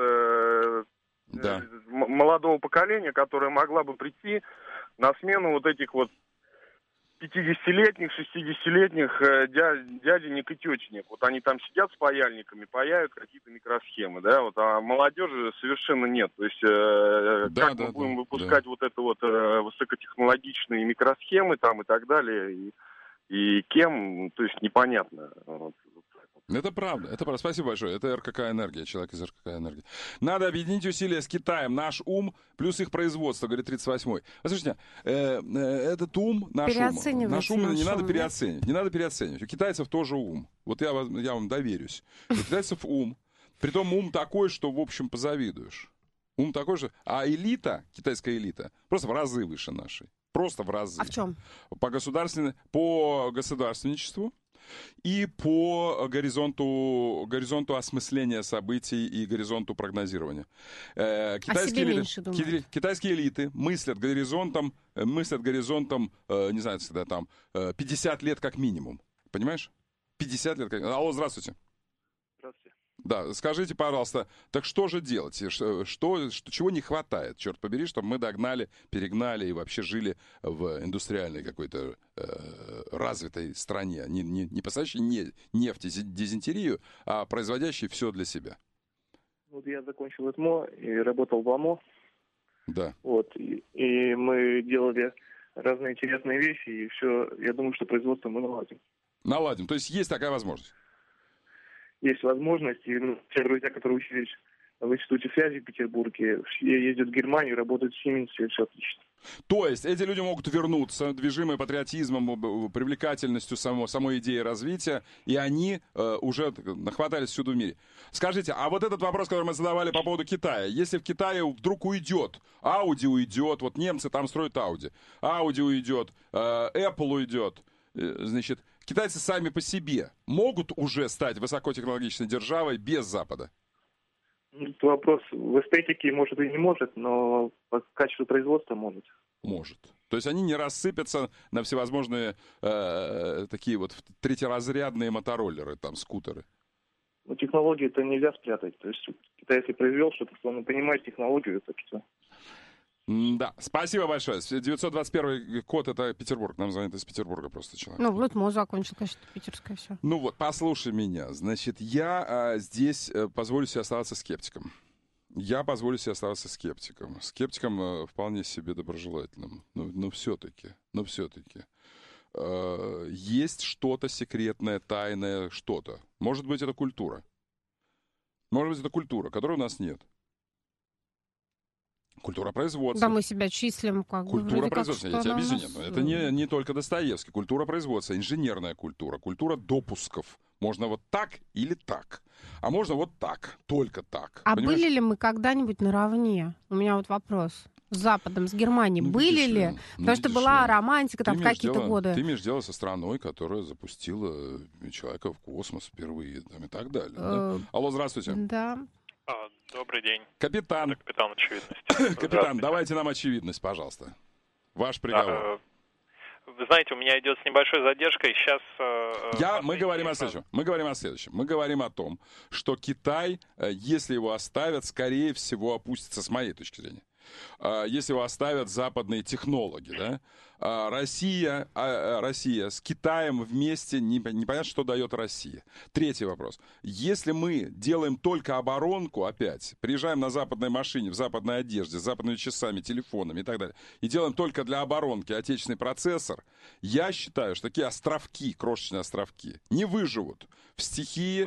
молодого поколения, которое могло бы прийти на смену вот этих вот 50-летних, 60-летних дяденек и тетенек. Вот они там сидят с паяльниками, паяют какие-то микросхемы, да, вот, а молодежи совершенно нет. То есть как мы будем выпускать вот это вот высокотехнологичные микросхемы там и так далее, и кем, то есть непонятно. Вот. Это правда. Спасибо большое. Это РКК «Энергия», человек из РКК «Энергия». Надо объединить усилия с Китаем. Наш ум плюс их производство, говорит 38-й. Слушайте, этот ум, наш ум не надо переоценивать. Не надо переоценивать. У китайцев тоже ум. Вот я вам доверюсь. У китайцев ум. Притом ум такой, что, в общем, позавидуешь. Ум такой же. А элита, китайская элита, просто в разы выше нашей. Просто в разы. А в чем? По государственничеству и по горизонту осмысления событий и горизонту прогнозирования. Китайские элиты мыслят горизонтом, не знаю, когда там, 50 лет как минимум. Понимаешь? 50 лет как... Алло, здравствуйте. Здравствуйте. Да, скажите, пожалуйста, так что же делать? Чего не хватает, черт побери, чтобы мы догнали, перегнали и вообще жили в индустриальной какой-то развитой стране, не посадящей нефть и дизентерию, а производящей все для себя? Вот я закончил ЭТМО и работал в АМО. Да. Вот, и мы делали разные интересные вещи, и все, я думаю, что производство мы наладим. Наладим, то есть есть такая возможность? Есть возможность, и все друзья, которые учились в Институте связи в Петербурге, все ездят в Германию, работают в Siemens, и все отлично. То есть эти люди могут вернуться, движимые патриотизмом, привлекательностью самой идеи развития, и они уже нахватались всюду в мире. Скажите, а вот этот вопрос, который мы задавали по поводу Китая, если в Китае вдруг уйдет, Audi уйдет, вот немцы там строят Audi уйдет, Apple уйдет, значит, китайцы сами по себе могут уже стать высокотехнологичной державой без Запада? Это вопрос в эстетике может и не может, но по качеству производства может. Может. То есть они не рассыпятся на всевозможные такие вот третьеразрядные мотороллеры, там, скутеры. Ну, технологии-то нельзя спрятать. То есть Китай, если произвел что-то, то он понимает технологию, это все. Да, спасибо большое. 921 код — это Петербург. Нам звонит из Петербурга просто человек. Ну, вот МОЗ закончил, конечно, питерское все. Ну вот, послушай меня. Значит, я здесь позволю себе оставаться скептиком. Скептиком вполне себе доброжелательным. Но все-таки. Есть что-то секретное, тайное, что-то. Может быть, это культура. Которой у нас нет. Культура производства. Да, мы себя числим как бы. Культура производства, я тебе объясню. Это не только Достоевский. Культура производства, инженерная культура, культура допусков. Можно вот так или так. А можно вот так, только так. А понимаешь? были ли мы когда-нибудь наравне? У меня вот вопрос. С Западом, с Германией были ли? Потому что была романтика там в какие-то годы. Ты имеешь дело со страной, которая запустила человека в космос впервые там, и так далее. Да? Алло, здравствуйте. Да. Добрый день. Капитан. Капитан очевидности. Капитан, давайте нам очевидность, пожалуйста. Ваш приговор. Вы знаете, у меня идет с небольшой задержкой. Сейчас... Мы говорим о следующем. Мы говорим о том, что Китай, если его оставят, скорее всего, опустится, с моей точки зрения. Если его оставят западные технологи, да? Россия с Китаем вместе, непонятно, что дает Россия. Третий вопрос. Если мы делаем только оборонку опять, приезжаем на западной машине, в западной одежде, с западными часами, телефонами и так далее, и делаем только для оборонки отечественный процессор, я считаю, что такие островки, крошечные островки, не выживут в стихии...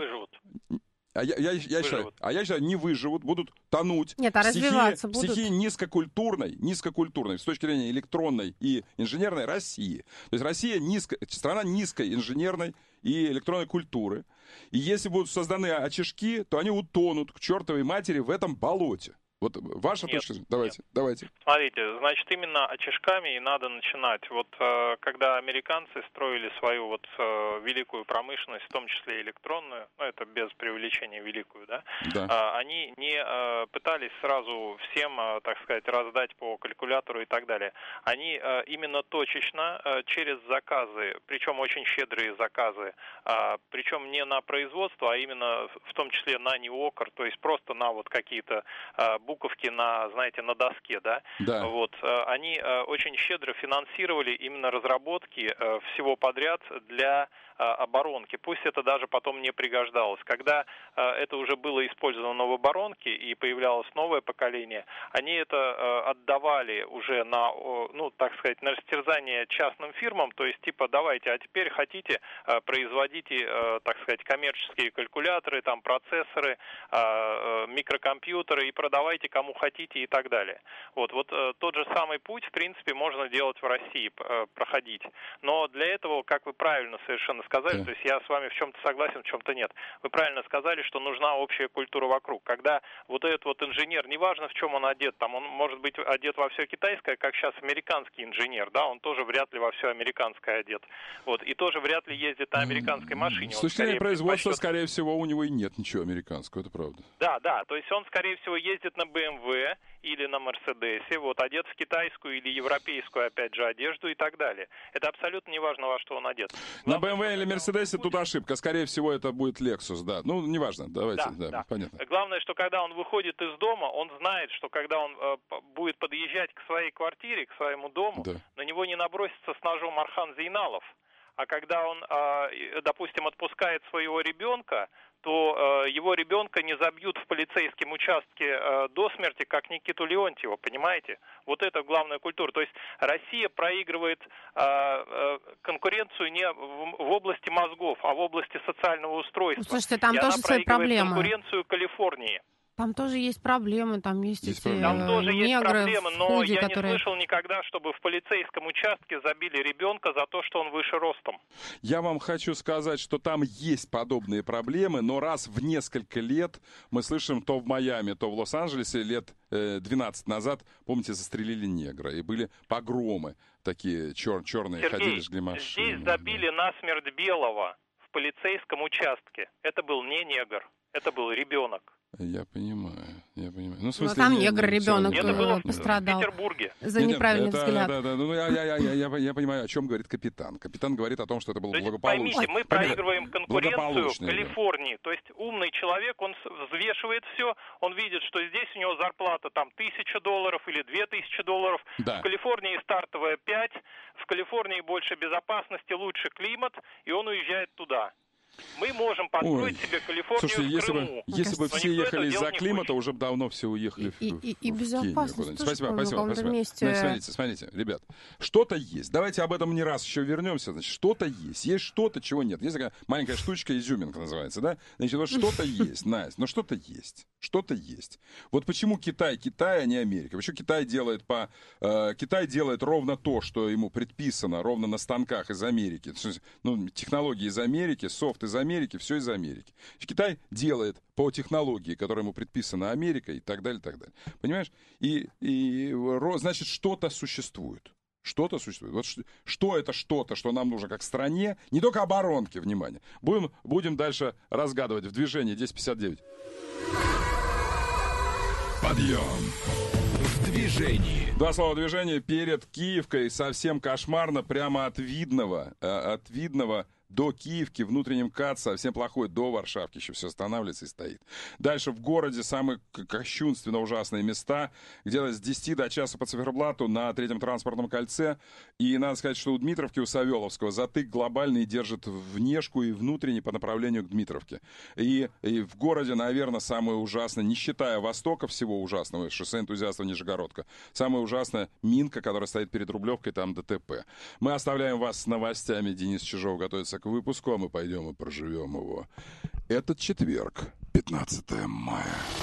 Я считаю, не выживут, будут тонуть. Нет, развиваться будут. В стихии низкокультурной, с точки зрения электронной и инженерной России. То есть Россия страна низкой инженерной и электронной культуры. И если будут созданы очишки, то они утонут к чертовой матери в этом болоте. Вот ваша точка зрения? Давайте. Смотрите, значит, именно очишками и надо начинать. Вот когда американцы строили свою вот великую промышленность, в том числе электронную, ну это без преувеличения великую, да. Они не пытались сразу всем, так сказать, раздать по калькулятору и так далее. Они именно точечно через заказы, причем очень щедрые заказы, причем не на производство, а именно в том числе на неокр, то есть просто на вот какие-то буковки на доске, да? Вот, они очень щедро финансировали именно разработки всего подряд для оборонки. Пусть это даже потом не пригождалось. Когда это уже было использовано в оборонке и появлялось новое поколение, они это отдавали уже на, так сказать, на растерзание частным фирмам, то есть типа давайте, а теперь хотите, производите, так сказать, коммерческие калькуляторы, там процессоры, микрокомпьютеры и продавайте езжайте кому хотите и так далее. Вот тот же самый путь, в принципе, можно делать в России, проходить. Но для этого, как вы правильно совершенно сказали, то есть я с вами в чем-то согласен, в чем-то нет. Вы правильно сказали, что нужна общая культура вокруг. Когда вот этот вот инженер, неважно в чем он одет, там он может быть одет во все китайское, как сейчас американский инженер, да, он тоже вряд ли во все американское одет. Вот, и тоже вряд ли ездит на американской машине. С точки зрения производства, скорее всего, у него и нет ничего американского, это правда. Да, то есть он, скорее всего, ездит на BMW или на Мерседесе, вот, одет в китайскую или европейскую, опять же, одежду и так далее. Это абсолютно не важно, во что он одет. На BMW или Мерседесе тут ошибка. Скорее всего, это будет Lexus, да. Ну, неважно, давайте, да, понятно. Главное, что когда он выходит из дома, он знает, что когда он будет подъезжать к своей квартире, к своему дому, на него не набросится с ножом Архан Зейналов. А когда он, допустим, отпускает своего ребенка, то его ребенка не забьют в полицейском участке до смерти, как Никиту Леонтьева, понимаете? Вот это главная культура. То есть Россия проигрывает конкуренцию не в области мозгов, а в области социального устройства. Слушайте, там тоже свои проблемы. Конкуренцию Калифорнии. Там тоже есть проблемы, там есть эти Там тоже негры, есть проблемы, но худи, я которые... не слышал никогда, чтобы в полицейском участке забили ребенка за то, что он выше ростом. Я вам хочу сказать, что там есть подобные проблемы, но раз в несколько лет мы слышим то в Майами, то в Лос-Анджелесе лет 12 назад, помните, застрелили негра, и были погромы такие черные, Сергей, ходили, жгли машины. Здесь забили насмерть белого в полицейском участке. Это был не негр, это был ребенок. Я понимаю. Ну, в смысле, там негр-ребенок пострадал в Петербурге. За неправильный взгляд. Я понимаю, о чем говорит капитан. Капитан говорит о том, что это было благополучно. Поймите, мы проигрываем конкуренцию в Калифорнии. То есть умный человек, он взвешивает все, он видит, что здесь у него зарплата там $1000 или $2000. Да. В Калифорнии стартовая 5, в Калифорнии больше безопасности, лучше климат, и он уезжает туда. Мы можем построить себе Калифорнию. Слушайте, в Крыму. если бы все ехали из-за климата, уже бы давно все уехали в безопасность Кению. Спасибо. Смотрите, ребят, что-то есть. Давайте об этом не раз еще вернемся. Значит, что-то есть. Есть что-то, чего нет. Есть такая маленькая штучка, изюминка называется, да? Значит, вот что-то есть, Настя, но что-то есть. Что-то есть. Вот почему Китай, а не Америка? Почему Китай делает ровно то, что ему предписано, ровно на станках из Америки. Ну, технологии из Америки, софт из Америки, все из Америки. Китай делает по технологии, которая ему предписана Америкой и так далее, и так далее. Понимаешь? И значит, что-то существует. Что-то существует. Вот что это что-то, что нам нужно как стране, не только оборонки, внимание. Будем дальше разгадывать в движении 10:59. Подъем в движении. Два слова движения перед Киевкой. Совсем кошмарно. Прямо от Видного до Киевки, внутреннем МКАД совсем плохой, до Варшавки еще все останавливается и стоит. Дальше в городе самые кощунственно ужасные места, где-то с 10 до часа по циферблату на 3-м транспортном кольце. И надо сказать, что у Дмитровки, у Савеловского, затык глобальный держит внешку и внутренний по направлению к Дмитровке. И в городе, наверное, самое ужасное, не считая Востока всего ужасного, шоссе энтузиастов Нижегородка, самое ужасное Минка, которая стоит перед Рублевкой, там ДТП. Мы оставляем вас с новостями. Денис Чижов готовится к выпуску, а мы пойдем и проживем его. Этот четверг, 15 мая.